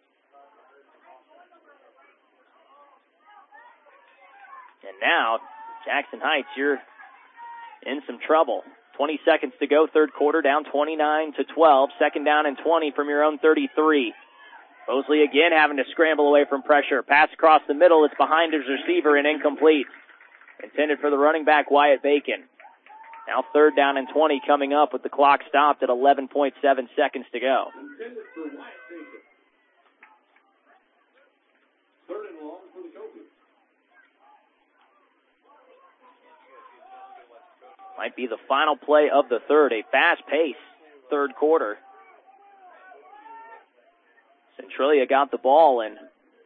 Speaker 3: And now, Jackson Heights, you're in some trouble. twenty seconds to go, third quarter, down twenty-nine to twelve. Second down and twenty from your own thirty-three. Bosley again having to scramble away from pressure. Pass across the middle. It's behind his receiver and incomplete. Intended for the running back, Wyatt Bacon. Now third down and twenty coming up with the clock stopped at eleven point seven seconds to go. Might be the final play of the third. A fast-paced third quarter. Centralia got the ball and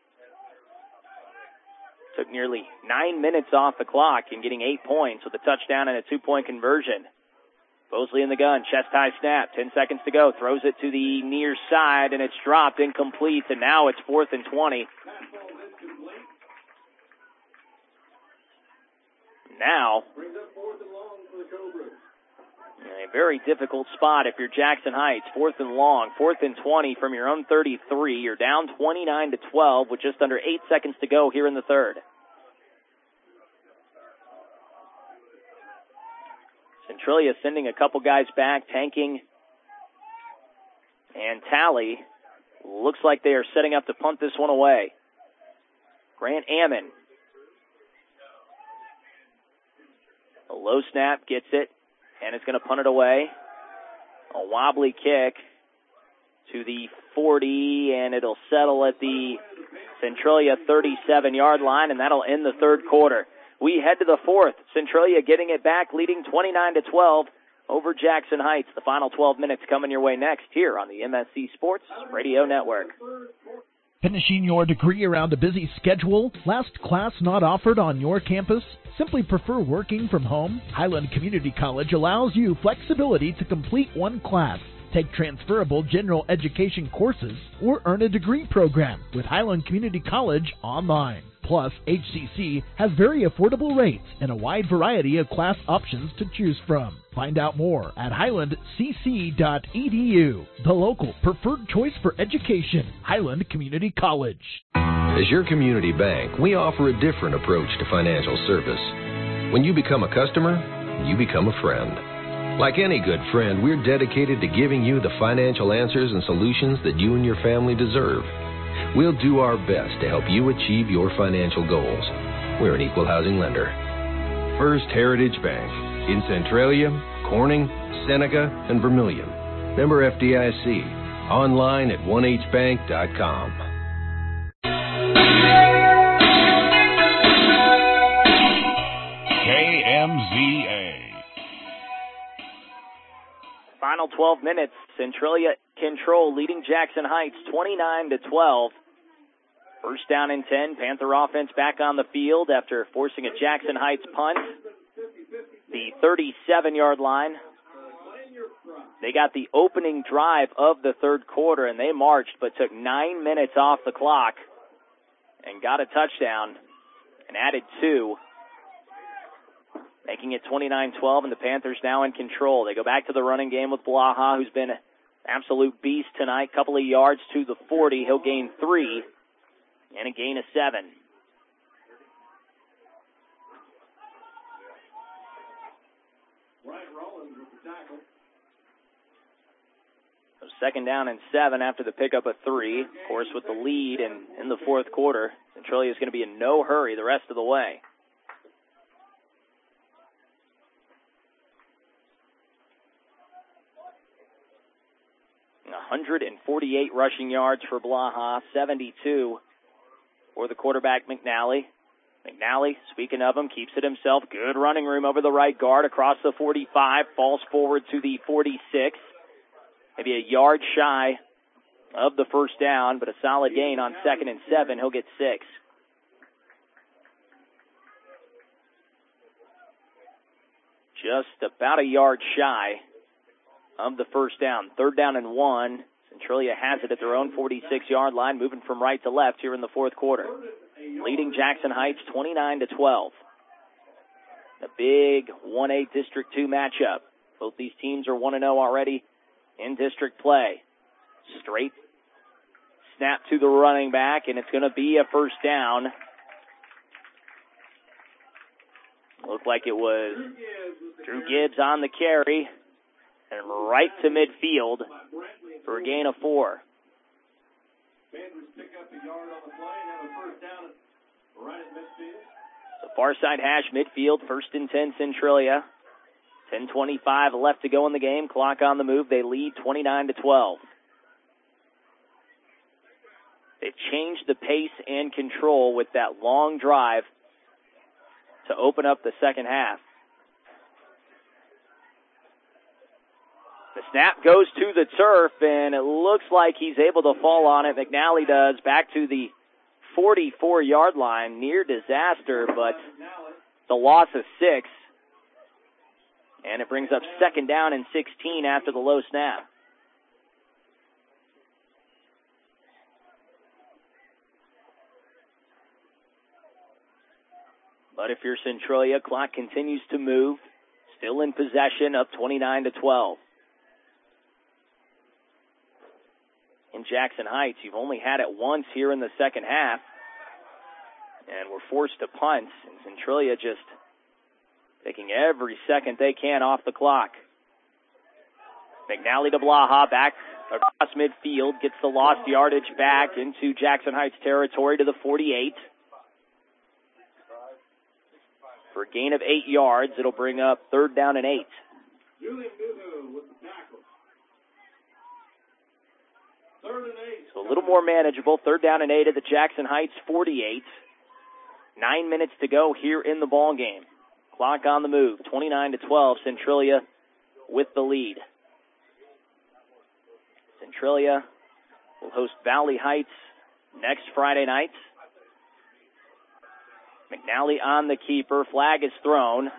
Speaker 3: took nearly nine minutes off the clock and getting eight points with a touchdown and a two-point conversion. Bosley in the gun, chest high snap, ten seconds to go, throws it to the near side and it's dropped, incomplete, and now it's fourth and twenty. Now, A very difficult spot if you're Jackson Heights. Fourth and long, fourth and twenty from your own thirty-three. You're down twenty-nine to twelve with just under eight seconds to go here in the third. Centralia sending a couple guys back, tanking and Tally. Looks like they are setting up to punt this one away. Grant Ammon. A low snap, gets it, and it's going to punt it away. A wobbly kick to the forty, and it'll settle at the Centralia thirty-seven-yard line, and that'll end the third quarter. We head to the fourth. Centralia getting it back, leading twenty-nine to twelve over Jackson Heights. The final twelve minutes coming your way next here on the M S C Sports Radio Network.
Speaker 14: Finishing your degree around a busy schedule? Last class not offered on your campus? Simply prefer working from home? Highland Community College allows you flexibility to complete one class, take transferable general education courses, or earn a degree program with Highland Community College online. Plus, H C C has very affordable rates and a wide variety of class options to choose from. Find out more at highland c c dot e d u, the local preferred choice for education, Highland Community College.
Speaker 5: As your community bank, we offer a different approach to financial service. When you become a customer, you become a friend. Like any good friend, we're dedicated to giving you the financial answers and solutions that you and your family deserve. We'll do our best to help you achieve your financial goals. We're an equal housing lender. First Heritage Bank in Centralia, Corning, Seneca, and Vermilion. Member F D I C. Online at one h bank dot com.
Speaker 1: K M Z A.
Speaker 3: Final twelve minutes. Centralia control, leading Jackson Heights twenty-nine to twelve. First down and ten. Panther offense back on the field after forcing a Jackson Heights punt. The thirty-seven-yard line. They got the opening drive of the third quarter, and they marched but took nine minutes off the clock and got a touchdown and added two, making it twenty-nine twelve, and the Panthers now in control. They go back to the running game with Blaha, who's been an absolute beast tonight. Couple of yards to the forty. He'll gain three and a gain of seven. So second down and seven after the pickup of three. Of course, with the lead and in the fourth quarter, Centralia is going to be in no hurry the rest of the way. one hundred forty-eight rushing yards for Blaha, seventy-two for the quarterback, McNally. McNally, speaking of him, keeps it himself. Good running room over the right guard across the forty-five. Falls forward to the forty-six. Maybe a yard shy of the first down, but a solid gain on second and seven. He'll get six. Just about a yard shy of the first down. Third down and one. Centralia has it at their own forty-six-yard line, moving from right to left here in the fourth quarter. Leading Jackson Heights twenty-nine to twelve. A big one A District two matchup. Both these teams are one and oh already in district play. Straight snap to the running back, and it's going to be a first down. Looked like it was Drew Gibbs on the carry. And right to midfield for a gain of four. So far side hash midfield, first and ten Centralia. ten twenty-five left to go in the game. Clock on the move. They lead twenty-nine to twelve. They've changed the pace and control with that long drive to open up the second half. The snap goes to the turf, and it looks like he's able to fall on it. McNally does, back to the forty-four-yard line. Near disaster, but the loss of six. And it brings up second down and sixteen after the low snap. But if you're Centralia, clock continues to move. still in possession of twenty-nine to twelve. In Jackson Heights, you've only had it once here in the second half, and we're forced to punt, and Centralia just taking every second they can off the clock. McNally to Blaha, back across midfield, gets the lost yardage back into Jackson Heights territory to the forty-eight. For a gain of eight yards, it'll bring up third down and eight. So a little more manageable. Third down and eight at the Jackson Heights forty-eight. Nine minutes to go here in the ball game. Clock on the move. twenty-nine to twelve. Centralia with the lead. Centralia will host Valley Heights next Friday night. McNally on the keeper. Flag is thrown.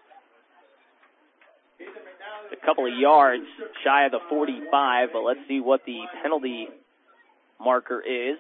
Speaker 3: A couple of yards shy of the forty-five, but let's see what the penalty marker is.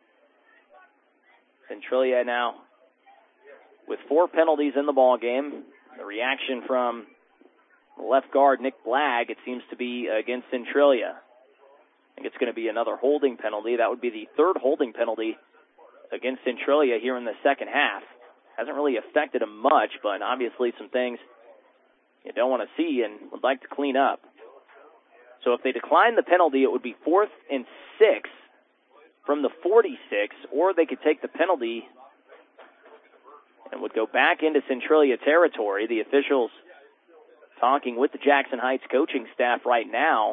Speaker 3: Centralia now with four penalties in the ball game. The reaction from left guard Nick Blagg, it seems to be against Centralia. I think it's going to be another holding penalty. That would be the third holding penalty against Centralia here in the second half. Hasn't really affected him much, but obviously some things you don't want to see and would like to clean up. So if they decline the penalty, it would be fourth and six from the forty-six, or they could take the penalty and would go back into Centralia territory. The officials talking with the Jackson Heights coaching staff right now.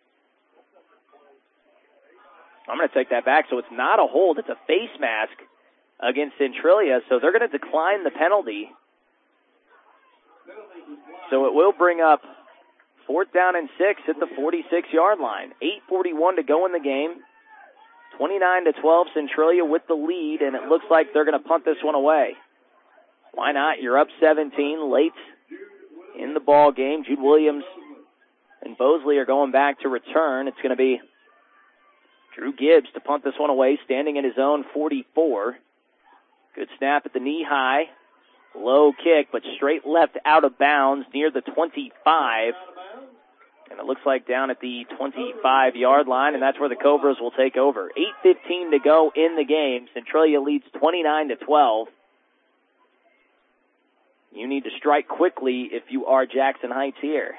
Speaker 3: I'm going to take that back. So it's not a hold. It's a face mask against Centralia. So they're going to decline the penalty. So it will bring up fourth down and six at the forty-six-yard line. eight forty-one to go in the game. twenty-nine to twelve, Centralia with the lead, and it looks like they're going to punt this one away. Why not? You're up seventeen late in the ball game. Jude Williams and Bosley are going back to return. It's going to be Drew Gibbs to punt this one away, standing in his own forty-four. Good snap at the knee high. Low kick, but straight left out of bounds near the twenty-five. And it looks like down at the twenty-five-yard line, and that's where the Cobras will take over. eight fifteen to go in the game. Centralia leads twenty-nine to twelve. You need to strike quickly if you are Jackson Heights here.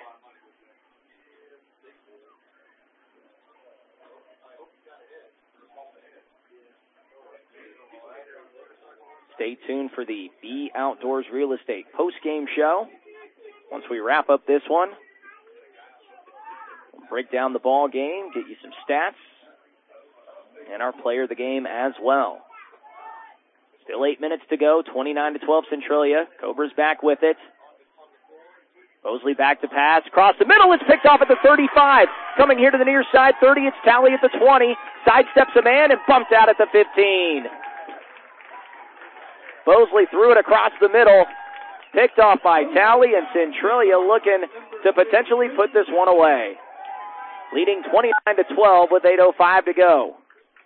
Speaker 3: Stay tuned for the B Outdoors Real Estate post-game show. Once we wrap up this one, we'll break down the ball game, get you some stats, and our player of the game as well. Still eight minutes to go, twenty-nine to twelve Centralia. Cobras back with it. Bosley back to pass. Across the middle, it's picked off at the thirty-five. Coming here to the near side, thirty, it's Tally at the twenty. Sidesteps a man and bumped out at the fifteen. Bosley threw it across the middle. Picked off by Tally, and Centralia looking to potentially put this one away. Leading twenty-nine to twelve with eight oh five to go.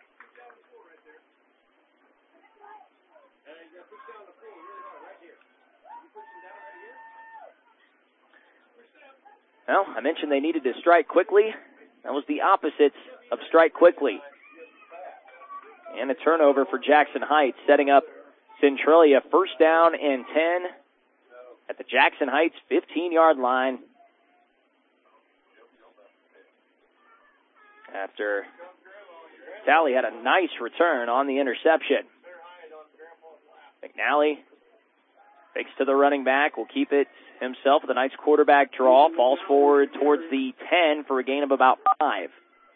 Speaker 3: Well, I mentioned they needed to strike quickly. That was the opposite of strike quickly. And a turnover for Jackson Heights, setting up Centralia first down and ten at the Jackson Heights fifteen-yard line. After Tally had a nice return on the interception. McNally fakes to the running back, will keep it himself with a nice quarterback draw, falls forward towards the ten for a gain of about five.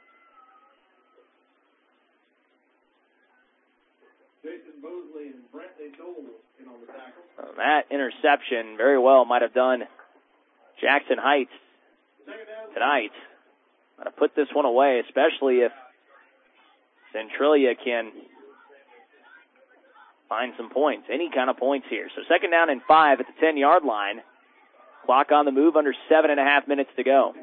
Speaker 2: Jason Bosley and Brantley Dole in on the tackle.
Speaker 3: Well, that interception very well might have done Jackson Heights tonight. Got to put this one away, especially if Centralia can find some points, any kind of points here. So second down and five at the ten-yard line. Clock on the move, under seven and a half minutes to go.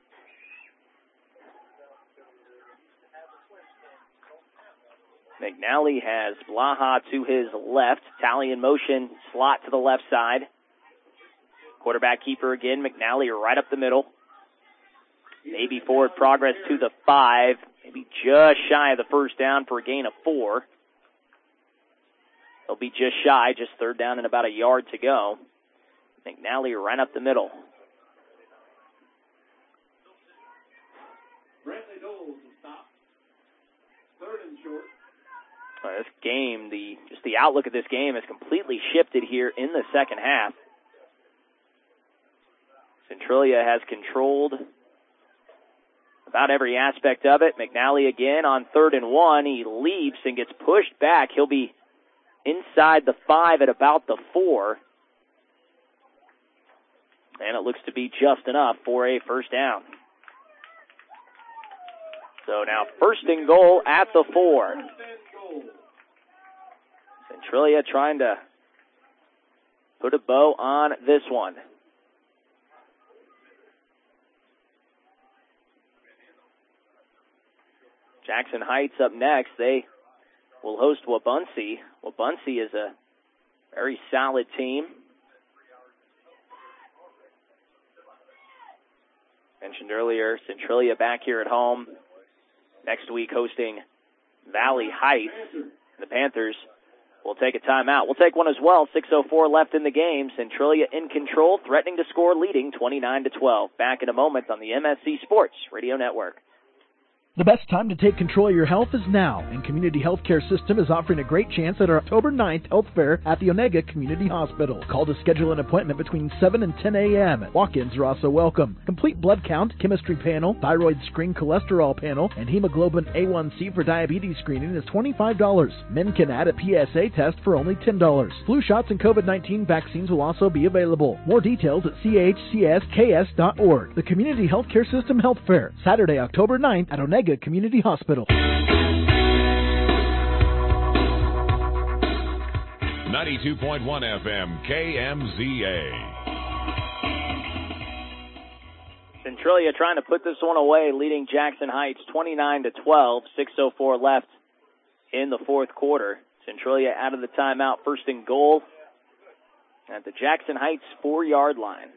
Speaker 3: McNally has Blaha to his left. Tally in motion, slot to the left side. Quarterback keeper again, McNally right up the middle. Maybe forward progress to the five. Maybe just shy of the first down for a gain of four. They'll be just shy, just third down and about a yard to go. McNally right up the middle.
Speaker 1: Brantley Knowles will stop. Third and short.
Speaker 3: Uh, this game, the just the outlook of this game has completely shifted here in the second half. Centralia has controlled about every aspect of it. McNally again on third and one. He leaps and gets pushed back. He'll be inside the five at about the four. And it looks to be just enough for a first down. So now first and goal at the four. Centralia trying to put a bow on this one. Jackson Heights up next. They will host Wabaunsee. Wabaunsee is a very solid team. Mentioned earlier, Centralia back here at home. Next week hosting Valley Heights. The Panthers will take a timeout. We'll take one as well. six oh four left in the game. Centralia in control, threatening to score, leading twenty-nine to twelve. Back in a moment on the M S C Sports Radio Network.
Speaker 14: The best time to take control of your health is now, and Community Healthcare System is offering a great chance at our October ninth health fair at the Onega Community Hospital. Call to schedule an appointment between seven and ten a.m. Walk-ins are also welcome. Complete blood count, chemistry panel, thyroid screen cholesterol panel, and hemoglobin A one C for diabetes screening is twenty-five dollars. Men can add a P S A test for only ten dollars. Flu shots and COVID nineteen vaccines will also be available. More details at C H C S K S dot org. The Community Healthcare System Health Fair, Saturday, October ninth at Onega Community Hospital.
Speaker 10: ninety-two point one F M K M Z A.
Speaker 3: Centralia trying to put this one away, leading Jackson Heights twenty-nine to twelve. six oh four left in the fourth quarter. Centralia out of the timeout, first and goal at the Jackson Heights four-yard line.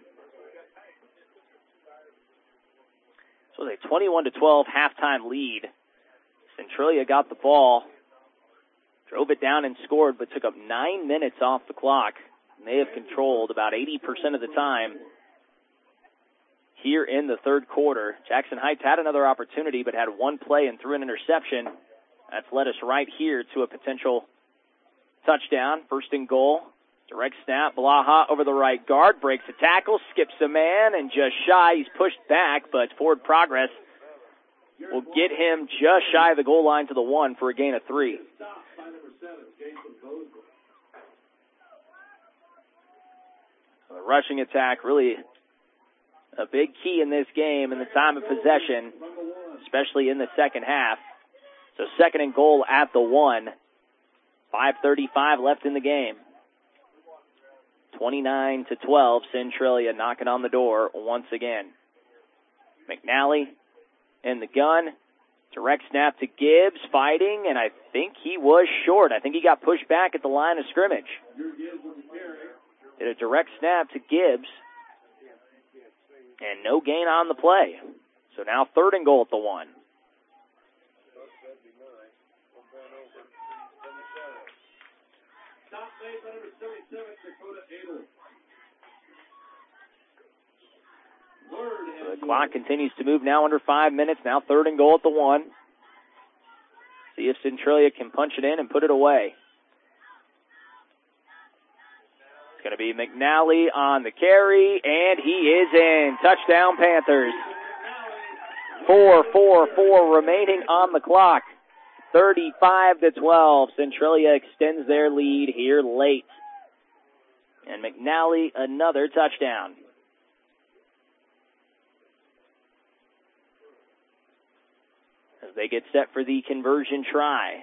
Speaker 3: So a twenty-one to twelve halftime lead. Centralia got the ball, drove it down and scored, but took up nine minutes off the clock. And they have controlled about eighty percent of the time here in the third quarter. Jackson Heights had another opportunity, but had one play and threw an interception. That's led us right here to a potential touchdown. First and goal. Direct snap, Blaha over the right guard, breaks a tackle, skips a man, and just shy. He's pushed back, but forward progress will get him just shy of the goal line to the one for a gain of three. So the rushing attack really a big key in this game in the time of possession, especially in the second half. So second and goal at the one. five thirty-five left in the game. twenty-nine to twelve, Centralia knocking on the door once again. McNally in the gun. Direct snap to Gibbs, fighting, and I think he was short. I think he got pushed back at the line of scrimmage. Did a direct snap to Gibbs, and no gain on the play. So now third and goal at the one. The clock continues to move now under five minutes. Now third and goal at the one. See if Centralia can punch it in and put it away. It's going to be McNally on the carry, and he is in. Touchdown, Panthers. four four four remaining on the clock. thirty-five to twelve. Centralia extends their lead here late. And McNally, another touchdown. As they get set for the conversion try.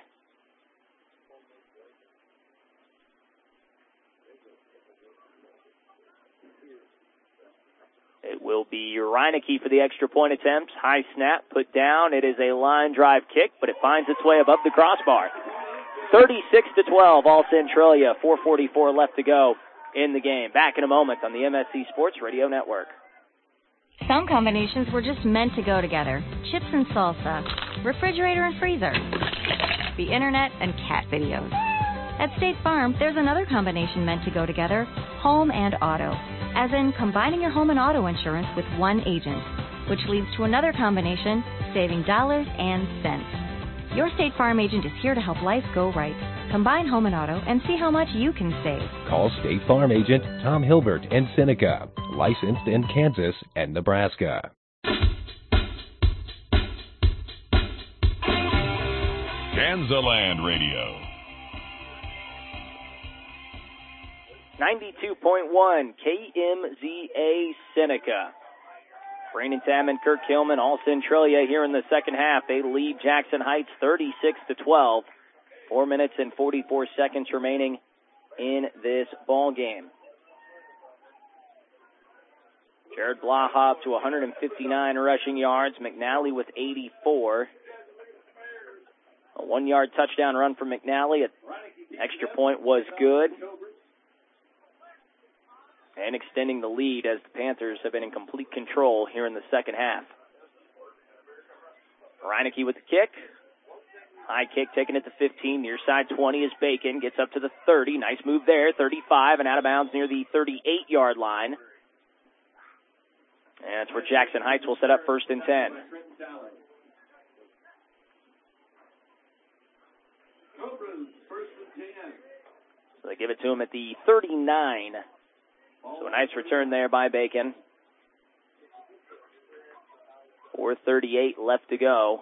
Speaker 3: It will be Reineke for the extra point attempt. High snap, put down. It is a line drive kick, but it finds its way above the crossbar. thirty-six to twelve, all Centralia. four forty-four left to go in the game. Back in a moment on the M S C Sports Radio Network.
Speaker 12: Some combinations were just meant to go together. Chips and salsa, refrigerator and freezer, the internet and cat videos. At State Farm, there's another combination meant to go together, home and auto. As in combining your home and auto insurance with one agent, which leads to another combination, saving dollars and cents. Your State Farm agent is here to help life go right. Combine home and auto and see how much you can save.
Speaker 15: Call State Farm agent Tom Hilbert in Seneca, licensed in Kansas and Nebraska.
Speaker 10: Kansaland Radio.
Speaker 3: ninety-two point one K M Z A Seneca. Brandon Tam, Kirk Hillman, all Centralia here in the second half. They lead Jackson Heights thirty-six to twelve. Four minutes and forty-four seconds remaining in this ball game. Jared Blaha up to one hundred fifty-nine rushing yards. McNally with eighty-four. A one-yard touchdown run from McNally. An extra point was good. And extending the lead as the Panthers have been in complete control here in the second half. Reineke with the kick. High kick taken at the fifteen. Near side twenty is Bacon. Gets up to the thirty. Nice move there. thirty-five and out of bounds near the thirty-eight-yard line. And that's where Jackson Heights will set up first and ten. So they give it to him at the thirty-nine. So a nice return there by Bacon. four thirty-eight left to go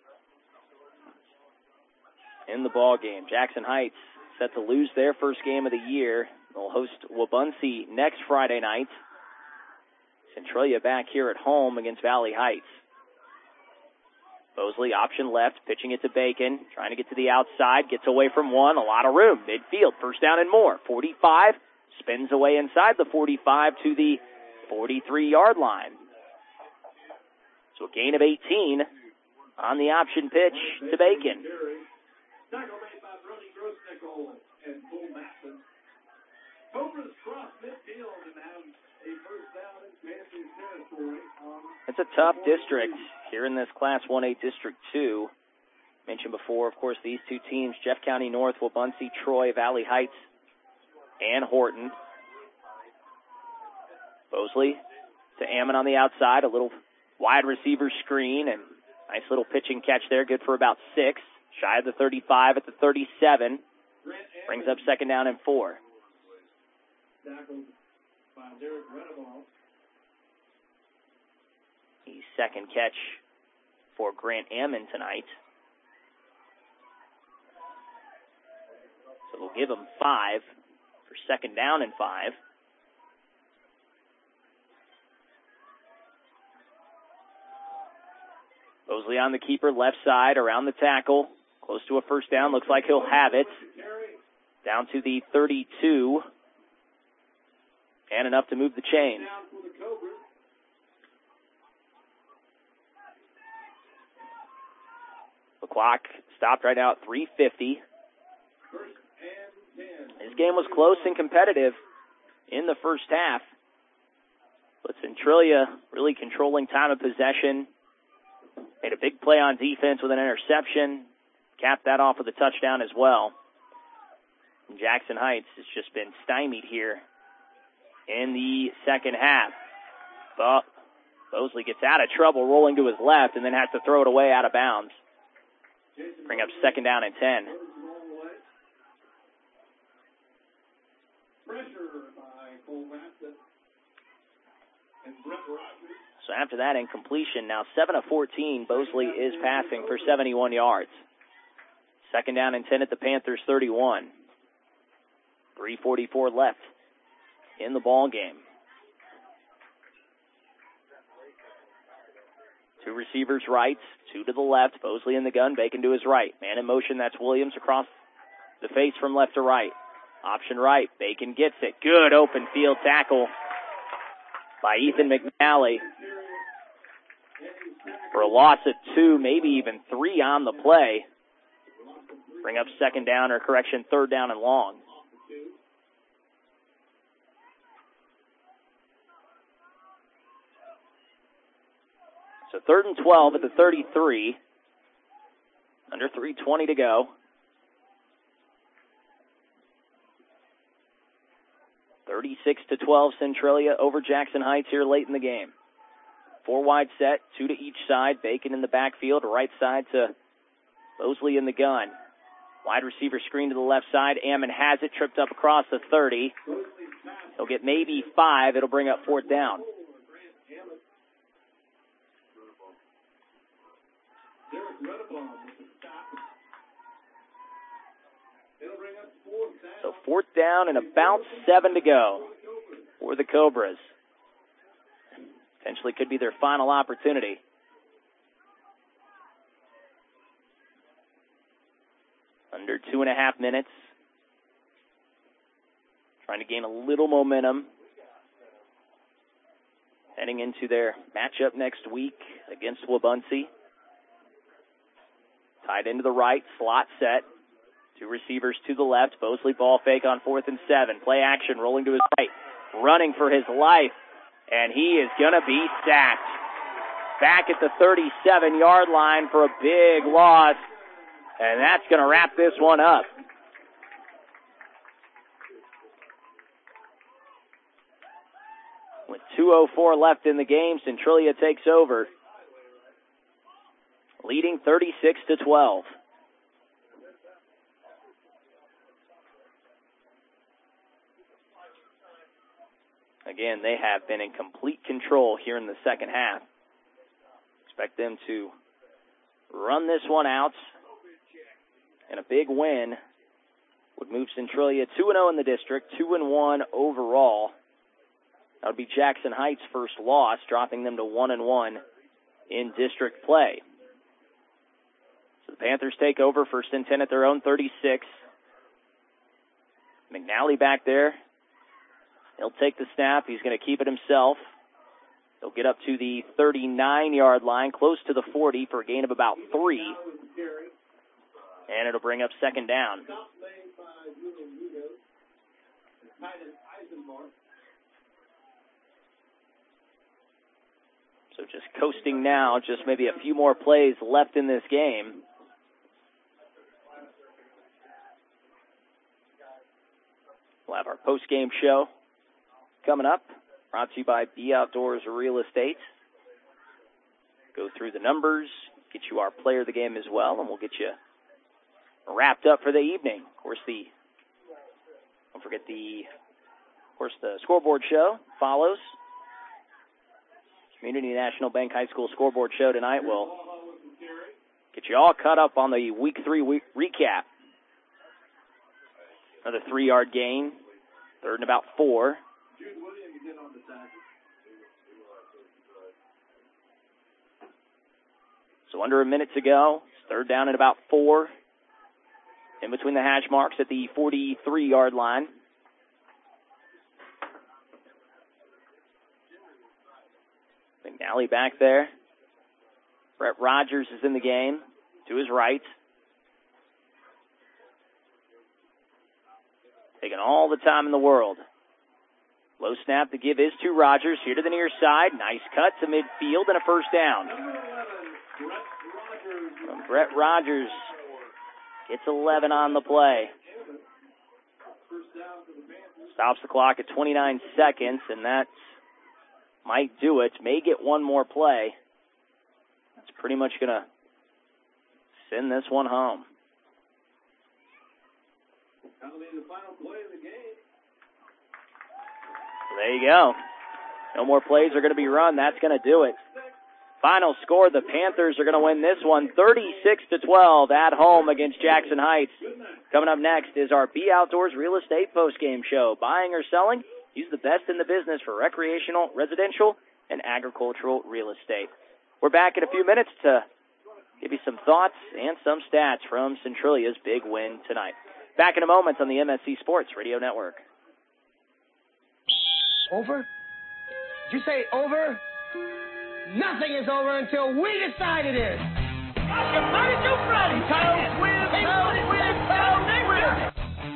Speaker 3: in the ball game. Jackson Heights set to lose their first game of the year. They'll host Wabaunsee next Friday night. Centralia back here at home against Valley Heights. Bosley option left, pitching it to Bacon, trying to get to the outside, gets away from one, a lot of room, midfield, first down and more. forty-five, spins away inside the forty-five to the forty-three-yard line. So a gain of eighteen on the option pitch to Bacon.
Speaker 1: Tackle made by Brody Grossnickel and Bull Matson. Cobras cross midfield and have a first down in Panthers territory.
Speaker 3: It's a tough district here in this Class one A District two. Mentioned before, of course, these two teams, Jeff County North, Wabaunsee, Troy, Valley Heights, and Horton. Bosley to Ammon on the outside, a little wide receiver screen, and nice little pitching catch there, good for about six. Shy of the thirty-five at the thirty-seven. Brings up second down and four.
Speaker 1: Tackled by Derek Redeball.
Speaker 3: The second catch for Grant Ammon tonight. So we'll give him five for second down and five. Bosley on the keeper, left side, around the tackle. Close to a first down. Looks like he'll have it. Down to the thirty-two. And enough to move the chain. The clock stopped right now at three fifty. This game was close and competitive in the first half. But Centralia really controlling time of possession. Made a big play on defense with an interception. Capped that off with a touchdown as well. And Jackson Heights has just been stymied here in the second half. But Bosley gets out of trouble rolling to his left and then has to throw it away out of bounds. Bring up second down and ten. So after that incompletion, now seven of fourteen, Bosley is passing for seventy-one yards. Second down and ten at the Panthers' thirty-one. three forty-four left in the ball game. Two receivers right, two to the left. Bosley in the gun, Bacon to his right. Man in motion, that's Williams across the face from left to right. Option right, Bacon gets it. Good open field tackle by Ethan McNally for a loss of two, maybe even three on the play. Bring up second down, or correction, third down and long. So third and twelve at the thirty-three. Under three twenty to go. thirty-six to twelve, Centralia over Jackson Heights here late in the game. Four wide set, two to each side. Bacon in the backfield, right side to Mosley in the gun. Wide receiver screen to the left side. Ammon has it, tripped up across the thirty. He'll get maybe five. It'll bring up fourth down. So fourth down and about seven to go for the Cobras. Potentially could be their final opportunity. Under two and a half minutes. Trying to gain a little momentum. Heading into their matchup next week against Wabaunsee. Tied into the right, slot set. Two receivers to the left. Mosley ball fake on fourth and seven. Play action, rolling to his right. Running for his life. And he is going to be sacked. Back at the thirty-seven-yard line for a big loss. And that's going to wrap this one up. With two oh four left in the game, Centralia takes over. Leading thirty-six to twelve. Again, they have been in complete control here in the second half. Expect them to run this one out. And a big win would move Centralia two and oh in the district, two and one overall. That would be Jackson Heights' first loss, dropping them to one and one in district play. So the Panthers take over, first and ten at their own thirty-six. McNally back there. He'll take the snap. He's going to keep it himself. He'll get up to the thirty-nine-yard line, close to the forty for a gain of about three. And it'll bring up second down. So just coasting now, just maybe a few more plays left in this game. We'll have our post-game show coming up, brought to you by B Outdoors Real Estate. Go through the numbers, get you our player of the game as well, and we'll get you wrapped up for the evening. Of course, the don't forget the of course the scoreboard show follows. Community National Bank High School scoreboard show tonight will get you all caught up on the week three week recap. Another three-yard gain, third and about four. So under a minute to go. It's third down at about four. In between the hash marks at the forty-three-yard line. McNally back there. Brett Rogers is in the game to his right. Taking all the time in the world. Low snap to give is to Rogers. Here to the near side. Nice cut to midfield and a first down. From Brett Rogers. Gets eleven on the play. Stops the clock at twenty-nine seconds, and that might do it. May get one more play. That's pretty much going to send this one home.
Speaker 1: That'll be the final play of the game.
Speaker 3: So there you go. No more plays are going to be run. That's going to do it. Final score, the Panthers are going to win this one thirty-six to twelve at home against Jackson Heights. Coming up next is our B Outdoors Real Estate postgame show. Buying or selling? Use the best in the business for recreational, residential, and agricultural real estate. We're back in a few minutes to give you some thoughts and some stats from Centralia's big win tonight. Back in a moment on the M S C Sports Radio Network.
Speaker 16: Over? Did you say over? Nothing is over until we decide it is.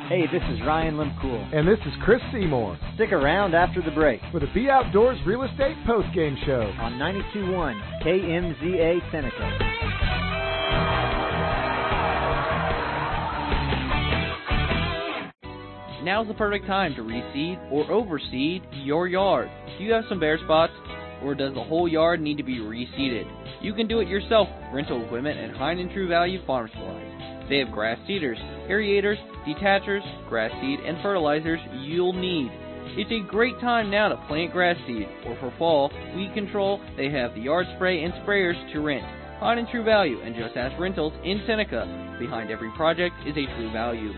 Speaker 17: Hey, this is Ryan Limcool.
Speaker 18: And this is Chris Seymour.
Speaker 17: Stick around after the break
Speaker 18: for the Be Outdoors Real Estate Postgame Show
Speaker 17: on ninety-two point one K M Z A Seneca.
Speaker 4: Now's the perfect time to reseed or overseed your yard. Do you have some bare spots, or does the whole yard need to be reseeded? You can do it yourself with rental equipment and High and True Value Farm Supplies. They have grass seeders, aerators, detachers, grass seed, and fertilizers you'll need. It's a great time now to plant grass seed, or for fall, weed control, they have the yard spray and sprayers to rent. High and True Value and Just Ask Rentals in Seneca. Behind every project is a true value.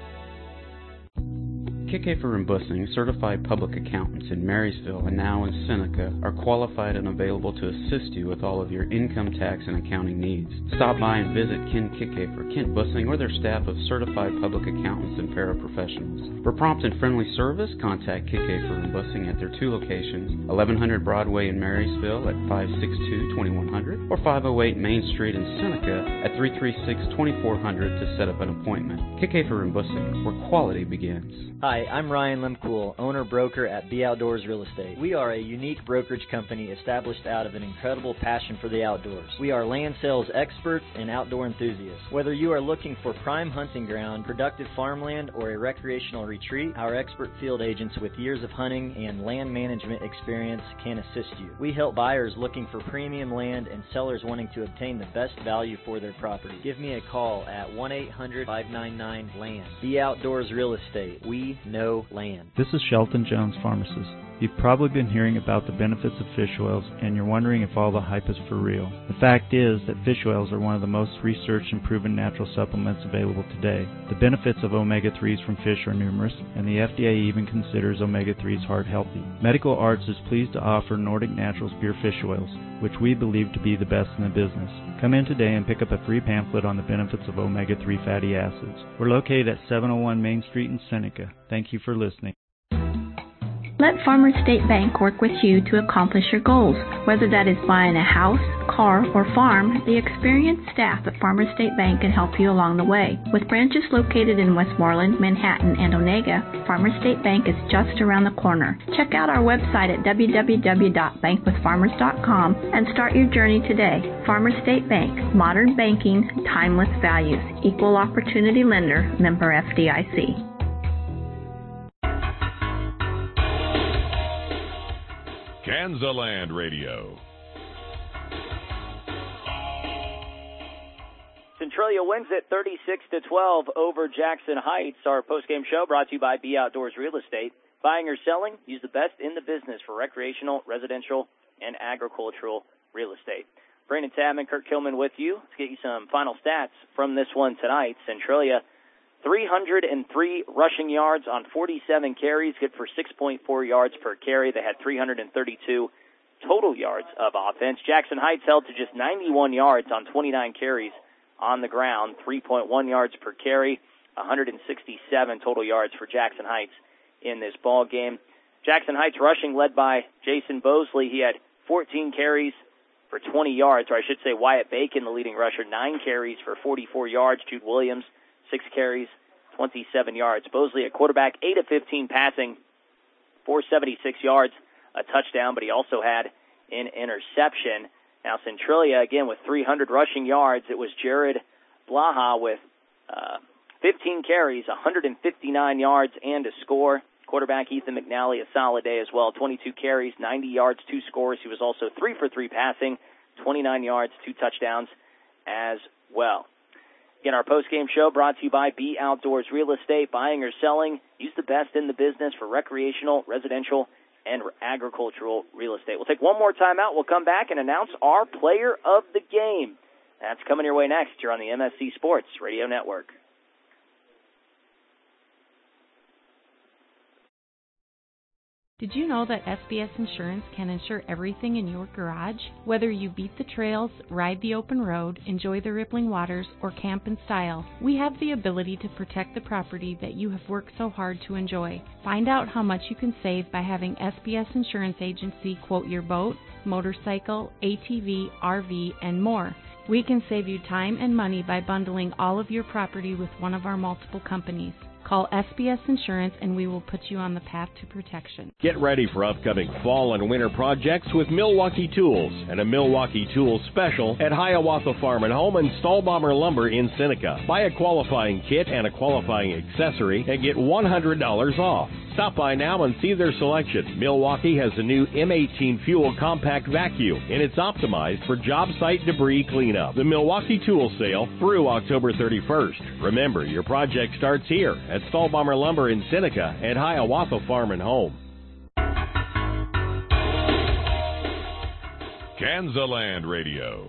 Speaker 20: Kickafer and Bussing, certified public accountants in Marysville and now in Seneca, are qualified and available to assist you with all of your income tax and accounting needs. Stop by and visit Ken Kickafer, Kent Bussing, or their staff of certified public accountants and paraprofessionals. For prompt and friendly service, contact Kickafer and Bussing at their two locations, eleven hundred Broadway in Marysville at five six two, two one zero zero or five oh eight Main Street in Seneca at three three six, two four zero zero to set up an appointment. Kickafer and Bussing, where quality begins.
Speaker 17: Hi, I'm Ryan Limcool, owner-broker at Be Outdoors Real Estate. We are a unique brokerage company established out of an incredible passion for the outdoors. We are land sales experts and outdoor enthusiasts. Whether you are looking for prime hunting ground, productive farmland, or a recreational retreat, our expert field agents with years of hunting and land management experience can assist you. We help buyers looking for premium land and sellers wanting to obtain the best value for their property. Give me a call at one eight hundred, five nine nine, land. Be Outdoors Real Estate. We know land.
Speaker 21: This is Shelton Jones, pharmacist. You've probably been hearing about the benefits of fish oils, and you're wondering if all the hype is for real. The fact is that fish oils are one of the most researched and proven natural supplements available today. The benefits of omega threes from fish are numerous, and the F D A even considers omega threes heart healthy. Medical Arts is pleased to offer Nordic Naturals Pure Fish Oils, which we believe to be the best in the business. Come in today and pick up a free pamphlet on the benefits of omega three fatty acids. We're located at seven oh one Main Street in Seneca. Thank you for listening.
Speaker 6: Let Farmers State Bank work with you to accomplish your goals. Whether that is buying a house, car, or farm, the experienced staff at Farmers State Bank can help you along the way. With branches located in Westmoreland, Manhattan, and Onega, Farmers State Bank is just around the corner. Check out our website at w w w dot bank with farmers dot com and start your journey today. Farmers State Bank, modern banking, timeless values, equal opportunity lender, member F D I C.
Speaker 10: Kansaland Radio.
Speaker 3: Centralia wins it thirty-six to twelve over Jackson Heights. Our postgame show brought to you by Be Outdoors Real Estate. Buying or selling, use the best in the business for recreational, residential, and agricultural real estate. Brandon Tabman, Kirk Kilman with you. Let's get you some final stats from this one tonight. Centralia, three hundred three rushing yards on forty-seven carries, good for six point four yards per carry. They had three hundred thirty-two total yards of offense. Jackson Heights held to just ninety-one yards on twenty-nine carries on the ground, three point one yards per carry, one hundred sixty-seven total yards for Jackson Heights in this ball game. Jackson Heights rushing led by Jason Bosley. He had fourteen carries for twenty yards, or I should say Wyatt Bacon, the leading rusher, nine carries for forty-four yards. Jude Williams, six carries, twenty-seven yards. Bosley at quarterback, eight of fifteen passing, four hundred seventy-six yards, a touchdown, but he also had an interception. Now Centralia, again, with three hundred rushing yards. It was Jared Blaha with uh, fifteen carries, one hundred fifty-nine yards, and a score. Quarterback Ethan McNally, a solid day as well, twenty-two carries, ninety yards, two scores. He was also three for three passing, twenty-nine yards, two touchdowns as well. Again, our post-game show brought to you by Be Outdoors Real Estate. Buying or selling, use the best in the business for recreational, residential, and agricultural real estate. We'll take one more time out. We'll come back and announce our player of the game. That's coming your way next. You're on the M S C Sports Radio Network.
Speaker 23: Did you know that S B S Insurance can insure everything in your garage? Whether you beat the trails, ride the open road, enjoy the rippling waters, or camp in style, we have the ability to protect the property that you have worked so hard to enjoy. Find out how much you can save by having S B S Insurance Agency quote your boat, motorcycle, A T V, R V, and more. We can save you time and money by bundling all of your property with one of our multiple companies. Call S B S Insurance and we will put you on the path to protection.
Speaker 8: Get ready for upcoming fall and winter projects with Milwaukee Tools and a Milwaukee Tools special at Hiawatha Farm and Home and Stahlbomber Lumber in Seneca. Buy a qualifying kit and a qualifying accessory and get one hundred dollars off. Stop by now and see their selection. Milwaukee has a new M eighteen Fuel compact vacuum, and it's optimized for job site debris cleanup. The Milwaukee Tool Sale through October thirty-first. Remember, your project starts here at Stahlbomber Lumber in Seneca and Hiawatha Farm and Home.
Speaker 10: Kansaland Radio.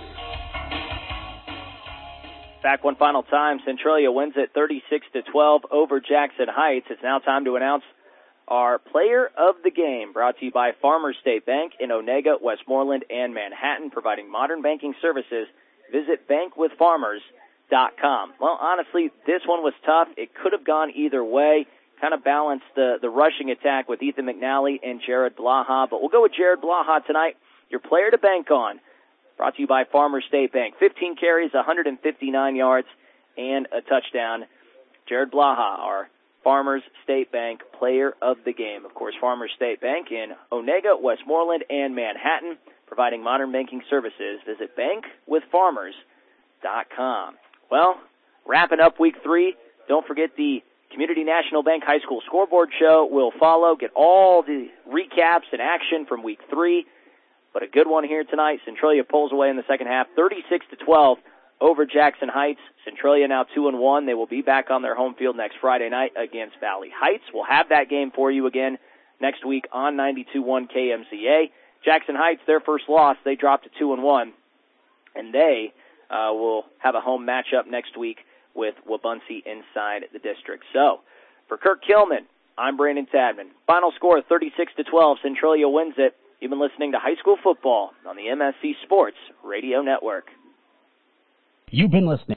Speaker 3: Back one final time. Centralia wins it thirty-six to twelve over Jackson Heights. It's now time to announce our player of the game, brought to you by Farmers State Bank in Onega, Westmoreland, and Manhattan, providing modern banking services. Visit bank with farmers dot com. Well, honestly, this one was tough. It could have gone either way. Kind of balanced the, the rushing attack with Ethan McNally and Jared Blaha, but we'll go with Jared Blaha tonight, your player to bank on. Brought to you by Farmers State Bank. fifteen carries, one hundred fifty-nine yards, and a touchdown. Jared Blaha, our Farmers State Bank player of the game. Of course, Farmers State Bank in Onega, Westmoreland, and Manhattan, providing modern banking services. Visit bank with farmers dot com. Well, wrapping up week three, don't forget the Community National Bank High School Scoreboard Show will follow. Get all the recaps and action from week three. But a good one here tonight. Centralia pulls away in the second half, thirty-six to twelve over Jackson Heights. Centralia now two and one. They will be back on their home field next Friday night against Valley Heights. We'll have that game for you again next week on ninety-two point one K M C A. Jackson Heights, their first loss, they dropped to two and one, and they uh, will have a home matchup next week with Wabaunsee inside the district. So, for Kirk Kilman, I'm Brandon Tadman. Final score thirty-six to twelve. Centralia wins it. You've been listening to High School Football on the M S C Sports Radio Network.
Speaker 19: You've been listening